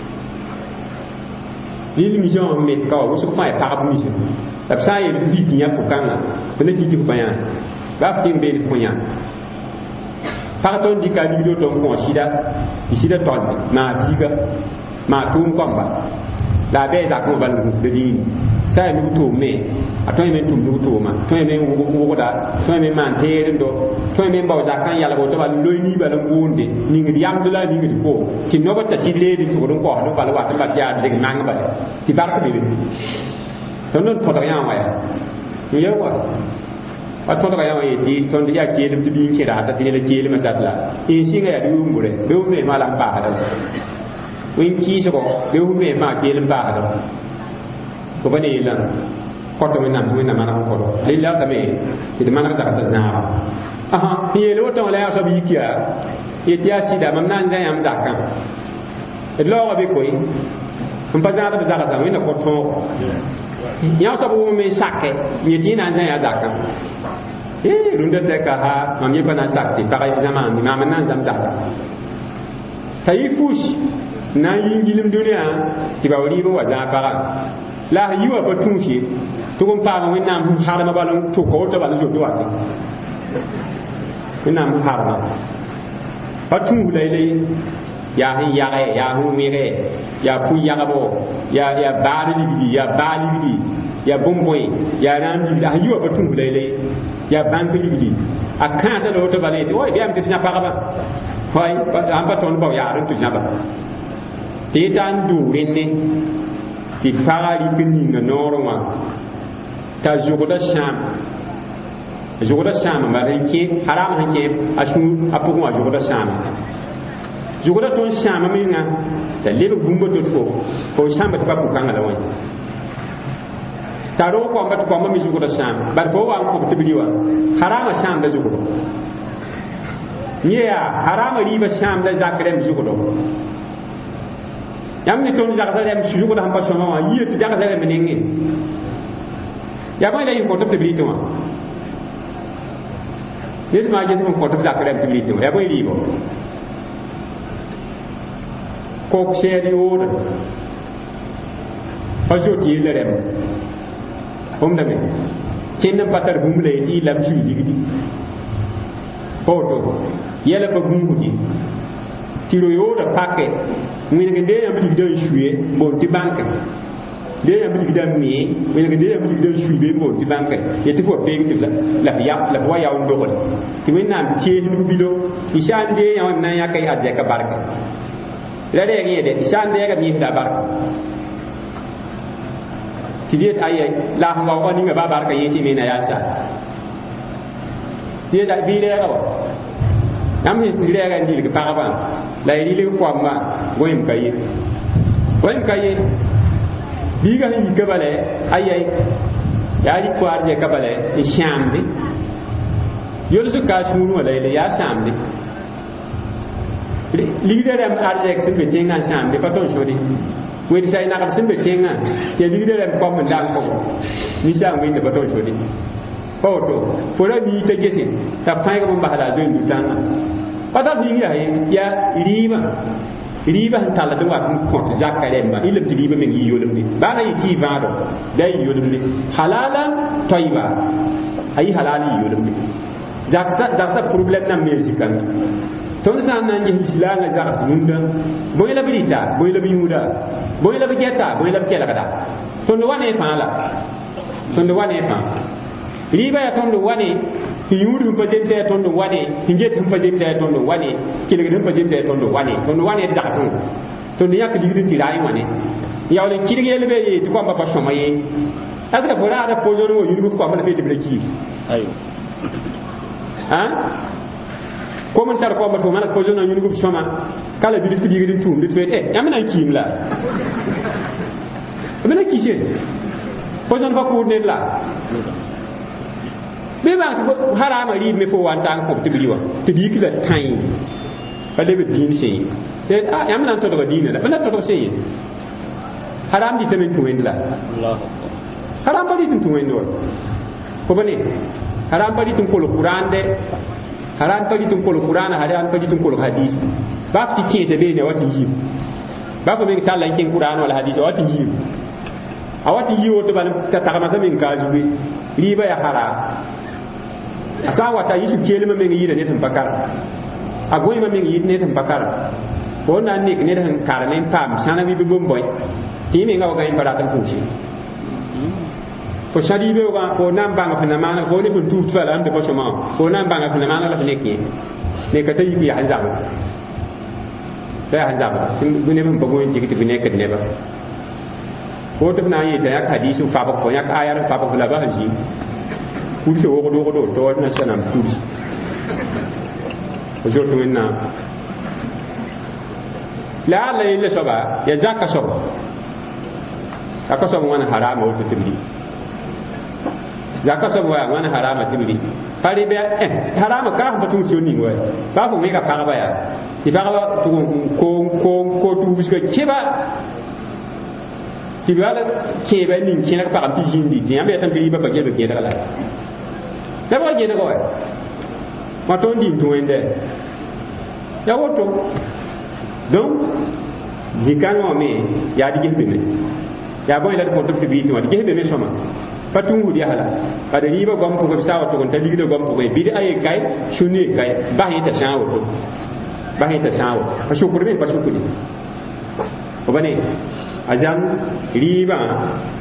lil mi jon met ka wo so fa pa bu mi la sa ye fi tinya ko kanga bele ti ti banya ba fi mbe di ponya parton di ka di do ton ko sida sida ton ma diga ma tum komba la be da ko bal de di sa mi to me atoy men tum du to ma toy men wo da toy men man tere do toy men baw za kan yalla bo to bal loy ni bal ngonde ni ngi yam dula ni ngi ko ki no ta si le di to do ko do bal wa ta ba ya de nang ba ti bar ko bi to non to da ya wa ya ni yo wa wa to da ya wa ti to ndi ya ke dum ti bi kira ta ti le ke le ma satla e singa ya du mbure be u me ma la ba da win ki so ko be u me ma ke le ba da ko bane la ko to men nam to men mana ko do lilla ta me ti mana ta ta na aha ni le to la ya so bi kiya e ti asida mam nan ga yam da kan e lo wa be ko yi on pa za ta za ta win ko to ya so bu me sakke ni ti nan za ya da kan e runda ta ka ha mam ye bana sakti ta ga zaman ni mam nan zam da tayifush na yin gilim duniya ti ba wari ba wa za bara la yiwa ba tunshi to gon pa ma winam harama balon to ko to balon jo doate winam harama patun hulele ya hin ya ya hu mire ya pu ya gabo ya ya bari libidi ya bali libidi ya bomboy ya ram di da yiwa batun hulele ya bantu ligdi akan sa do to balete way biam te nya pagaba hoy am ba ton ba ya ru tu nya ba te tan du renne ti pagari bini nga norma ta jogoda sham jogoda sham ba renke haram hanke asu apu ma jogoda sham jogoda ton sham minga ta lebe bumbo to fo ko sham ba ta ku kanga da wani taro ko ambat ko ammi jogoda sham bar fo wa ko tibiwa harama sham da jogoda nya harama riba sham da zakrem jogoda yam ni ton jaka salem shugo da hamba shoma wa yi to jaka salem menenge ya ba ila yi ko to tibrito wa yes ma gese ko to jaka salem tibrito ya ba yi bo ko sheri oda fa jo ti lerem hom da me kenna patar bumle ti lam shi digidi ko to yela ba gumudi tiro yoda paquet ngene ke de am digdo shuye bon ti banque de am digdo mi ngene ke de am digdo shuye bon ti banque ye ti fo pe ti la la ya la wa ya ndo ko ti men nam ti ni bido ishan de ya na ya kai aje ka barka la de ngi de ishan de ga mi da barka ti de aye la ha wa ni ga ba barka ye si me na ya sa ti da bi de ga nam ni ti de ga ndi ke pa ba la yiri ko amma goyim kayi goyim kayi diga ni gabale ayay yari ko arje kabale e shamdi yolu su kashmuru wala ile ya shamdi leader am arje ek simbe tenga shamdi paton shodi wedi sai na ka simbe tenga ke leader am ko mun dal ko ni sha ngin de paton shodi foto fora ni te gese ta fay ko mbahada zo ndu tanga pata biya ya riba riba han tala do wa ko to zakaremba ilam ti riba men yolum ni bana yiti vado dai yolum ni halalan tayyiba ay halali yolum ni zaksa zaksa problem na mezikan ton sa nan ji islanga zaksa nunda boy la brita boy la biuda boy la bigeta boy la kela kada ton wane fala ton wane fa riba ya ton wane yuru pajem te tondo wane hinget pajem te tondo wane kilegem pajem te tondo wane tondo wane dakson tondo yak digri tirai wane yawle kilegel be yi to ko ba shoma ye azra fora da pojono wo yuru ko amana fete bleki ayo ha ko man tar ko ba to mana pojono yuru ko shoma kala bi digri digri tum dit fete eh yamna kimla amana kishe pojono ba ko ne la be ba harama ri me fo wan tan ko tibiwa tibiki la tan ba de din sey te am nan to do din la bana to do sey haram di temen to wendla allah haram ba di to wendo ko bane haram ba di to ko Quran de haram ba di to ko Quran haram ba di to ko hadith ba ti ke te be ne wati yi ba ko be talan kin Quran wala hadith wati yi awati yi o to ban ta ta ma samin ka jubi riba ya haram asa wata yisu kelma men yida ne tan bakar agoy ma men yid ne tan bakar ko na ne ne tan karmen pam sana bi bum boy ti me ngaw gain para tan fushi ko shadi be wa ko nan banga fana mana ko ni fun tu tsala am de ko shoma ko nan banga fana mana la ne ki ne ka tayi bi azam da azam tin gune men bagoy jigi ti ne ka ne ba ko to na yi ta ya hadisu fa ba ko ya ayar fa ba la ba haji kuke wo do do to na sanam tudi o jotu minna la la ile soba ya zakka soba zakka soba wana harama o tibli zakka soba wana harama tibli pare be eh harama ka ba tu sioni ngwa ba ko me ka pa ba ya ti ba ko ko ko ko tu biska keba ti ba ke ba nin kina ka pa ti jindi ti ambe tan bi ba ba ke be ke dala da ba gene ko ma to ndi to ende ya woto donc zikano me ya di gebe me ya boy la ko to bi to di gebe me soma patungu di hala kada riba gom ko bisa wato kon tali do gom ko bi di ay kay shuni kay ba hita shawo to ba hita shawo fa shukuri me fa shukuri o bane ajan riba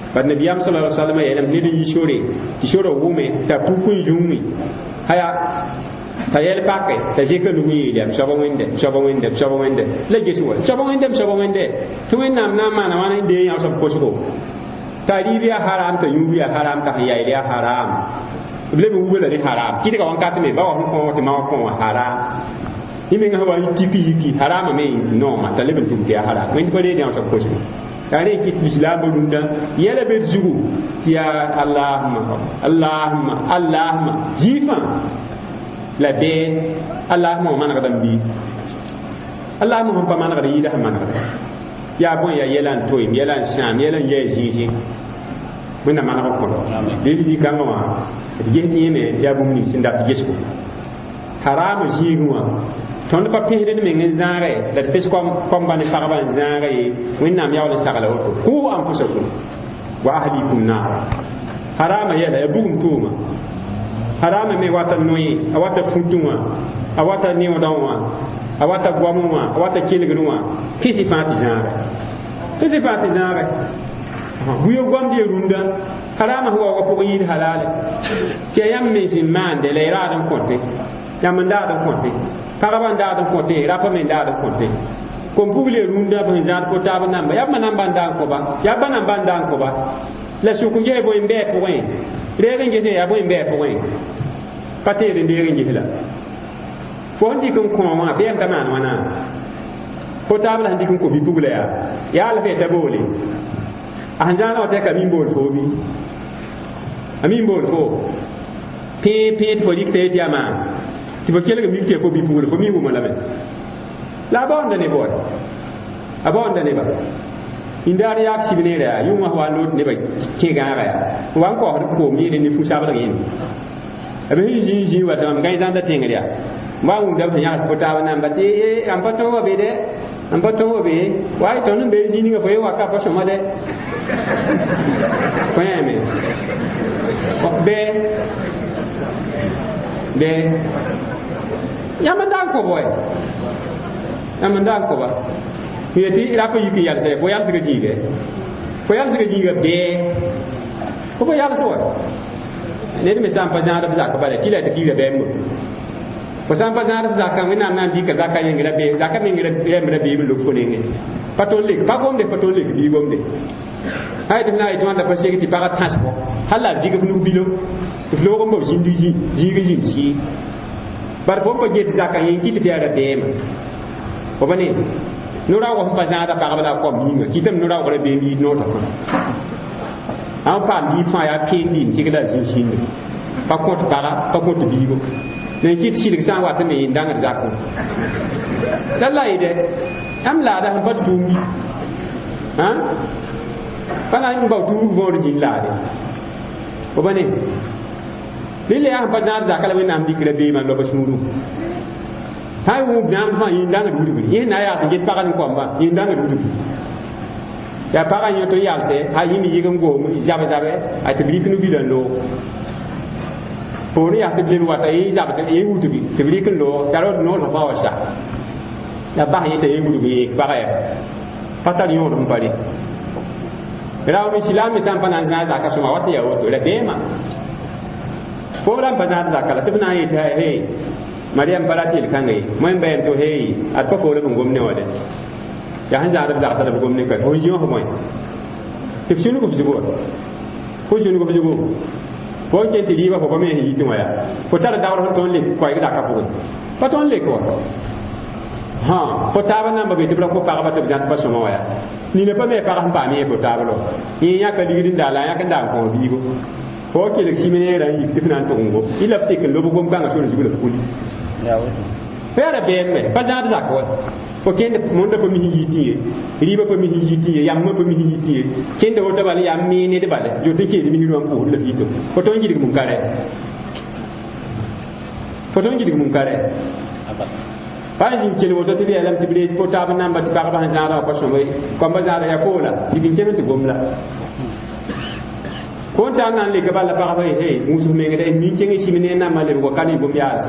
ba nabiyam sallallahu alaihi wasallam ya lam ne yi shore ti shore wume ta pukun jumi haya ta yel pakke ta je ka luwi ya shaba wende shaba wende shaba wende le gesu shaba wende shaba wende to wen nam na mana wana de ya sab ko ko ta ribiya haram ta yubiya haram ta ya ya haram le bu wala ni haram kidi ka wan ka me ba wa ko te ma ko haram imi nga wa tipi ki haram me no ma ta le ben tum ti haram wen ko de ya sab ko ko tare ki islam dunda yela be zugu ya allahumma allahumma allahumma jifa la be allahumma man ga dambi allahumma pa man ga yida man ga ya bon ya yelan toy yelan sham yelan ye jiji muna man ga ko de bi kan ma de ti yeme ya bum ni sinda ti yesko haram jiwa tõnd pa pẽsd d meng n zãage la d pes kom bãne pagba n zãage ye wẽnnaam yaool n sagla woto ku anfusakum wa ahlikum naara harama yɛla ya bugum tʋʋma harama me wata noye a wata fũtũ wã a wata neoodã wã a wata goam wã a wata kelgd wã kɩsy fãa tɩ zãage kɩsy fãa tɩ zãage buyo goam dɩ rũndã harama sẽn waoogã pʋg yɩɩd halaale tɩ ya yãmb me sẽn maande la y raad n kõte yãmb n daad n kõte pagba n daad n kõte rapa me n daad n kõte kom pugle rũndã b sẽn zãad ko taab namba yaa ba namba n daa n kõba yaa ba namba n daa n kõba la sʋk n ges bõe n bɩɛ pʋgẽ reeg n gesẽ yaa bõe n bɩɛ pʋgẽ pa teed n deeg n gesla fo sẽn dɩk n kõ wã bɩɛm ta maan wãna ko taab la sẽn dɩk n ko bi-pugla yaa yaa la fɛ ta boole a sẽn zãana wa tɛka min bool foo bɩ a min bool foo pẽe pẽe tɩ fo rɩk t'a yet yaa maan tɩ fo kelg mik tɩ fo bi-pugl fo mi wʋma lame la a baoonda ne boy a baoonda neba indaar yaak sib neera yaa yʋngã wa loot neba kẽ gãaga yaa n wa n kaoosd koom yɩɩd ne fu-sabdg yẽnd b sẽn zĩig zĩig wa tɩ mam gãy zãnda tẽngr yaa n wa wũnda b sẽn yãgs fo taab namba tɩ n pa tõog wa be dɛ n pa tõog wa be wa y tõnd n bee zĩig ninga fo ye waka pa sõma dɛ fo yãme bɛ bɛ yãmb n daa n kõb wa yãmb n daa n kõba yeti ra pa yik yalse fo yalsga zĩiga fo yalsga zĩiga bɛɛ fo pa yals wa ned me sã n pa zãadb zak bala tɩ la tɩ kiiga bɛɛm moto fo sã n pa zãadb zakã wẽnnaam na n dɩka zaka yengra bee zaka meng rɛmra beem n lok fo nenge pa tõnd lek pa gomde pa tõnd lek bii gomde hay tɩ f na n yetɩ wãnda pa seg tɩ pagã tãs fo hal la d dɩk f nug bilo tɩ f loog n bob zĩndi zĩig zĩnd sɩɩ bar fo n pa get zaka yen kɩ tɩ f yaara bɛɛma fo ba ne no-raoogã sẽn pa zãada pagb la a kom yĩnga kɩtame no-raoogrã beem yɩɩd noota fã a n paam biig fãa yaa peen dɩɩn tɩg la zĩig sĩnda pa kõt paga pa kõt biigo ne n kɩt sɩdg sã n wat me yen dãngd zakõ la la yɩ dɛ yãmb laada sẽn pa tɩ tʋʋm bi pa na n bao tuug võor zĩnd laade fo ba ne rẽ la yaa sẽn pa zãad zaka la wẽnnaam dɩkra beemã loaba sũurum hay wu dam fa yin dang du du yin na ya se get pagan ko ba yin dang du du ya pagan yo to yal se ha yin yi gam go mu jabe jabe ay te blik nu bidan lo por ya te blik wa ta yi jabe te yi wu du bi te blik lo ta ro no no ba wa sha ya ba yi te yi wu du bi ba ga ya pata ni yo dum pare raw mi silam mi sam panan za za ka suma wata ya wato la bema ko ran bazan za ka la tibna yi ta hey Mariam Paratil kangai moy mbayam to hey at pa ko le ngom ne wade ya han zaada da ta ngom ne ka ho jiyo ho moy te finu ko figo ko jinu ko figo ko ke ti riba ko me hi tuma ya ko tara da wor ton le ko ay da ka ko pa ton le ko ha ko taba na mbabe tibra ko pa ba to jant pa so mo ya ni ne pa me pa han pa me ko taba lo ni ya ka digiri ndala ya ka da ko bigo ko ke le kimene ra yi tifnan to ngo ila fte ke lobo gom banga so ne jigula kuli fɛɛrɛ bɛɛm mɛ pa zãad zak wa fo kẽnd mõnda pa mis yiti ye rɩɩbã pa mis yiti ye yamã pa mis yiti ye kẽnda woto bala yaa me ned bala jot n keed mis rãn pʋʋsd la fiito fo tõnd yɩdg mun-karɛ fo tõnd yɩdg mun-karɛ pa n zĩn kell woto tɩ b yaa lame tɩ b rees po taab n namba tɩ pagba sẽn zãada wã pa sõma kõmba zãada yaa foola yik n kẽm tɩ gom la ko n tar na n leka bala pagba ye he wũsg mengda min kẽng sɩm ne nama lebg wa ka ne gom yaasã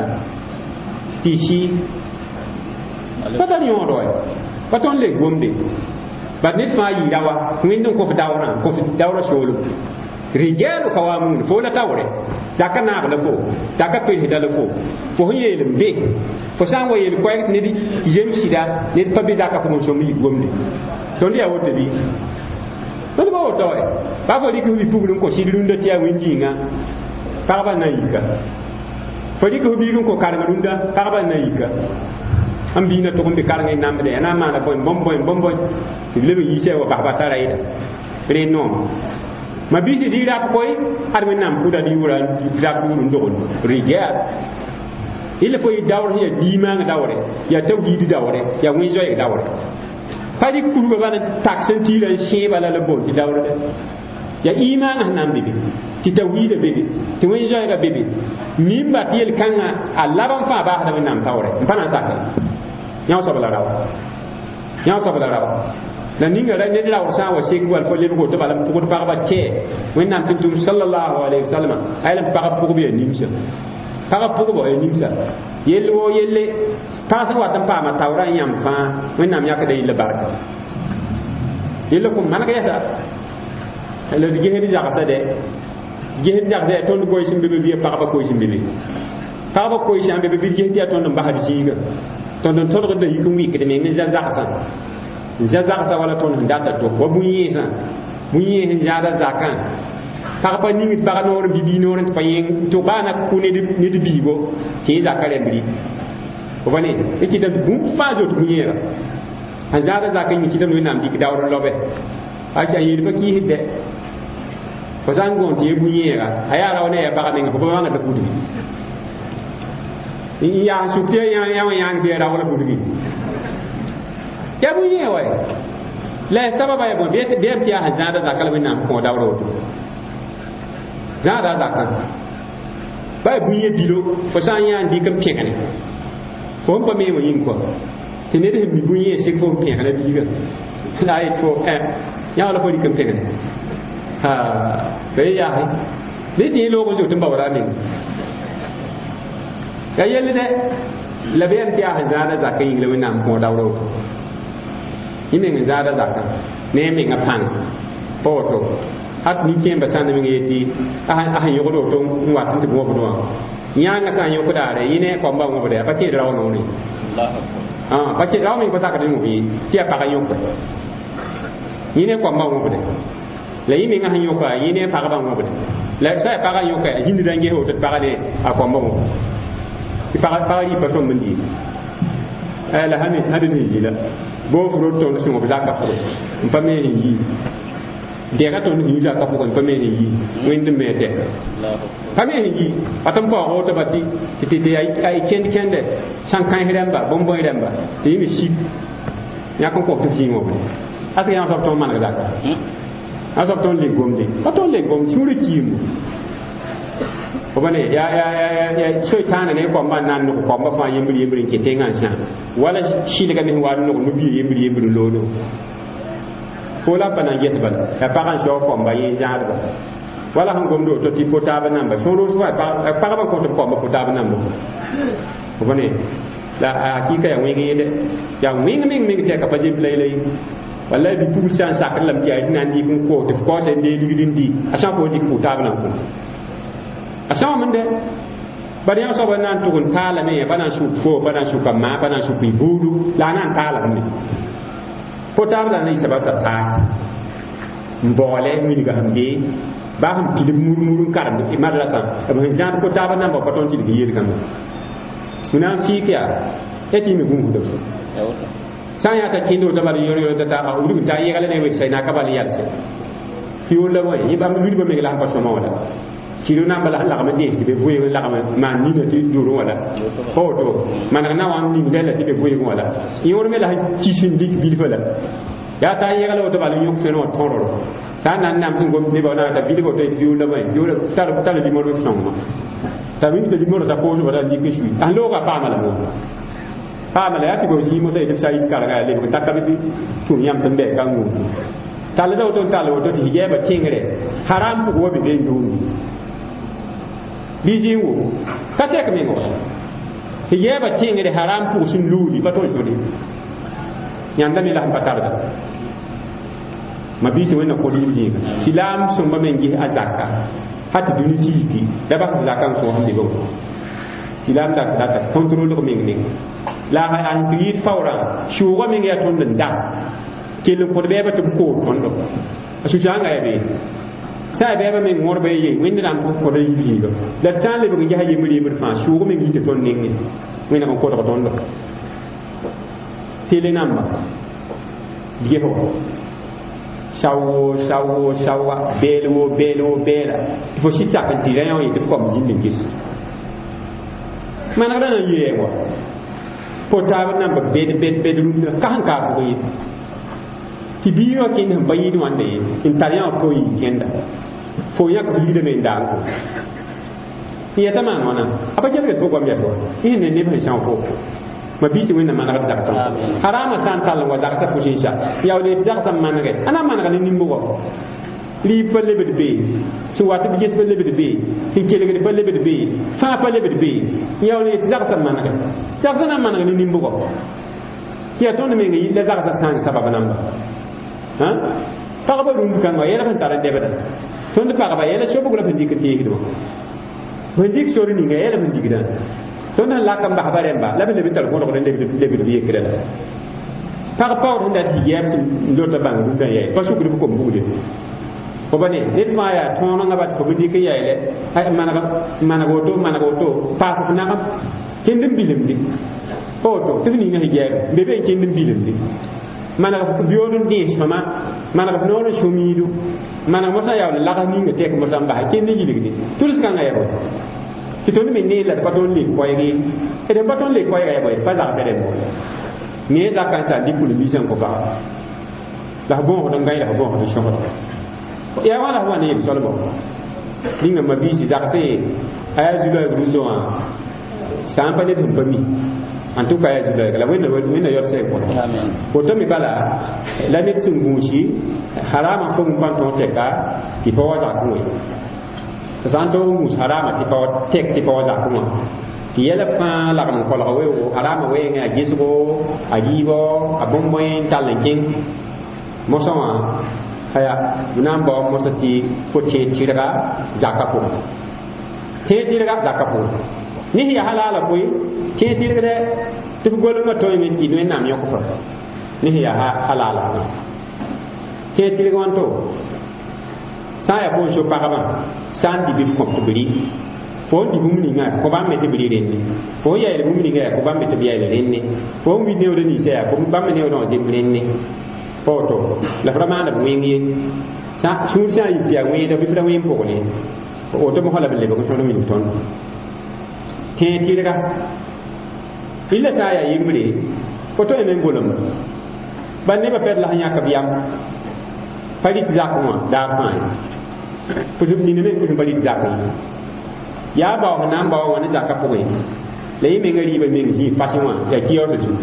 tɩ sɩ pa tar yõod wa pa tõnd le gomde ba nit fa yi dawa windon ko dawra ko dawra sholu rijalu kawamun fo la tawre daka na la fo daka pe hidala fo fo yele mbe fo san wa yele ko ne di yem sida ne pa be daka ko so mi gomni to ndi awote bi to ba woto e ba fo di ko bi pugulun ko sidun da tiya windinga pa ba na yika fo di ko bi lun ko karanga dunda pa ba na yika am bi na to ko be karanga namde na ma na boy bomboy bomboy ti lebe yise wa ba ba taraida re no ma bisi di rat koy har men nam kuda di wura da ku ndon riga ile fo dawre ya di ma nga dawre ya tawdi di dawre ya wi joy dawre padi ku ba na taksen ti la she bala la bon ti dawre de ya iman nam bibi ti tawdi de bibi ti wi joy ga bibi mimba ti el kanga Allah ban fa ba da men nam tawre mpana sakka nyaw so bala rawa nyaw so bala rawa na ninga ra ne la wasa wa sek wal fo le ko to balam ko to ba che wen nam tum sallallahu alaihi wasallam aylam pa ko be nimsa pa ko bo e nimsa yelle wo yelle pa sa wa tam pa ma tawra yam fa wen nam yak de le barka yelle ko man ga yasa le di gehedi jakata de gehedi jakata to ndo boy sim be be pa ba ko sim be pa ba ko sim be be gehedi to ndo ba hadi ga to ndo to do yi ko wi ke de me ngi za zakasa jazak sa wala ton data to wa bunyi sa bunyi hin jada zakan pa pa ni mit ba no bi bi no ren pa yin to bana ku ne ni di bigo ke zakare mbri ko bane e ki da bu fa jo to bunyi ra an jada zakan ni ki da no nam di ki dawro lobe a ja yi ba ki hidde ko san gon ti bunyi ra aya ra ne ya ba me ko ba nga da kudi ya su te ya ya ya ngi ra wala kudi ya bu ye wa la sababa ya bon be be ya hazada zakal bin nam ko dawro to zada zakal ba bu ye bilo ko san ya ndi kam pekane ko ba me mo yin ko te ne de mi bu ye se ko pekane bi ga la it ko eh ya la ko di kam pekane ha be ya hai be ti lo ko jo tum ba wara ne ya yelle de la be ya hazada zakal yin le bin nam ko dawro yime ngi zada zakka ne me nga pan poto hat ni kemba sande mi ngeti ah ah yogodo to wa tante bo bo nya nga sa yogo dare yine ko mba ngo de pa ke rawo no ni ah pa ke rawo mi ko takati mu bi ti pa ka yogo yine ko mba ngo de la yime nga hanyo ka yine pa ka ba ngo de la sa pa ka yogo hindi dange ho to pa ka de a ko mba ngo ti pa pa yi pa so mndi ala hami hadu ni jila bo furo to so mo zaka ko mpame yi de ga to ni zaka ko mpame yi wende mete pame yi atam ko ho to bati ti ti ay ay kende kende san kan hiramba bombo hiramba ti mi shi ya ko ko to fi mo asa ya so to man ga zaka asa to le gomde to le gom churi kimu ko bane ya ya ya ya so tana ne ko man nan ko ko ma fa yembri yembri ke tenga sa wala shi daga min wadu no no bi yembri yembri lodo ko la pana yesbal ya pa kan so ko ba yin jarba wala han gomdo to ti potaba namba so ro so pa pa ba ko to ko ba potaba namba ko bane la hakika ya wingi de ya wingi min min te ka pa jib lay lay wala bi pu san sakar lam ti ay nan di ko to ko se de ligidin di asa ko di potaba namba asama mende bari ya so banan tukun tala me bana su fo bana su kama bana su bi budu la nan tala me ko tabla ne sabata ta mbole mi ga hamge ba ham pil murmurun karam e madrasa ba han ko tabla nan ba paton ti gi yir kam sunan fi kya eti mi gungu do saya ta kindo ta bari yoro ta ta uru ta yegale ne we sai na kabali yarse fi wala way yibam lu ba me la pa so mawala kilo na bala la ma de be boye la ma ma ni de ti duro wala foto man na wan ni de la ti be boye wala yoro me la ci sin dik bi fala ya ta yega lo to bala yok feno toro ta nan nam tin gom ni ba na da bi ko de fiu la mai yoro tar tar di mo do song ta mi de di mo da ko so wala di ke shui an lo ga pa ma la mo pa ma la ya ti go si mo sai de sai ka ga le ko ta ka bi tu yam tan be ka ngu ta le do to ta le to di ye ba tingere haram ko wo bi be ndu bijiwo katek me ngo hiyeba tingi de haram pu sun ludi bato jodi nyanda mi la patarda ma bi wẽnna kod yib zĩiga silaam sõmba me n ges a zaka hat dũni tiipi da bas zaka n kõos tɩ bo silaam dak data contrôle ko meng ning la ha an tɩ yɩɩd faoorã sʋʋga meng yaa tõnd n da kell n kod bɛɛba tɩ b koog tõndo a sũ-sãanga ya bee sã a bɛɛba meng wõrba ye wẽnd na n tʋg koda yib zĩiga la d sã n lebg n ges a yembr yembr fãa sʋʋg meng yɩ tɩ tõnd nengẽ wẽneg n kodg tõndo tele namba diefo sawo sawo sawa belo belo bela fo si tak di la yon yiti ko mi min gis manaka na yewa portable number bed bed bedroom ka han ka ko yi ti biyo kin han bayi ni wande in talian ko yi kenda fo yak bi de men dango iya tamang mana apa jabe fo ko mi aso ini ne ne san fo ma bisi wẽnna manegd zagsã harama sã n tall n wa zagsã pʋsẽnsa yaa le zagsã n manege a na n manega ne nimbʋgɔ liib pa lebd bee sẽn wat b ges pa lebd bee sẽn kelgd pa lebd bee fãa pa lebd bee yaa le tɩ zagsã n manege zagsã na n maneg ne nimbʋgɔ tɩ yaa tõnd meng yɩ la zagsã sãng sabab namba pagba rũnd kãngã yɛla sẽn tar n dɛbda tõnd pagba yɛla sobg la fẽn dɩk n teesdmã fẽn dɩk sor ninga yɛla fẽn digdã tõnd sẽn lakam basba rẽmba la b leb n tar kõlgd n lebd b yekrã la pag paoor sẽn dat tɩ yɛɛb sẽn lota bãng rũndã n yaɛ pa sukd b kom bugde fo ba ne ned fãa yaa tõonengã bat fo b dɩk n yaɛɛlɛ maneg woto maneg woto paas f nagem kẽnd n bilemde pa woto tɩ f ninga sẽn yɛɛbe be be n kẽnd n bilemde maneg f beood n dẽes fãma maneg f noor n sũ-miidu maneg mosã yaool n lags ninga tɛk mosã n basa kẽnd n yilgde tʋls-kãngã ya bõe tɩ tõnd me ne la tɩ pa tõnd le koɛɛge d n pa tõnd le koɛɛga ya bõe tɩ pa zagsɛ rẽmb ne zakã n sã n dɩk pʋl-biisã n kõ pagã la f bõosd n gãe la f bõosd n sõsd yaa wã la f wa ne yel solbɔ ninga ma biisi zagsẽ a yaa zu-loɛɛg rũndẽ wã sã n pa ned sẽn pa mi en tout cas yaa zu-loɛɛga la wẽnna yɔl sɛg kõ woto me bala la ned sẽn gũusi harama fo n pa tõog tɛka tɩ pa wa zakẽ wẽ sã n tõog n gũus harama tɩ pa tɛk tɩ pa wa zakẽ wã tɩ yɛla fãa lagm n kolg weo harama wɛɛngẽ a gesgo a yiibɔ a bõn-bõe n tall n kẽng mosã wã aya b na n bao mosa tɩ fo tẽe tɩrga zakã pʋgẽ tẽe tɩrga zakã pʋgẽ nis yaa halaala koe tẽe tɩrgdɛ tɩ f golengã tõeme tɩ wẽnnaam yõk fa nis yaa halaala tẽe tɩrg wãn to sã n yaa fo n so pagba sã n dɩ bɩ f kõ tɩ b rɩ fo n dɩ bũmb ninga kõ bãmb me tɩ b rɩ rẽnne fo n yaɛɛl bũmb ninga yaa kõ bãmb me tɩ b yaɛɛl rẽnne fo n wi neoodã ninsã yaa bãmb me neoodã wã zemb rẽnne pa woto la f ra maanda b wẽng ye sũur sã n yik tɩ yaa wẽeda bɩ f ra wẽn pʋgẽ woto mosã la b lebg sõd wing tõnd tẽe tɩrga illa sã n yaa yembre fo tõe me n golem ba nebã pɛd la sẽn yãk b yam pa rɩt zakẽ wã daar fãa ye nina me pʋsẽ pa rɩt zakẽ yaa bao sẽn na n bao wã ne zakã pʋgẽ la yẽ menga rɩɩba meng zĩig fasẽ wã yaa kiyaoosã zu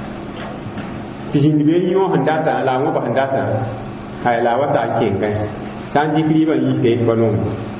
tɩ zĩnd bee yõ sẽn datã la a wõba sẽn datã hay la a wa taa kẽngẽ sã n dɩk rɩɩbã n yiis tɩ pa noom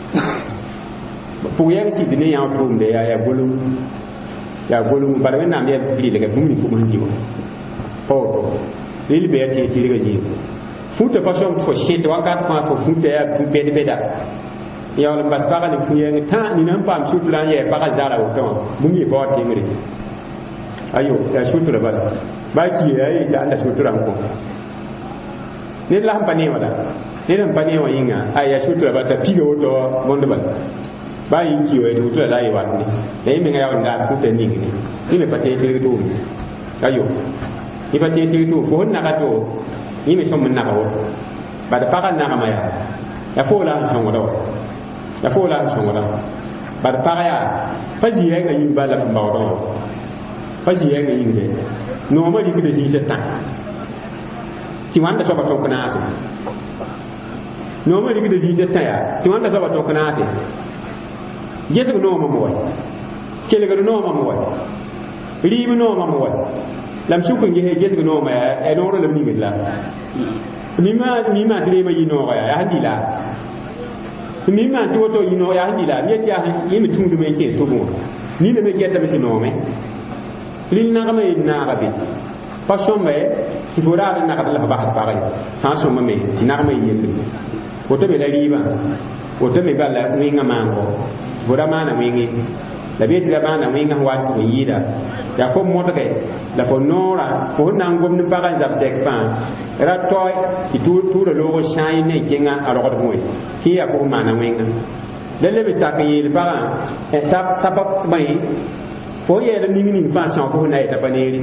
pʋg-yɛg sɩd ne yã tʋʋmde yaa yaa golum yaa golum bala wẽnnaam yaa rɩlga bũmb ning fʋg sẽn dɩ wã pa woto rel bɩ yaa tẽe tɩrga zĩig fũta pa sõm tɩ fo sẽt wakat fãa fo fũta yaa bɛd-bɛda yaool n bas pagã ne fu-yɛng tã nina n paam sutrã n yɛɛ pagã zara woto wã bũmb yẽ pa wa tɩngre ayo yaa sutra bala ba ki ya yi ta anda sutura ko ne la pa ne wala ne la pa ne wa yinga aya sutura ba ta piga woto mondo ba ba yin ki wa sutura la yi wa ne da yi menga ya wanda ku ta ni ni ni pa te te to ayo ni pa te te to fo na ka to ni me som na ka wo ba da pa ka na ka ma ya ya fo la son wo ya fo la son wo ba da pa ka ya pa ji ya ga yin ba la ba wo pa ji ya ga yin de nooma rɩkda zĩisã tã tɩ wãnda soaba tõk naase nooma rɩkda zĩisã tã yaa tɩ wãnda soaba tõk naase gesg noomã me wa kelgd noomã me wa rɩɩb noomã me wa la m sʋk n gese gesg noomã yaa noogrã la b ningd la mimã tɩ reemã yɩ noogã yaa yaa sẽn dɩ la mimã tɩ woto yɩ noog yaa sẽn dɩ la b yet yaa yẽ me tũudme n kẽes tʋbẽ wã nina me gɛtame tɩ noome rɩl nagame yel naaga be pa sõmbe tɩ ti fo ra na ka la ba ha ba fa so ma me ti na ma yende woto be la riba woto me ba la winga mango bora mana wingi la be ti la mana winga wa ti yida ya fo mo to ke la fo nora fo na ngom ni ba ga zap tek fa ra toy ti tu tu lo go shine ne kenga a ro ko moy ki ya ko mana winga le le be sa ke yel ba e tap tap mai fo ye la ningi ni fa sa ko na eta paneri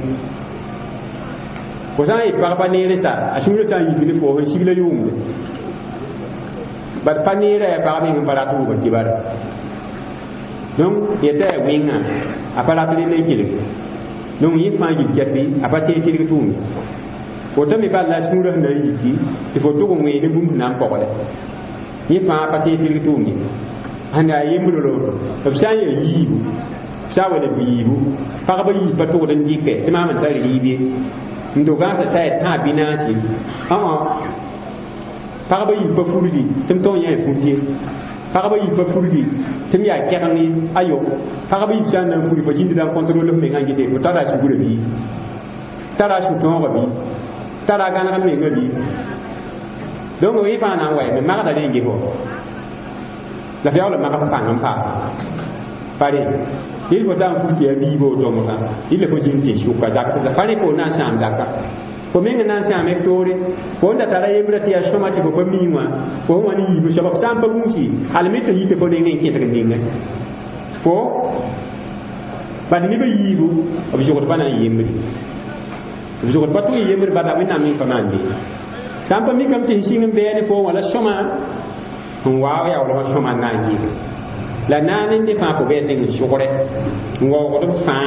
ko sa et ba paneri sa asuru sa yi ni fo shi la yum ba paneri ba mi para tu ba ti bar donc yeta winga apara tele ne kile donc yi fa yi kepi apate kile tu ko to mi ba la sura na yi ki ti fo to ko ngi ni bum na ko le yi fa apate kile tu ni anda yimro lo to sa ye yi sa wa le bibu pa ba yi pa to den dike ti ma man ta yi bi ndo ga ta ta ta binasi a a pa ba yi pa furudi tum to ye futi pa ba yi pa furudi tum ya kerani ayo pa ba yi jan na furi fo jindi dan contrôle me ngangi te fo tara su gure bi tara su to ba bi tara ga na me ngali donc wi fa na wa me ma da le ngi ho la fiao le ma ka pa ngam pa pare il faut ça furti ya bi bo to mo sa il faut jindi su ka zakka da pare ko na sham zakka ko menga nan sa me tore ko nda tara yebra ti ashoma ti ko miwa ko wani yibu shabab samba munchi almeta yite ko ne ngi sa ngi fo ba ni be yibu obi jogo bana yemri obi jogo patu yemri bada wina mi famandi samba mi kam tin singam be ne fo wala shoma wa ya wala shoma na ngi la nanen de fa ko be tin shogore ngo ko do fa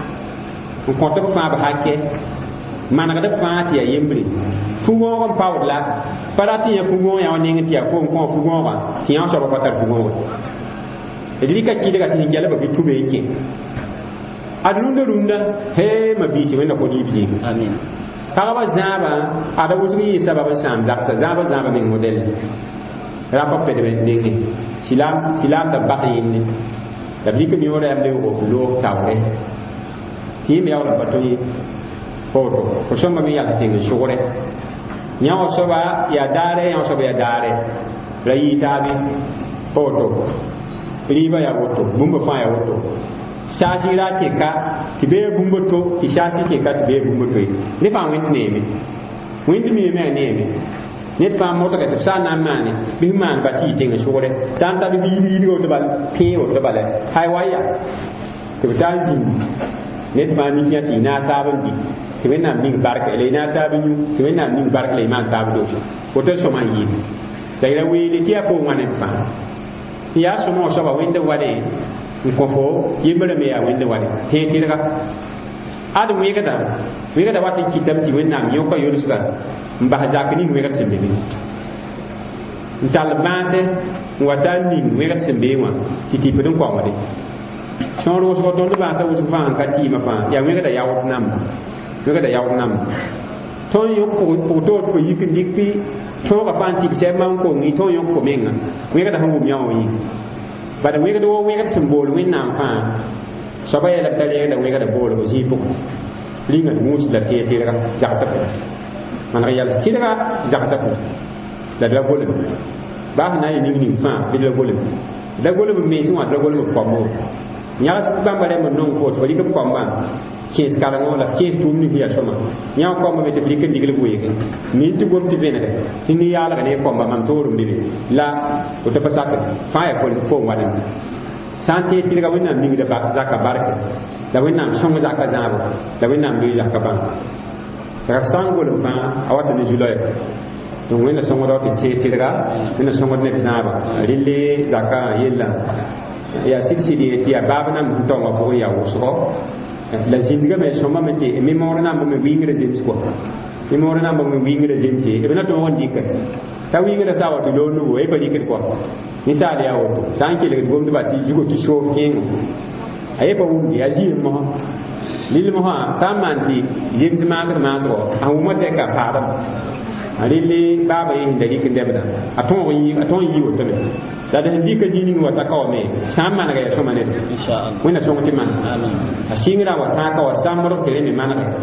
ko to fa ba hakke mana kada faati ya yembre fungo on pawla parati ya fungo ya oninga tiya fo ko fungo ba tiya so ba tar fungo e dilika ki daga tin jala ba bitu be yake adunda runda he mabisi wenda ko dibi amin kaga zaba ada usmi sababa sam zakta zaba zaba min model rapa pede be dingi silam silam da bakhin da bilika mi wora amde ko lo tawre ti mi awla batoyi foto ko somba mi yalla tinga shugure nyawo soba ya dare nyawo soba ya dare la yitabi foto riba ya woto bumba fa ya woto shashi ra ke ka tibe bumba to ti shashi ke ka tibe bumba to ne fa wint neme wint mi me neme ne fa moto ka tsa na mane bi man ba ti tinga shugure tanta bi bi bi to bal pe o to bal hay waya to tanzi ne fa ni ya ti na sabon bi ti wenna min barka ele na tabu ti wenna min barka le man tabu do ko to so man yi da ira wi ni tiya ko ngane fa ya so mo so ba wende wade ko fo yimbe me ya wende wade te ti daga adu wi gada wi gada wati kitam ti wenna mi ko yoru suka mba zakini wi gada sembe ni ntal banse wata ni wi gada sembe wa ti ti pedon ko ngade son ro so don do ba sa wutu fa an ka ti ma fa ya wi gada ya wot nam ga da yaw nam ton yo ko ko to fo yikin dikpi to ka fanti bi man ko ni ton yo ko menga we ga da hangu nyawo yi ba da we ga do we ga symbol we nam fa so ba ya la tale da we ga da bolo ko ji pu linga mus la te te ga ja sa man ga yalla ti ga ja sa da da bolo ba na yi ni ni fa bi da bolo da bolo me sun wa da bolo ko mo nya ba ba re mo non ko to ri ko ko ba kes karango la kes tum ni hiya soma nya ko ma mete fliken digle boye ni ti gom ti bene ti ni yala ne ko ma mam torum bi la o to pasak fa ya ko fo wala santé ti ga wina mi da ba zakka barke da wina songo zakka zabo da wina mi zakka ban da sangol fa awata ni julay to wina songo do ti ti ga wina songo ne zaba rille zakka yella ya sixidi ti ya babna mu to ma ko ya wuso la zindiga me soma mete me morna mo me wingre zems ko me morna mo me wingre zems e bena to won dikka ta wingre sa wato lo nu e bari ket ko misali ya wato sanki le gomdo bati jugo ti shof king aye ba wudi aji mo lil mo ha samanti zems ma ga ma so a wu mate ka param alili baba yin da dikin debda aton yi aton yi wato ne da da dika jini wata kawo me samma na ga so mane insha Allah wina so mutima amin asingira wata ka wa samaro kele ne mana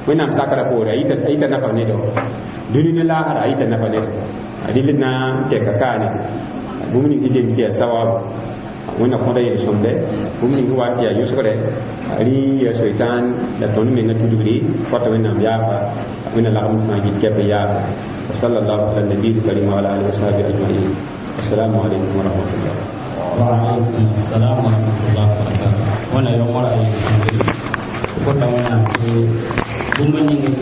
wẽnnaam sakra poore a yita nafa ne do dũni ne laasra a yita nafa ne do a dɩl na n tɛka kaane bũmb ning tɩ tɩ yaa sawaabo wẽnna kõda yel-sõmdɛ bũmb ning wa tɩ yaa yʋsgdɛ rɩ yaa soɩtãan la tõnd menga tudgri kɔta wẽnnaam yaafa wẽnna lagm fãa gil kɛp yaafa وصلى الله على النبي الكريم وعلى اله وصحبه اجمعين السلام عليكم ورحمه الله وعليكم السلام ورحمه الله وبركاته وانا يوم راي كنت وانا في بمن